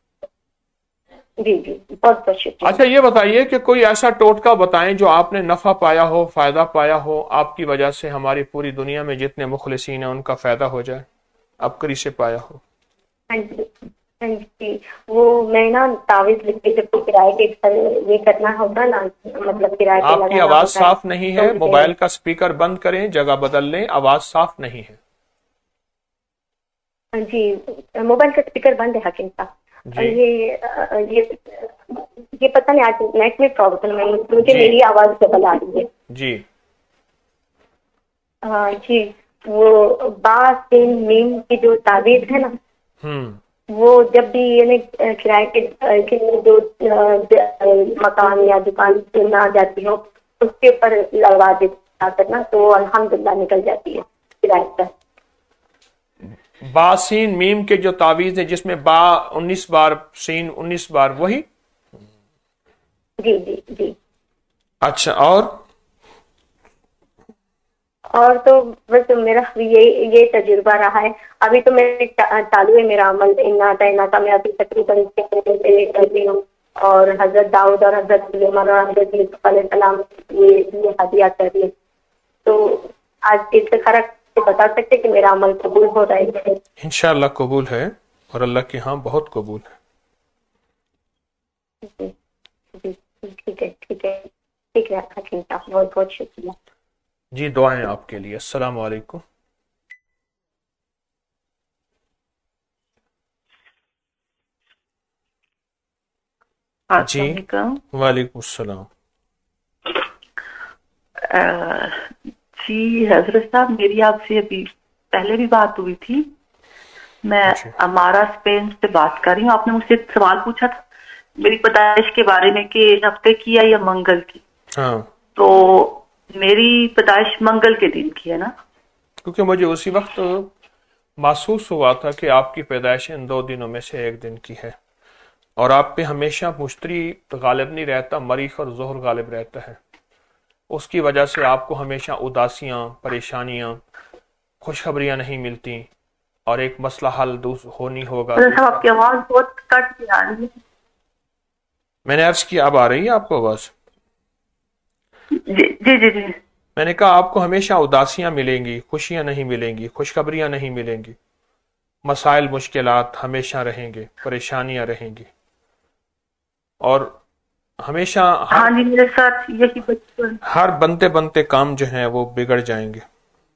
R: جی جی بہت بہت شکریہ.
A: اچھا یہ بتائیے کہ کوئی ایسا ٹوٹکا بتائیں جو آپ نے نفع پایا ہو, فائدہ پایا ہو, آپ کی وجہ سے ہماری پوری دنیا میں جتنے مخلصین ہیں ان کا فائدہ ہو جائے, آپ کری سے پایا ہو.
R: ہاں جی ہاں جی, وہ میں نا تعویذ لکھ کے جب کرائے کے یہ کرنا ہوگا نا, مطلب کرائے پہ
A: آپ کی آواز صاف نہیں ہے, موبائل کا سپیکر بند کریں, جگہ بدل لیں, آواز صاف نہیں ہے.
R: جی موبائل کا سپیکر بند ہے حکیم صاحب. یہ یہ پتہ نہیں آج نیٹ میں پرابلم ہے, مجھے میری آواز ڈبل آ رہی ہے.
A: جی
R: جی وہ با سین میم کی جو تعویذ ہے نا, وہ جب بھی یعنی کرائے کے جو مکان یا دکان سے نہ جاتی ہو اس کے اوپر لگوا دیتا کرنا, تو الحمدللہ نکل جاتی ہے کرائے پر.
A: با سین میم کے جو تعویذ ہے جس میں با انیس بار سین انیس بار وہی؟
R: جی جی جی.
A: اچھا اور
R: اور تو بس میرا یہ یہ تجربہ رہا ہے. ابھی تو میرے چالو ہے میرا عمل انا تینا کا. میں ابھی تقریباً کر رہی ہوں اور حضرت داؤد اور حضرت سلیمان اور حضرت یوسف علیہ السلام یہ یہ ہدیہ کر رہی. تو آج استخارہ سے بتا سکتے کہ میرا عمل قبول ہو رہا ہے؟ انشاءاللہ
A: قبول ہے اور اللہ کے ہاں بہت قبول ہے.
R: جی جی ٹھیک ہے ٹھیک ہے ٹھیک ہے حکیم صاحب بہت بہت شکریہ.
A: جی دعائیں آپ کے لیے. السلام علیکم. جی وعلیکم السلام.
G: جی حضرت صاحب میری آپ سے ابھی پہلے بھی بات ہوئی تھی. میں ہمارا اسپین سے بات کر رہی ہوں. آپ نے مجھ سے ایک سوال پوچھا تھا میری پیدائش کے بارے میں کہ ہفتے کی ہے یا منگل کی.
A: ہاں
G: تو میری پیدائش منگل کے دن کی ہے نا.
A: کیونکہ مجھے اسی وقت محسوس ہوا تھا کہ آپ کی پیدائش ان دو دنوں میں سے ایک دن کی ہے اور آپ پہ ہمیشہ مشتری غالب نہیں رہتا، مریخ اور ظہر غالب رہتا ہے. اس کی وجہ سے آپ کو ہمیشہ اداسیاں، پریشانیاں، خوشخبریاں نہیں ملتی اور ایک مسئلہ حل ہونی ہوگا.
G: آپ کی آواز بہت کٹ کے آ رہی ہے.
A: میں نے عرض کیا اب آ رہی ہے آپ کو آواز؟
G: جی جی جی.
A: میں نے کہا آپ کو ہمیشہ اداسیاں ملیں گی، خوشیاں نہیں ملیں گی، خوشخبریاں نہیں ملیں گی، مسائل مشکلات ہمیشہ رہیں گے، پریشانیاں رہیں گی اور ہمیشہ
G: ہاں جی میرے ساتھ یہی بچپن
A: ہر بنتے بنتے کام جو ہیں وہ بگڑ جائیں گے.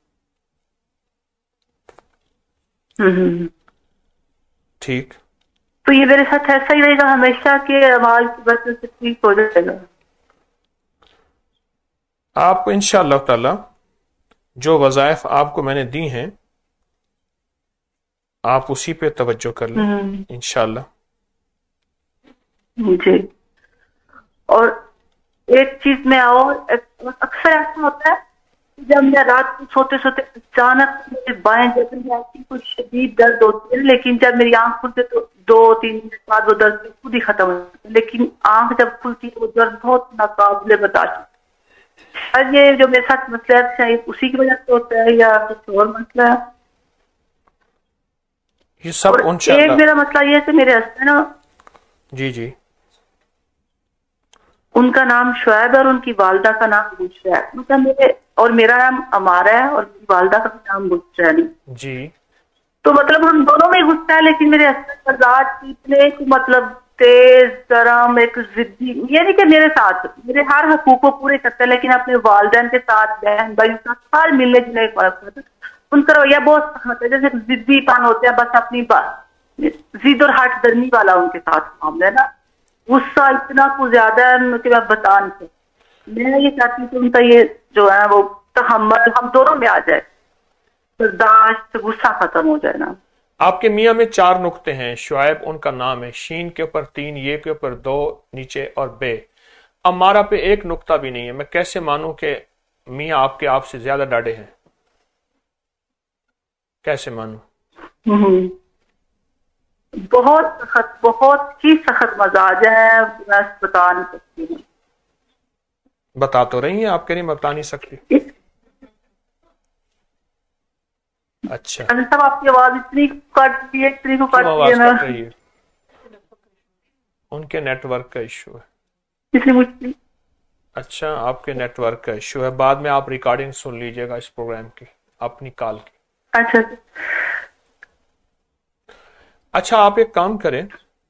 A: ٹھیک.
G: تو یہ میرے ساتھ ایسا ہی رہے گا ہمیشہ کہ آواز کی وجہ سے ٹھیک ہو جائے گا.
A: آپ کو انشاءاللہ تعالی جو وظائف آپ کو میں نے دی ہیں آپ اسی پہ توجہ کر لیں انشاءاللہ.
G: جی. اور ایک چیز میں اور اکثر ایسا ہوتا ہے جب میں رات کو سوتے سوتے اچانک میرے بائیں جب میں کچھ شدید درد ہوتی ہے لیکن جب میری آنکھ کھلتی تو دو تین منٹ بعد وہ درد خود ہی ختم ہو جاتا ہے. لیکن آنکھ جب کھلتی ہے وہ درد بہت ناقابل برداشت. اور یہ جو میرے ساتھ مسئلہ ہے شاید اسی کی وجہ سے ہوتا ہے یا کچھ اور مسئلہ ہے؟
A: یہ سب انشاءاللہ.
G: ایک میرا مسئلہ یہ ہے کہ میرے ہسبینڈ نا
A: جی جی
G: ان کا نام شعیب ہے اور ان کی والدہ کا نام بشرا ہے. مطلب میرے اور میرا نام امارا ہے اور میری والدہ کا نام بشرا ہے.
A: جی
G: تو مطلب ہم دونوں میں غصہ ہے لیکن میرے ہسبینڈ ذات اتنے مطلب تیز گرم ایک ضدی. یہ نہیں کہ میرے ساتھ میرے ہر حقوق کو پورے کرتے ہیں لیکن اپنے والدین کے ساتھ بہن بھائی کے ساتھ ہر ملنے جلنے کا فرق ہوتا ہے. ان کا رویہ بہت سخت ہے جیسے ضدی پان ہوتے ہیں بس اپنی ضد اور ہٹ درمی والا ان کے ساتھ معاملہ ہے نا. غصہ اتنا کو زیادہ ہے کہ میں بتا نہیں سکتی. میں یہ چاہتی ہوں کہ ان کا یہ جو ہے وہ تحمل ہم دونوں میں آ جائے، برداشت، غصہ ختم ہو جائے نا.
A: آپ کے میاں میں چار نقطے ہیں. شعیب ان کا نام ہے، شین کے اوپر تین، یہ کے اوپر دو نیچے اور بے. امارا پہ ایک نقطہ بھی نہیں ہے. میں کیسے مانوں کہ میاں آپ کے آپ سے زیادہ ڈاڑے ہیں؟ کیسے مانوں؟
G: بہت سخت بہت ہی سخت مزاج ہے. میں بتا نہیں سکتی ہوں.
A: بتا تو رہی ہیں آپ کے نہیں بتا نہیں سکتی. اچھا
G: سب آپ کی آواز اتنی کٹ رہی ہے اتنی کو کٹ رہی ہے نا.
A: ان کے نیٹ ورک کا ایشو ہے.
G: اس لیے مجھے
A: اچھا آپ کے نیٹ ورک کا ایشو ہے. بعد میں آپ ریکارڈنگ سن لیجئے گا اس پروگرام کی اپنی کال کی.
G: اچھا
A: اچھا آپ ایک کام کریں.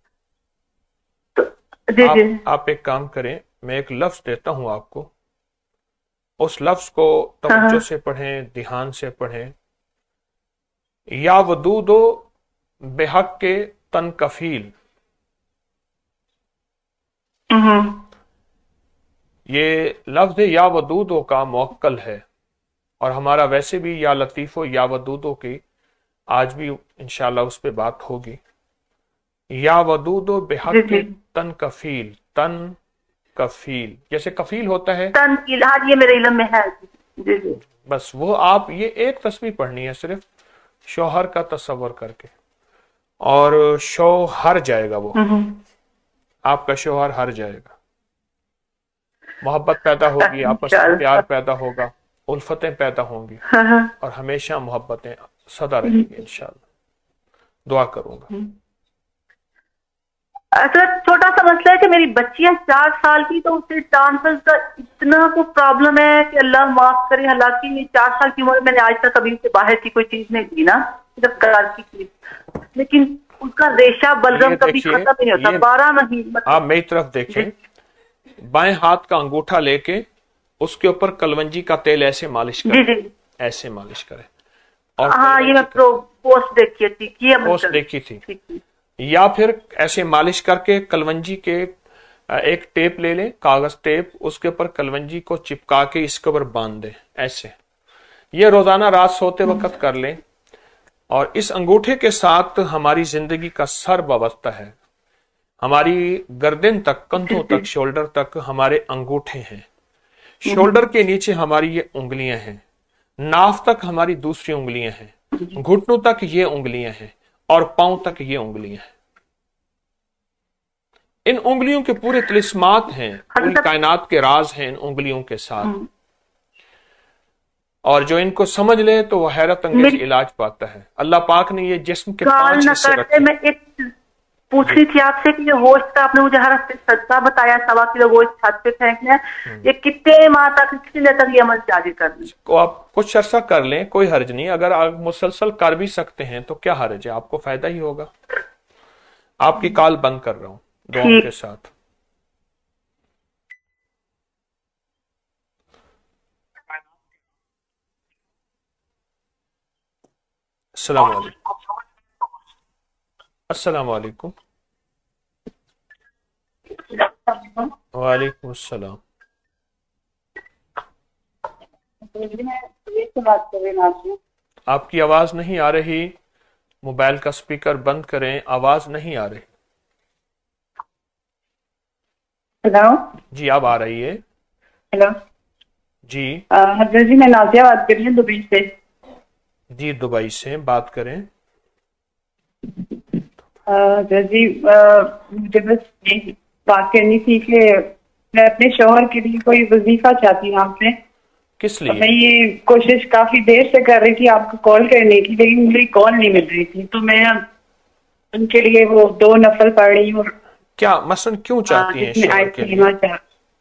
G: جی جی
A: آپ ایک کام کریں میں ایک لفظ دیتا ہوں آپ کو، اس لفظ کو توجہ سے پڑھیں، دھیان سے پڑھیں. یا ودودو بے حق کے تن کفیل. یہ لفظ یا ودودو کا موکل ہے اور ہمارا ویسے بھی یا لطیفو یا ودودو کی آج بھی انشاءاللہ اس پہ بات ہوگی. یا ودودو بے حق کے تن کفیل. تن کفیل جیسے کفیل ہوتا ہے
G: تن کی، ہاں یہ میرے علم میں ہے. جی جی
A: بس وہ آپ یہ ایک تسبیح پڑھنی ہے صرف. शौहर का तस्वर करके, और शो हर जाएगा, वो आपका शौहर हर जाएगा, मोहब्बत पैदा होगी, आपस में प्यार पैदा होगा, उल्फतें पैदा होंगी और हमेशा मोहब्बतें सदा रहेंगी इंशाल्लाह। दुआ करूंगा।
N: अच्छा, छोटा सा मसला है कि मेरी बच्ची है चार साल की, तो उसे ट्रांसफर का इतना को प्रॉब्लम है कि अल्लाह माफ करे। हालांकि ये चार साल की उम्र मैंने आज तक कभी उसे बाहर की कोई चीज नहीं दी ना, सिर्फ करार की चीज, लेकिन उसका रेशा बलगम कभी खत्म नहीं होता। बारह महीने
A: आप मेरी तरफ देखें, बाएं हाथ का अंगूठा लेके उसके ऊपर कलवंजी का तेल ऐसे मालिश करें, ऐसे मालिश करें। और
N: हाँ, ये मैं पोस्ट देखी थी,
A: पोस्ट देखी थी। या फिर ऐसे मालिश करके कलवंजी के एक टेप ले लें, कागज टेप, उसके ऊपर कलवंजी को चिपका के इसके ऊपर बांध दें ऐसे। ये रोजाना रात सोते वक्त कर लें। और इस अंगूठे के साथ हमारी जिंदगी का सर वाबस्ता है, हमारी गर्दन तक, कंधों तक, शोल्डर तक हमारे अंगूठे हैं। शोल्डर के नीचे हमारी ये उंगलियां हैं, नाफ तक हमारी दूसरी उंगलियां हैं, घुटनों तक ये उंगलियां हैं और पांव तक ये उंगलियां हैं। इन उंगलियों के पूरे तिलिस्मात हैं, पूरी कायनात के राज हैं इन उंगलियों के साथ। और जो इनको समझ ले तो वह हैरत अंगेज इलाज पाता है। अल्लाह पाक ने ये जिस्म के पांच हिस्से रखे।
N: मैं एक पूछ रही थी आपसे कि ये गोश्त का आपने मुझे हर हफ्ते सस्ता बताया, सवा किलो गोश्त छत पे फेंकना है, ये कितने माह तक, कितने दिन तक ये अमल जारी करना है?
A: को आप कुछ अर्सा कर लें, कोई हर्ज नहीं। अगर आप मुसलसल कर भी सकते हैं तो क्या हर्ज है, आपको फायदा ही होगा। आपकी कॉल बंद कर रहा हूं दुआओं के साथ। अस्सलाम वालेकुम। अस्सलाम वालेकुम। वालेकुम अस्सलाम। आपकी आवाज नहीं आ रही, मोबाइल का स्पीकर बंद करें, आवाज नहीं आ रही।
S: हेलो
A: जी, अब आ रही है।
S: हेलो
A: जी
S: हजरत जी, मैं नाजिया बात कर रही हूँ दुबई से।
A: जी, दुबई से बात करें।
S: हजरत जी, मुझे बस यही बात करनी थी कि मैं अपने शौहर के लिए कोई वजीफा चाहती हूँ आपसे।
A: किस लिए?
S: मैं ये कोशिश काफी देर से कर रही थी आपको कॉल करने की, लेकिन मुझे कॉल नहीं मिल रही थी, तो मैं उनके लिए वो दो नफल पढ़ रही हूँ।
A: क्या मसलन क्यों चाहती हैं शौहर के लिए?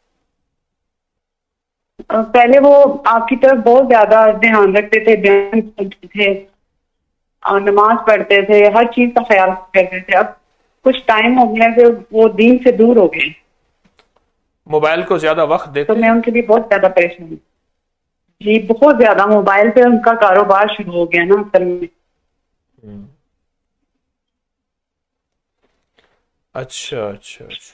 S: पहले वो आपकी तरफ बहुत ज्यादा ध्यान रखते थे, बयान करते थे और नमाज पढ़ते थे, हर चीज का ख्याल करते थे। अब कुछ टाइम हो गया कि वो दीन से दूर हो गए,
A: मोबाइल को ज्यादा वक्त देते।
S: तो मैं उनके लिए बहुत ज्यादा परेशान हूँ जी, बहुत ज्यादा। मोबाइल पे उनका कारोबार शुरू हो गया ना असल में।
A: अच्छा अच्छा अच्छा।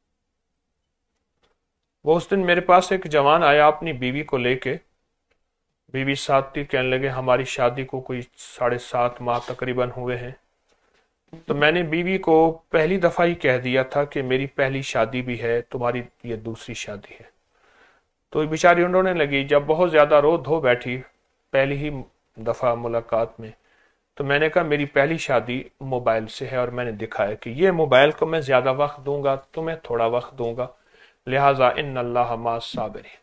A: वो उस दिन मेरे पास एक जवान आया अपनी बीवी को लेके, बीवी साथ थी, कहने लगे हमारी शादी को कोई साढ़े सात माह तकरीबन हुए हैं। तो मैंने बीवी को पहली दफा ही कह दिया था कि मेरी पहली शादी भी है, तुम्हारी ये दूसरी शादी है। तो बेचारी उन्होंने लगी, जब बहुत ज्यादा रो धो बैठी पहली ही दफा मुलाकात में, तो मैंने कहा मेरी पहली शादी मोबाइल से है और मैंने दिखाया कि ये मोबाइल को मैं ज्यादा वक्त दूंगा, तुम्हें थोड़ा वक्त दूंगा, लिहाजा इन्नल्लाह माअस साबिरीन।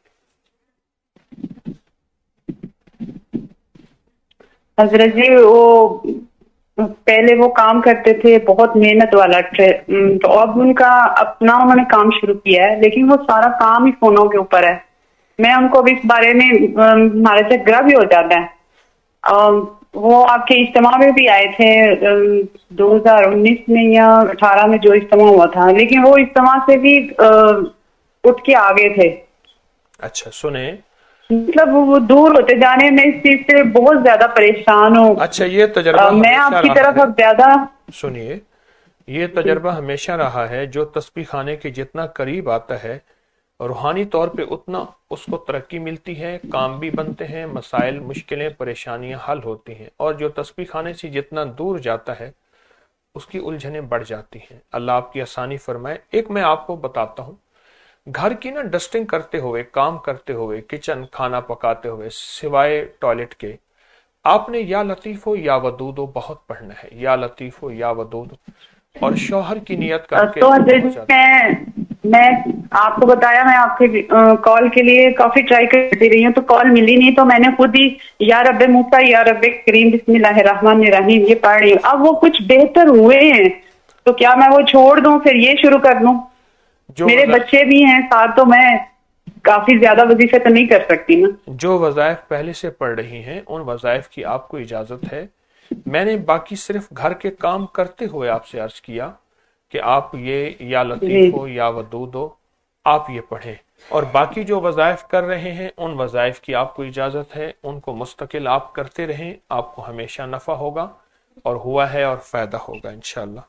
S: हजरत जी, वो पहले वो काम करते थे बहुत मेहनत वाला, तो अब उनका अपना उन्होंने काम शुरू किया है, लेकिन वो सारा काम ही फोनों के ऊपर है। मैं उनको अब इस बारे में, हमारे से ग्रह भी हो जाता है। वो आपके इज्तिमा में भी आए थे दो हज़ार उन्नीस में या अठारह में जो इज्तिमा हुआ था, लेकिन वो इज्तिमा से भी उठ के आ गए थे।
A: अच्छा सुने,
S: मतलब वो दूर होते जाने में इस चीज से बहुत ज्यादा परेशान हूँ।
A: अच्छा, ये तजर्बा
S: मैं आपकी तरफ अब ज्यादा
A: सुनिए, ये तजर्बा हमेशा रहा है, जो तस्बीह खाने के जितना करीब आता है रूहानी तौर पे उतना उसको तरक्की मिलती है, काम भी बनते हैं, मसाइल, मुश्किलें, परेशानियां हल होती हैं, और जो तस्बीह खाने से जितना दूर जाता है उसकी उलझनें बढ़ जाती हैं। अल्लाह आपकी आसानी फरमाए। एक मैं आपको बताता हूँ, घर की ना डस्टिंग करते हुए, काम करते हुए, किचन खाना पकाते हुए, सिवाय टॉयलेट के आपने या लतीफ हो या वदूद हो बहुत पढ़ना है, या लतीफ हो या वदूद हो, और शौहर की नियत करके।
S: तो मैं मैं आपको बताया, मैं आपके कॉल के लिए काफी ट्राई करती रही हूँ, तो कॉल मिली नहीं, तो मैंने खुद ही या रब्बे मूसा या रब्बे करीम बिस्मिल्लाहिर्रहमानिर्रहीम ये पढ़ रही हूँ। अब वो कुछ बेहतर हुए हैं, तो क्या मैं वो छोड़ दूं फिर ये शुरू कर दूं? मेरे बच्चे भी हैं साथ, तो मैं काफी ज्यादा वजीफे तो नहीं कर सकती ना।
A: जो वज़ाइफ पहले से पढ़ रही हैं उन वज़ाइफ की आपको इजाजत है। मैंने बाकी सिर्फ घर के काम करते हुए आपसे अर्ज किया कि आप ये या लतीफ हो या वदूद हो आप ये पढ़ें, और बाकी जो वज़ाइफ कर रहे हैं उन वज़ाइफ की आपको इजाजत है, उनको मुस्तकिल आप करते रहें, आपको हमेशा नफा होगा और हुआ है और फायदा होगा इंशाअल्लाह।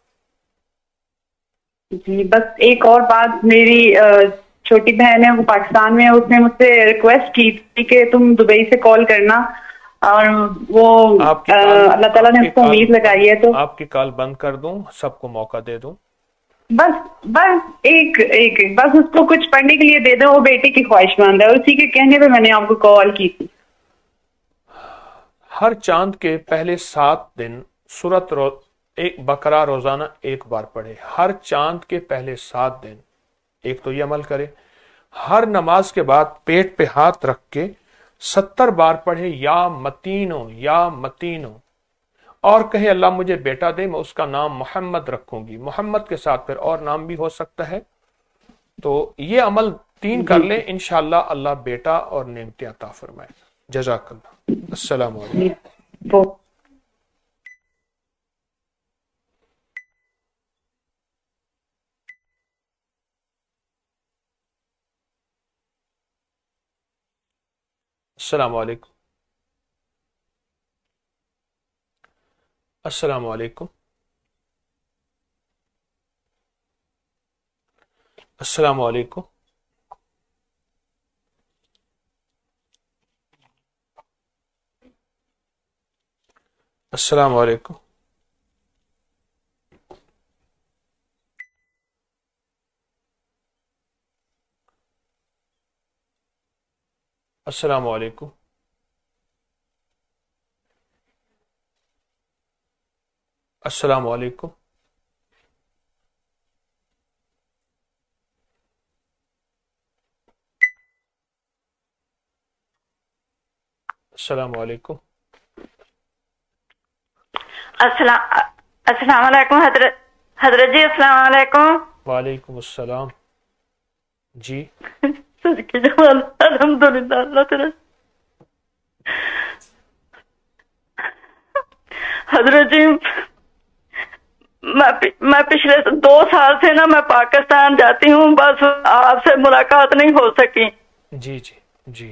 S: जी बस एक और बात, मेरी छोटी बहन है वो पाकिस्तान में है, उसने मुझसे रिक्वेस्ट की थी कि तुम दुबई से कॉल करना, और वो अल्लाह ताला ने उसको उम्मीद लगाई है, तो
A: आपकी कॉल बंद कर दूं, सबको मौका दे दूं?
S: बस बस एक एक बस उसको कुछ पढ़ने के लिए दे दो, वो बेटे की ख्वाहिशमंद है, और उसी के कहने पे मैंने आपको कॉल की थी।
A: हर चांद के पहले सात दिन सूरत रो, एक बकरा रोजाना एक बार पढ़े। हर चांद के पहले सात दिन एक तो ये अमल करे। हर नमाज के बाद पेट पे हाथ रख के सत्तर बार पढ़े या मतीनो या मतीनो, और कहे अल्लाह मुझे बेटा दे, मैं उसका नाम मोहम्मद रखूंगी। मोहम्मद के साथ फिर और नाम भी हो सकता है। तो ये अमल तीन कर ले, इंशाअल्लाह अल्लाह बेटा और नेमतें अता फरमाए। जज़ाकल्लाह। अस्सलाम वालेकुम। अस्सलाम वालेकुम। अस्सलाम वालेकुम। अस्सलाम वालेकुम। अस्सलाम वालेकुम। अस्सलाम वालेकुम। अस्सलाम वालेकुम। अस्सलाम वालेकुम।
T: अस्सलाम वालेकुम हजरत हजरत जी। अस्सलाम वालेकुम।
A: वालेकुम अस्सलाम जी।
T: अल्हम्दुलिल्लाह अल्लाह तेरा। हजरत जी मैं मैं पिछले दो साल से ना मैं पाकिस्तान जाती हूँ, बस आपसे मुलाकात नहीं हो सकी।
A: जी जी जी।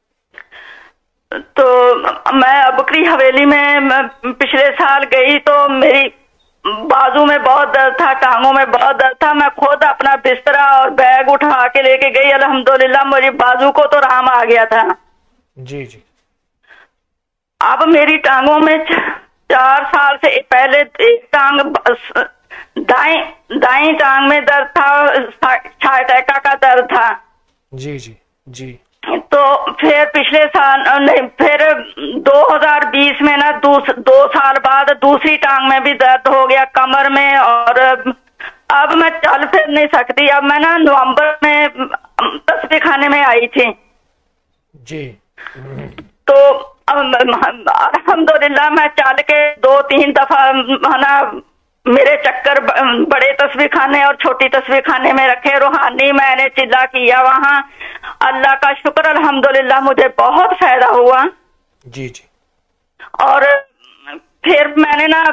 T: तो मैं बकरी हवेली में मैं पिछले साल गई, तो मेरी बाजू में बहुत दर्द था, टांगों में बहुत दर्द था। मैं खुद अपना बिस्तरा और बैग उठा के लेके गई, अल्हम्दुलिल्लाह मेरी बाजू को तो आराम आ गया था।
A: जी जी।
T: अब मेरी टांगों में चार साल से पहले एक टांग दाएं दाएं टांग में दर्द था, छाटैका का दर्द था।
A: जी जी जी।
T: तो फिर पिछले साल नहीं, फिर दो हज़ार बीस में ना दूस, दो साल बाद दूसरी टांग में भी दर्द हो गया, कमर में, और अब मैं चल फिर नहीं सकती। अब मैं ना नवंबर में तस्बीह खाने में आई थी
A: जी।
T: तो अल्हम्दुलिल्लाह मैं चल के दो तीन दफा ना मेरे चक्कर बड़े तस्बीह खाने और छोटी तस्बीह खाने में रखे, रूहानी मैंने चिल्ला किया वहाँ। अल्लाह का शुक्र अल्हम्दुलिल्लाह मुझे बहुत फायदा हुआ।
A: जी जी।
T: और फिर मैंने ना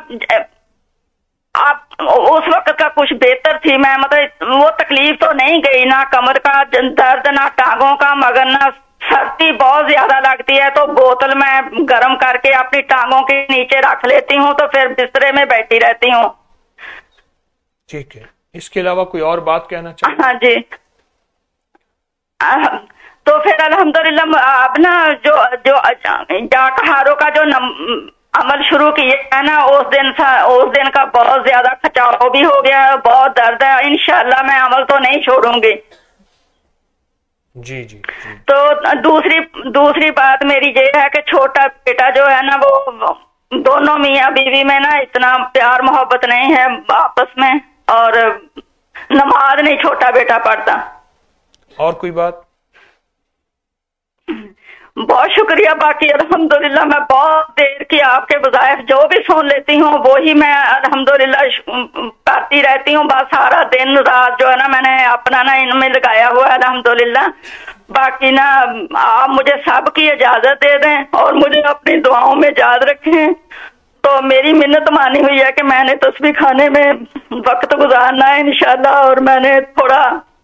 T: आप उस वक्त का कुछ बेहतर थी, मैं मतलब वो तकलीफ तो नहीं गई, ना कमर का दर्द ना टांगों का, मगर ना सर्दी बहुत ज्यादा लगती है, तो बोतल में गर्म करके अपनी टांगों के नीचे रख लेती हूँ, तो फिर बिस्तरे में बैठी रहती हूँ।
A: ठीक है, इसके अलावा कोई और बात कहना चाहिए?
T: हाँ जी। तो फिर अल्हम्दुलिल्लाह अब ना जो जो जाकहारों का जो नम, अमल शुरू किया है ना, उस दिन सा उस दिन का बहुत ज्यादा खचाव भी हो गया है, बहुत दर्द है। इंशाल्लाह मैं अमल तो नहीं छोड़ूंगी।
A: جی جی جی
T: تو دوسری دوسری بات میری یہ ہے کہ چھوٹا بیٹا جو ہے نا وہ دونوں میاں بیوی میں نا اتنا پیار محبت نہیں ہے آپس میں، اور نماز نہیں چھوٹا بیٹا پڑھتا.
A: اور کوئی بات؟
T: بہت شکریہ. باقی الحمدللہ میں بہت دیر کی آپ کے وظائف جو بھی سن لیتی ہوں وہی میں الحمدللہ کرتی رہتی ہوں. بس سارا دن رات جو ہے نا میں نے اپنا نا ان میں لگایا ہوا ہے الحمدللہ. باقی نا آپ مجھے سب کی اجازت دے دیں اور مجھے اپنی دعاؤں میں یاد رکھیں. تو میری منت مانی ہوئی ہے کہ میں نے تسبیح خانے میں وقت گزارنا ہے انشاءاللہ، اور میں نے تھوڑا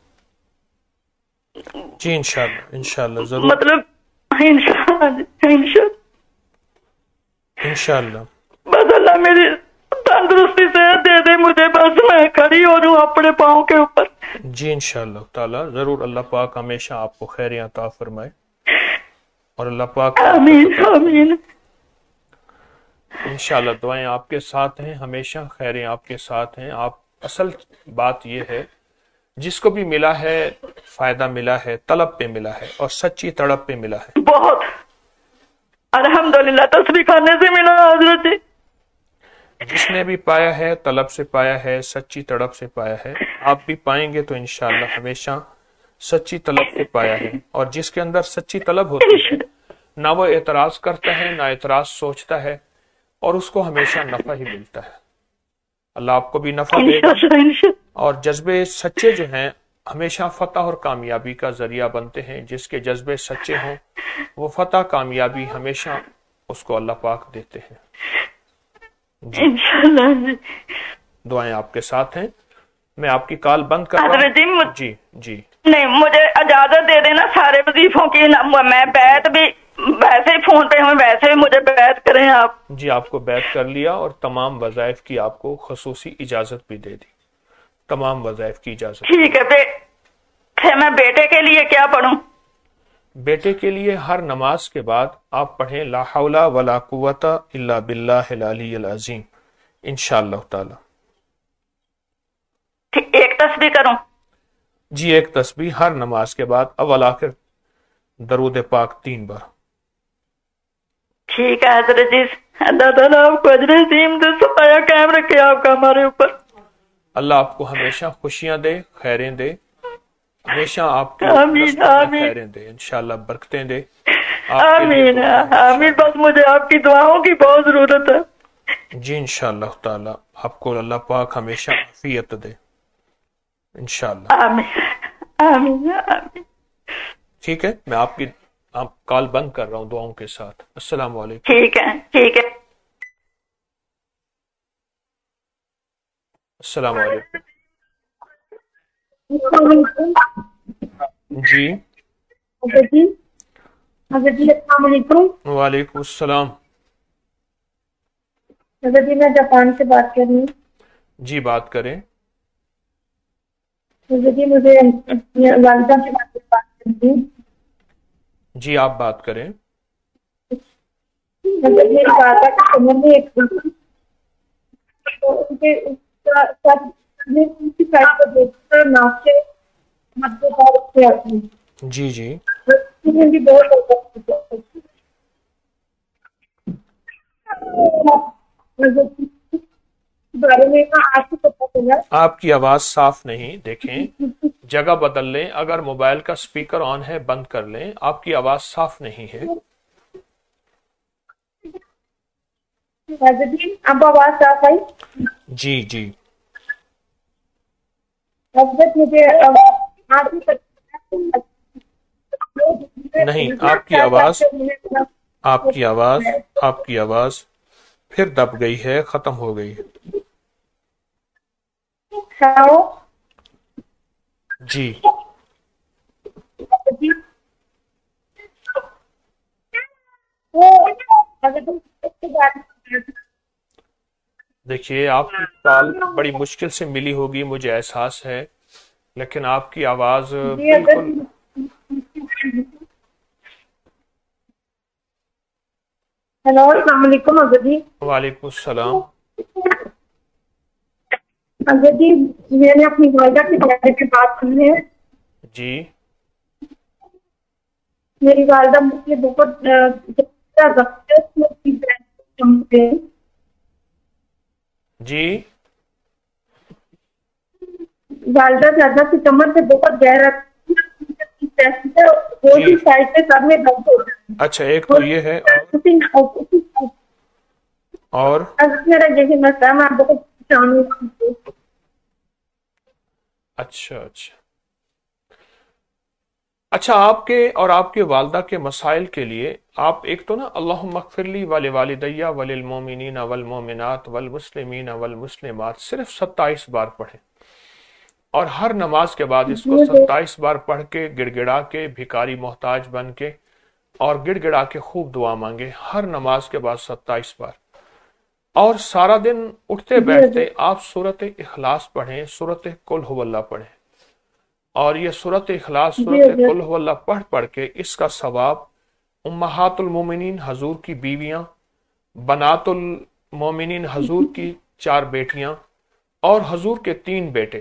A: جی انشاءاللہ انشاءاللہ ضرور
T: مطلب انشاءاللہ
A: انشاءاللہ
T: بس اللہ میری تندرستی صحت دے دے مجھے، بس میں کھڑی ہو جاؤں اپنے پاؤں کے اوپر.
A: جی انشاءاللہ تعالی ضرور. اللہ پاک ہمیشہ آپ کو خیر عطا فرمائے اور اللہ پاک
T: آمین آمین.
A: انشاءاللہ دعائیں آپ کے ساتھ ہیں، ہمیشہ خیریں آپ کے ساتھ ہیں. آپ اصل بات یہ ہے جس کو بھی ملا ہے فائدہ ملا ہے، طلب پہ ملا ہے اور سچی تڑپ پہ ملا ہے.
T: بہت الحمدللہ تسبیح خانے سے ملا حضرت جی.
A: جس نے بھی پایا ہے طلب سے پایا ہے، سچی تڑپ سے پایا ہے. آپ بھی پائیں گے تو انشاءاللہ ہمیشہ سچی طلب سے پایا ہے. اور جس کے اندر سچی طلب ہوتی ہے نہ وہ اعتراض کرتا ہے نہ اعتراض سوچتا ہے، اور اس کو ہمیشہ نفع ہی ملتا ہے. اللہ آپ کو بھی نفع دے گا. اور جذبے سچے جو ہیں ہمیشہ فتح اور کامیابی کا ذریعہ بنتے ہیں. جس کے جذبے سچے ہوں وہ فتح کامیابی ہمیشہ اس کو اللہ پاک دیتے ہیں. جی
T: انشاءاللہ
A: دعائیں آپ کے ساتھ ہیں. میں آپ کی کال بند کر رہا ہوں. جی جی
T: نہیں مجھے اجازت دے دینا سارے وظیفوں کی. میں بیعت بھی ویسے ہی فون پہ ہوں، ویسے ہی مجھے بیعت کریں آپ.
A: جی آپ کو بیعت کر لیا اور تمام وظائف کی آپ کو خصوصی اجازت بھی دے دی. تمام وظائف کی اجازت.
T: ٹھیک ہے. میں بیٹے کے لیے کیا پڑھوں؟
A: بیٹے کے لیے ہر نماز کے بعد آپ پڑھیں لا حول ولا قوت الا باللہ العلی العظیم انشاءاللہ تعالی.
T: ایک تسبیح کروں؟
A: جی ایک تسبیح ہر نماز کے بعد اول آخر درود پاک تین بار.
T: ٹھیک ہے حضرت جی. اللہ تعالیٰ آپ کو اجر عظیم دے، سایہ قائم رکھے آپ کا ہمارے اوپر.
A: اللہ آپ کو ہمیشہ خوشیاں دے، خیریں دے، ہمیشہ آپ کو
T: آمین آمین
A: خیریں دے، انشاءاللہ برکتیں دے.
T: آمین آمین. بس مجھے آپ کی دعاؤں کی بہت ضرورت ہے.
A: جی انشاءاللہ تعالی آپ کو اللہ پاک ہمیشہ عافیت دے انشاءاللہ.
T: آمین آمین آمین.
A: ٹھیک ہے میں آپ کی آپ کال بند کر رہا ہوں دعاؤں کے ساتھ. السلام علیکم.
T: ٹھیک ہے ٹھیک ہے.
A: السلام علیکم. جی
U: جی حضرت جی السلام علیکم.
A: وعلیکم السلام.
U: حضرت جی میں جاپان سے بات کر رہی ہوں.
A: جی بات کریں.
U: حضرت جی مجھے والدہ سے بات کرنی ہے.
A: جی آپ بات کریں.
U: حضرت جی والدہ کی کمر میں ایک
A: جی جی آپ کی آواز صاف نہیں. دیکھیں جگہ بدل لیں. اگر موبائل کا سپیکر آن ہے بند کر لیں. آپ کی آواز صاف نہیں ہے.
U: اب آواز صاف آئی؟
A: جی جی
U: مجھے
A: نہیں آپ کی آواز آپ کی آواز آپ کی آواز پھر دب گئی ہے، ختم ہو گئی ہے. جی دیکھیے آپ کی کال بڑی مشکل سے ملی ہوگی مجھے احساس ہے، لیکن آپ کی آواز بالکل.
U: ہیلو السلام علیکم حضرت جی.
A: وعلیکم السلام.
U: حضرت جی میں نے اپنی والدہ کے بارے میں بات کی ہے.
A: جی
U: میری والدہ مجھے بہت
A: جی
U: والدہ زیادہ کی کمر سے بہت گہرا وہ بھی سائڈ سے سب میں درد ہو رہا ہے.
A: اچھا ایک تو یہ ہے اور
U: میرا یہی مسئلہ میں بہت پریشان ہوں.
A: اچھا اچھا اچھا آپ کے اور آپ کے والدہ کے مسائل کے لیے آپ ایک تو نا اللہم اغفر لی ولوالدی وللمؤمنین والمؤمنات والمسلمین والمسلمات صرف ستائیس بار پڑھیں اور ہر نماز کے بعد اس کو ستائیس بار پڑھ کے گڑ گڑا کے بھکاری محتاج بن کے اور گڑ گڑا کے خوب دعا مانگے ہر نماز کے بعد ستائیس بار. اور سارا دن اٹھتے بیٹھتے آپ سورت اخلاص پڑھیں, سورت قل ہو اللہ پڑھیں, اور یہ سورت اخلاص سورت قل ہو اللہ پڑھ پڑھ کے اس کا ثواب امہات المومنین حضور کی بیویاں, بنات المومنین حضور کی چار بیٹیاں اور حضور کے تین بیٹے,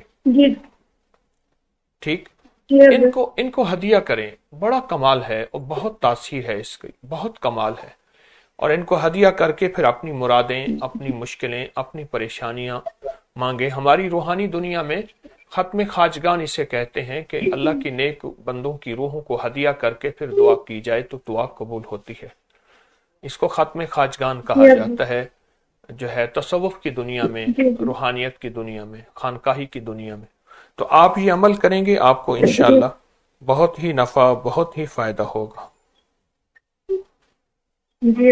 A: ٹھیک, ان کو ان کو ہدیہ کریں. بڑا کمال ہے اور بہت تاثیر ہے اس کی, بہت کمال ہے. اور ان کو ہدیہ کر کے پھر اپنی مرادیں, اپنی مشکلیں, اپنی پریشانیاں مانگے. ہماری روحانی دنیا میں ختم خواجگان اسے کہتے ہیں کہ اللہ کی نیک بندوں کی روحوں کو ہدیہ کر کے پھر دعا کی جائے تو دعا قبول ہوتی ہے. اس کو ختم خواجگان کہا جاتا ہے جو ہے تصوف کی دنیا میں, روحانیت کی دنیا میں, خانقاہی کی دنیا میں. تو آپ یہ عمل کریں گے آپ کو انشاءاللہ بہت ہی نفع, بہت ہی فائدہ ہوگا.
U: جی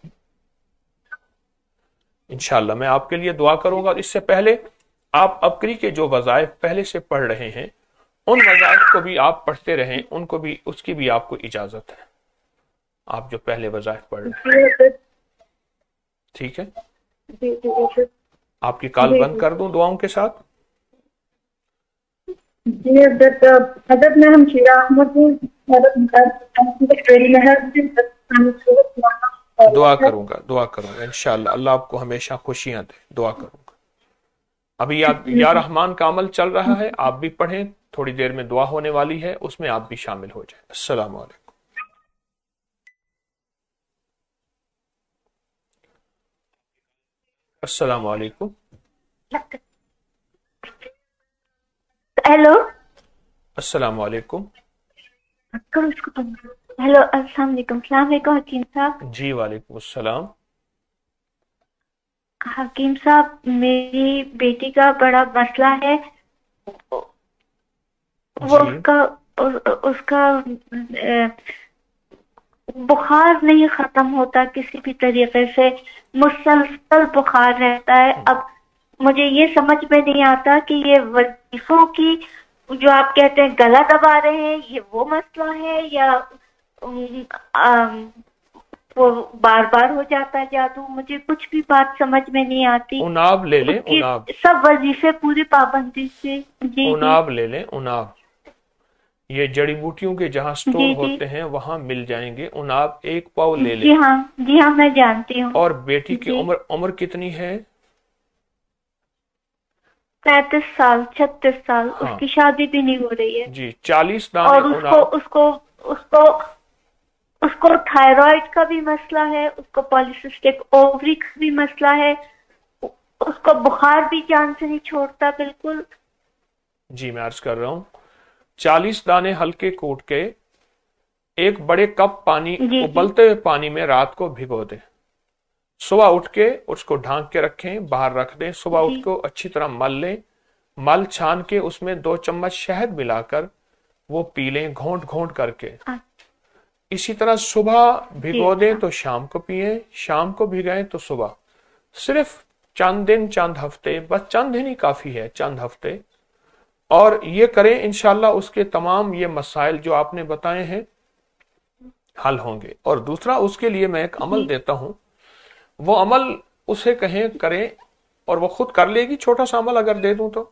A: انشاءاللہ میں آپ کے لیے دعا کروں گا. اس سے پہلے آپ ابکری کے جو وظائف پہلے سے پڑھ رہے ہیں ان وظائف کو بھی آپ پڑھتے رہیں, ان کو بھی, اس کی بھی آپ کو اجازت ہے. آپ جو پہلے وظائف پڑھ رہے ہیں ٹھیک ہے. آپ کی کال بند کر دوں دعاؤں کے ساتھ؟
U: جی حضرت میں ہم شیرہ احمد ہوں.
A: دعا کروں گا دعا کروں گا انشاءاللہ. اللہ آپ کو ہمیشہ خوشیاں دے. دعا کروں گا. ابھی یا رحمان کا عمل چل رہا ہے, آپ بھی پڑھیں, تھوڑی دیر میں دعا ہونے والی ہے, اس میں آپ بھی شامل ہو جائیں. السلام علیکم. السلام علیکم.
F: ہیلو
A: السلام علیکم.
F: ہیلو السلام علیکم. السلام علیکم حکیم صاحب.
A: جی وعلیکم السلام.
F: حکیم صاحب میری بیٹی کا بڑا مسئلہ ہے. وہ اس کا اس کا بخار نہیں ختم ہوتا کسی بھی طریقے سے, مسلسل بخار رہتا ہے. اب مجھے یہ سمجھ میں نہیں آتا کہ یہ وظیفوں کی جو آپ کہتے ہیں گلا دبا رہے ہیں یہ وہ مسئلہ ہے یا وہ بار بار ہو جاتا ہے جادو. مجھے کچھ بھی بات سمجھ میں نہیں آتی.
A: اناب لے لیں, اناب.
F: سب وظیفے پوری پابندی سے. جی
A: اناب لے لیں, اناب. یہ جڑی بوٹیوں کے جہاں سٹور جی ہوتے ہیں وہاں مل جائیں گے. اناب ایک پاؤ لے لیں.
F: جی ہاں جی ہاں میں جانتی ہوں.
A: اور بیٹی کی عمر عمر کتنی ہے؟
F: پینتیس سال چھتیس سال. ہاں. اس کی شادی بھی نہیں ہو رہی ہے.
A: جی چالیس دانے.
F: اور اس کو اس کو اس کو اس کو تھائرائڈ کا بھی مسئلہ ہے, اس کو پالیسسٹک اووری کا بھی مسئلہ ہے, اس کو بخار بھی جان سے نہیں چھوڑتا بالکل.
A: جی میں عرض کر رہا ہوں, چالیس دانے ہلکے کوٹ کے ایک بڑے کپ پانی جی ابلتے ہوئے پانی میں رات کو بھگو دیں. صبح اٹھ کے اس کو ڈھانک کے رکھیں, باہر رکھ دیں. صبح جی. اٹھ کو اچھی طرح مل لیں, مل چھان کے اس میں دو چمچ شہد ملا کر وہ پی لیں گھونٹ گھونٹ کر کے. اسی طرح صبح بھگو دیں تو شام کو پیئیں, شام کو بھگائیں تو صبح. صرف چند دن, چند ہفتے, بس چند دن ہی کافی ہے, چند ہفتے. اور یہ کریں انشاءاللہ اس کے تمام یہ مسائل جو آپ نے بتائے ہیں حل ہوں گے. اور دوسرا اس کے لیے میں ایک عمل دیتا ہوں, وہ عمل اسے کہیں کریں اور وہ خود کر لے گی. چھوٹا سا عمل اگر دے دوں تو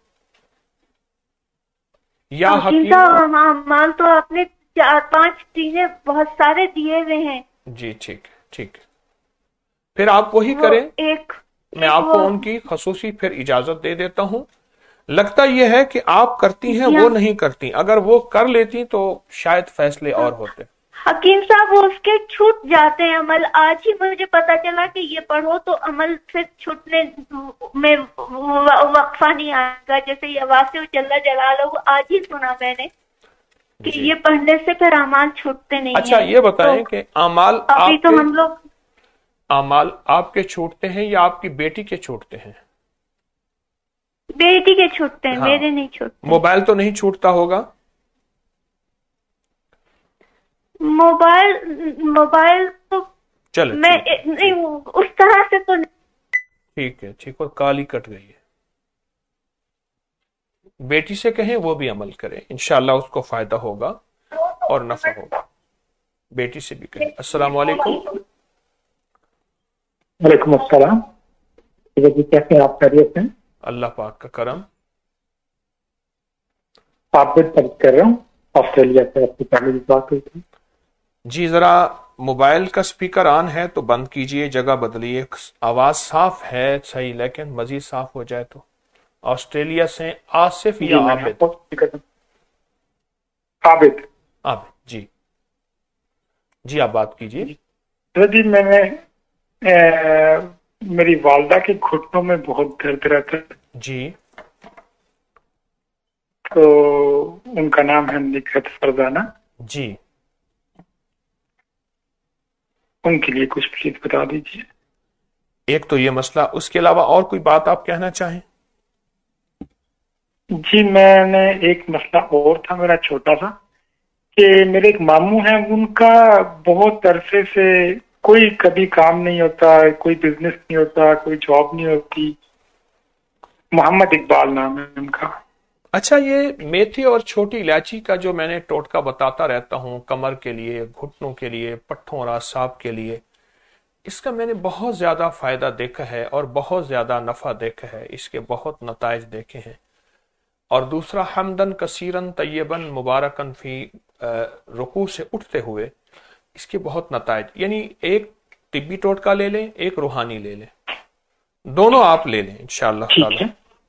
A: یا
F: حکیم مال تو آپ نے چار پانچ چیزیں بہت سارے دیے ہوئے ہیں.
A: جی ٹھیک ہے ٹھیک ہے, پھر آپ وہی کریں.
F: ایک
A: میں آپ کو ان کی خصوصی پھر اجازت دے دیتا ہوں. لگتا یہ ہے کہ آپ کرتی ہیں وہ نہیں کرتی, اگر وہ کر لیتی تو شاید فیصلے اور ہوتے.
F: हकीम साहब वो उसके छूट जाते हैं अमल। आज ही मुझे पता चला कि ये पढ़ो तो अमल फिर छूटने में वक्फा नहीं आएगा। जैसे ये वासिउ जल्ला जलालहू, आज ही सुना मैंने कि ये पढ़ने से फिर अमाल छूटते नहीं।
A: अच्छा
F: है।
A: ये बताएं
F: तो
A: कि अमाल
F: अभी
A: आपके,
F: तो हम लोग
A: अमाल आपके छूटते हैं या आपकी बेटी के छूटते हैं?
F: बेटी के छूटते हैं।
A: हाँ।
F: मेरे नहीं छूटते।
A: मोबाइल तो नहीं छूटता होगा?
F: मोबाइल मोबाइल तो
A: चलो
F: मैं नहीं उस तरह से तो नहीं।
A: ठीक है, ठीक। और काली कट गई है। बेटी से कहें वो भी अमल करे, इंशाल्लाह उसको फायदा होगा और नफा होगा। बेटी से भी कहें। अस्सलाम वालेकुम।
D: वालेकुम अस्सलाम। जी कैसे हैं आप? खैरियत हैं?
A: अल्लाह पाक का करम।
D: आप भी बात कर रहा हूँ ऑस्ट्रेलिया से, आपकी पहले भी बात हुई थी।
A: जी जरा मोबाइल का स्पीकर ऑन है तो बंद कीजिए, जगह बदलिए। आवाज साफ है सही, लेकिन मजीद साफ हो जाए तो। ऑस्ट्रेलिया से आसिफ या आबिद?
D: आबिद।
A: आबिद जी जी आप बात कीजिए।
D: जी मैंने ए, मेरी वालदा के घुटनों में बहुत दर्द रहता है
A: जी।
D: तो उनका नाम है निखत फरजाना
A: जी।
D: उनके लिए कुछ प्लीज बता दीजिए।
A: एक तो ये मसला, उसके अलावा और कोई बात आप कहना चाहें?
D: जी मैंने एक मसला और था मेरा छोटा सा, कि मेरे एक मामू हैं, उनका बहुत अरसे से कोई कभी काम नहीं होता, कोई बिजनेस नहीं होता, कोई जॉब नहीं होती। मोहम्मद इकबाल नाम है उनका।
A: अच्छा, ये मेथी और छोटी इलायची का जो मैंने टोटका बताता रहता हूँ कमर के लिए, घुटनों के लिए, पट्ठों और आसाब के लिए, इसका मैंने बहुत ज्यादा फायदा देखा है और बहुत ज्यादा नफा देखा है, इसके बहुत नताइज देखे हैं। और दूसरा, हमदन कसीरन तय्यबन मुबारकन फी रुकू से उठते हुए इसके बहुत नताइज, यानी एक तिब्बी टोटका ले लें, एक रूहानी ले लें, दोनों आप ले लें इंशाअल्लाह ताला।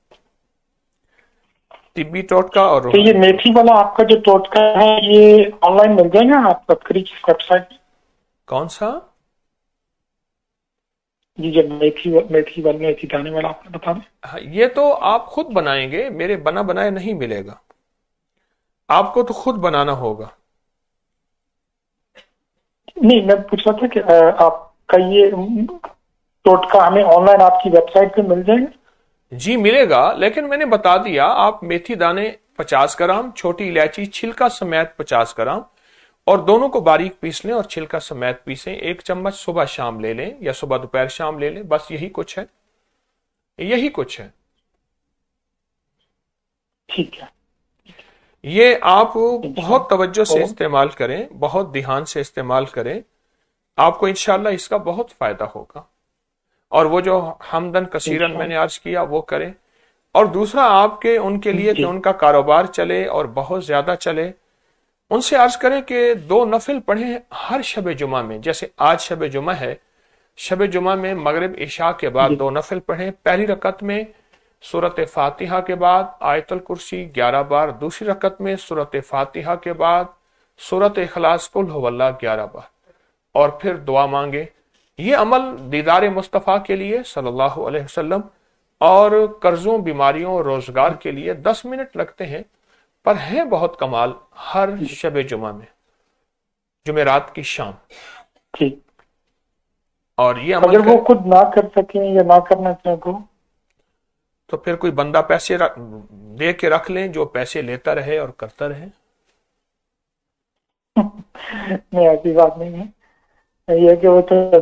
A: तिब्बी टोटका और
D: तो ये मेथी वाला आपका जो टोटका है ये ऑनलाइन मिल जाएगा आपका वेबसाइट?
A: कौन सा?
D: जी जब मेथी मेथी वाला मेथी दाने वाला आपने बता दें।
A: ये तो आप खुद बनाएंगे, मेरे बना बनाए नहीं मिलेगा, आपको तो खुद बनाना होगा।
D: नहीं मैं पूछ रहा था कि आपका ये टोटका हमें ऑनलाइन आपकी वेबसाइट पे मिल जाएगा?
A: जी मिलेगा, लेकिन मैंने बता दिया, आप मेथी दाने पचास ग्राम, छोटी इलायची छिलका समेत पचास ग्राम, और दोनों को बारीक पीस लें और छिलका समेत पीसें। एक चम्मच सुबह शाम ले लें या सुबह दोपहर शाम ले लें, बस यही कुछ है, यही कुछ है।
D: ठीक है।
A: ये आप बहुत तवज्जो से इस्तेमाल करें, बहुत ध्यान से इस्तेमाल करें, आपको इंशाल्लाह इसका बहुत फायदा होगा। और वो जो हमदन कसीरन मैंने अर्ज किया वो करें। और दूसरा, आपके उनके लिए कि उनका कारोबार चले और बहुत ज्यादा चले, उनसे अर्ज करें कि दो नफिल पढ़ें हर शब जुमा में। जैसे आज शब जुमा है, शब जुमा में मगरिब इशा के बाद दो नफिल पढ़ें। पहली रकत में सूरत फातिहा के बाद आयतुल कुर्सी ग्यारह बार, दूसरी रकत में सूरत फातिहा के बाद सूरत इखलास कुल हुवल्लाह ग्यारह बार, और फिर दुआ मांगे। ये अमल दीदार मुस्तफ़ा के लिए सल्लल्लाहु अलैहि वसल्लम और कर्जों, बीमारियों, रोजगार के लिए दस मिनट लगते हैं, पर है बहुत कमाल हर शब जुमा में, जुमेरात की शाम।
D: ठीक।
A: और ये अमल
D: अगर वो खुद ना कर सके या ना करना चाहे तो
A: तो फिर कोई बंदा पैसे दे के रख लें जो पैसे लेता रहे और करता रहे।
D: नहीं ऐसी बात नहीं है, ये कि वो तो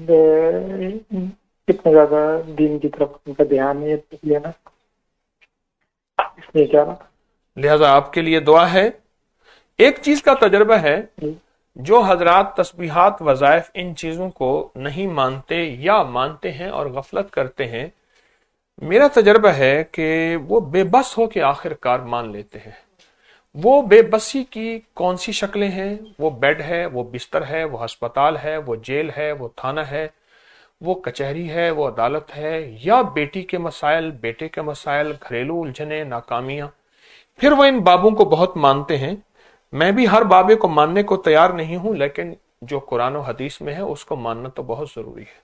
D: कितने ज्यादा दीन की तरफ उनका ध्यान नहीं है, इसलिए ना इसलिए क्या बात।
A: लिहाजा आपके लिए दुआ है। एक चीज का तजर्बा है, जो हजरात तस्बीहात, वज़ाइफ, इन चीजों को नहीं मानते या मानते हैं और गफलत करते हैं, मेरा तजर्बा है कि वो बेबस हो के आखिरकार मान लेते हैं। वो बेबसी की कौन सी शक्लें हैं? वो बेड है, वो बिस्तर है, वो अस्पताल है, वो जेल है, वो थाना है, वो कचहरी है, वो अदालत है, या बेटी के मसाइल, बेटे के मसाइल, घरेलू उलझने, नाकामियां। फिर वो इन बाबों को बहुत मानते हैं, میں بھی ہر بابے کو ماننے کو تیار نہیں ہوں، لیکن جو قرآن و حدیث میں ہے اس کو ماننا تو بہت ضروری ہے.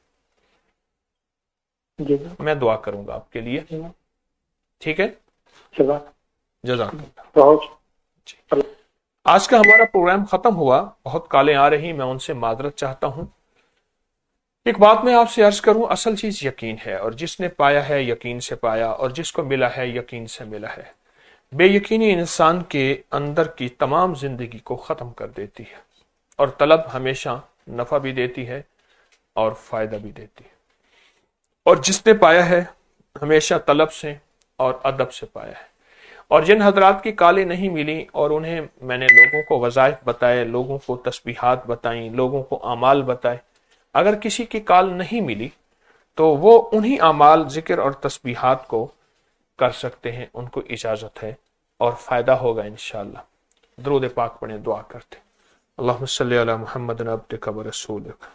A: میں دعا کروں گا آپ کے لیے، ٹھیک ہے؟ جزاک اللہ. آج کا ہمارا پروگرام ختم ہوا. بہت کالیں آ رہی، میں ان سے معذرت چاہتا ہوں. ایک بات میں آپ سے عرض کروں، اصل چیز یقین ہے، اور جس نے پایا ہے یقین سے پایا، اور جس کو ملا ہے یقین سے ملا ہے. بے یقینی انسان کے اندر کی تمام زندگی کو ختم کر دیتی ہے، اور طلب ہمیشہ نفع بھی دیتی ہے اور فائدہ بھی دیتی ہے. اور جس نے پایا ہے ہمیشہ طلب سے اور ادب سے پایا ہے. اور جن حضرات کی کالیں نہیں ملی اور انہیں میں نے لوگوں کو وظائف بتائے، لوگوں کو تسبیحات بتائیں، لوگوں کو اعمال بتائے، اگر کسی کی کال نہیں ملی تو وہ انہی اعمال، ذکر اور تسبیحات کو کر سکتے ہیں، ان کو اجازت ہے اور فائدہ ہوگا انشاءاللہ. درود پاک پڑھیں، دعا کرتے. اللہم صلی علی محمد عبدک ورسولک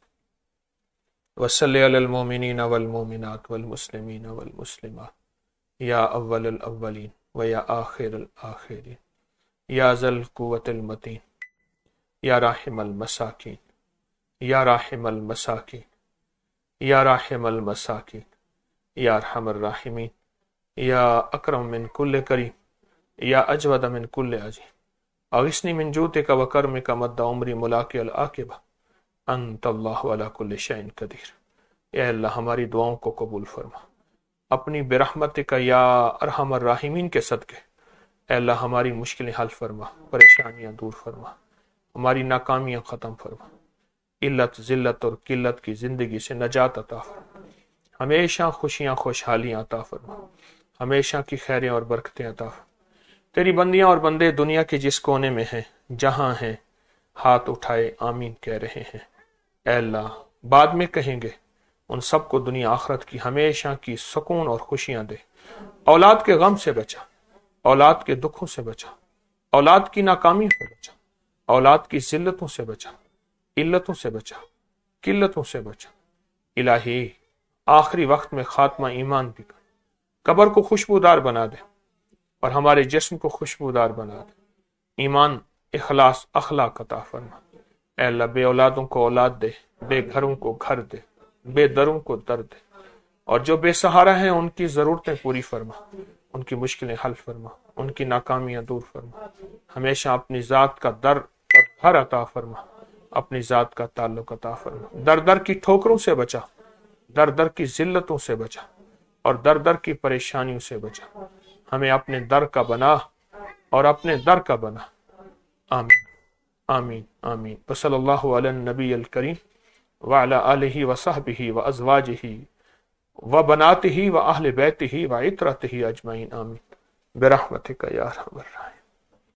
A: وصلی علی المومنین والمومنات والمسلمین والمسلمات یا اول الاولین و یا آخر الآخرین یا ذا القوة المتین یا راحم المساکین یا راحم المساکین یا راحم المساکین یا ارحم الراحمین یا اکرم من کل کریم یا اجود من کل عظیم اغثنی من جودک و کرمک مد عمری ملاقی العاقبہ انت اللہ علی کل شیء قدیر. اے اللہ ہماری دعاؤں کو قبول فرما اپنی برحمتک یا ارحم الراحمین کے صدقے. اے اللہ ہماری مشکلیں حل فرما، پریشانیاں دور فرما، ہماری ناکامیاں ختم فرما، علت ذلت اور قلت کی زندگی سے نجات عطا فرما، ہمیشہ خوشیاں خوشحالیاں عطا فرما، ہمیشہ کی خیریں اور برکتیں عطا فرما. تیری بندیاں اور بندے دنیا کے جس کونے میں ہیں، جہاں ہیں، ہاتھ اٹھائے آمین کہہ رہے ہیں. اے اللہ بعد میں کہیں گے، ان سب کو دنیا آخرت کی ہمیشہ کی سکون اور خوشیاں دے. اولاد کے غم سے بچا، اولاد کے دکھوں سے بچا، اولاد کی ناکامی سے بچا، اولاد کی ذلتوں سے بچا، علتوں سے بچا، قلتوں سے بچا. الہی آخری وقت میں خاتمہ ایمان بھی کر، قبر کو خوشبودار بنا دے اور ہمارے جسم کو خوشبودار بنا دے. ایمان، اخلاص، اخلاق عطا فرما. اے اللہ بے اولادوں کو اولاد دے، بے گھروں کو گھر دے، بے دروں کو در دے، اور جو بے سہارا ہیں ان کی ضرورتیں پوری فرما، ان کی مشکلیں حل فرما، ان کی ناکامیاں دور فرما. ہمیشہ اپنی ذات کا در اور گھر عطا فرما، اپنی ذات کا تعلق عطا فرما. در در کی ٹھوکروں سے بچا، در در کی ذلتوں سے بچا اور در در کی پریشانیوں سے بچا. ہمیں اپنے در کا بنا اور اپنے در کا بنا. آمین آمین آمین. وصلی اللہ علی النبی الکریم وعلی آلہ وصحبہ وازواجہ وبناتہ واہل بیتہ وعترتہ اجمعین. آمین برحمتک یا ارحم الراحمین.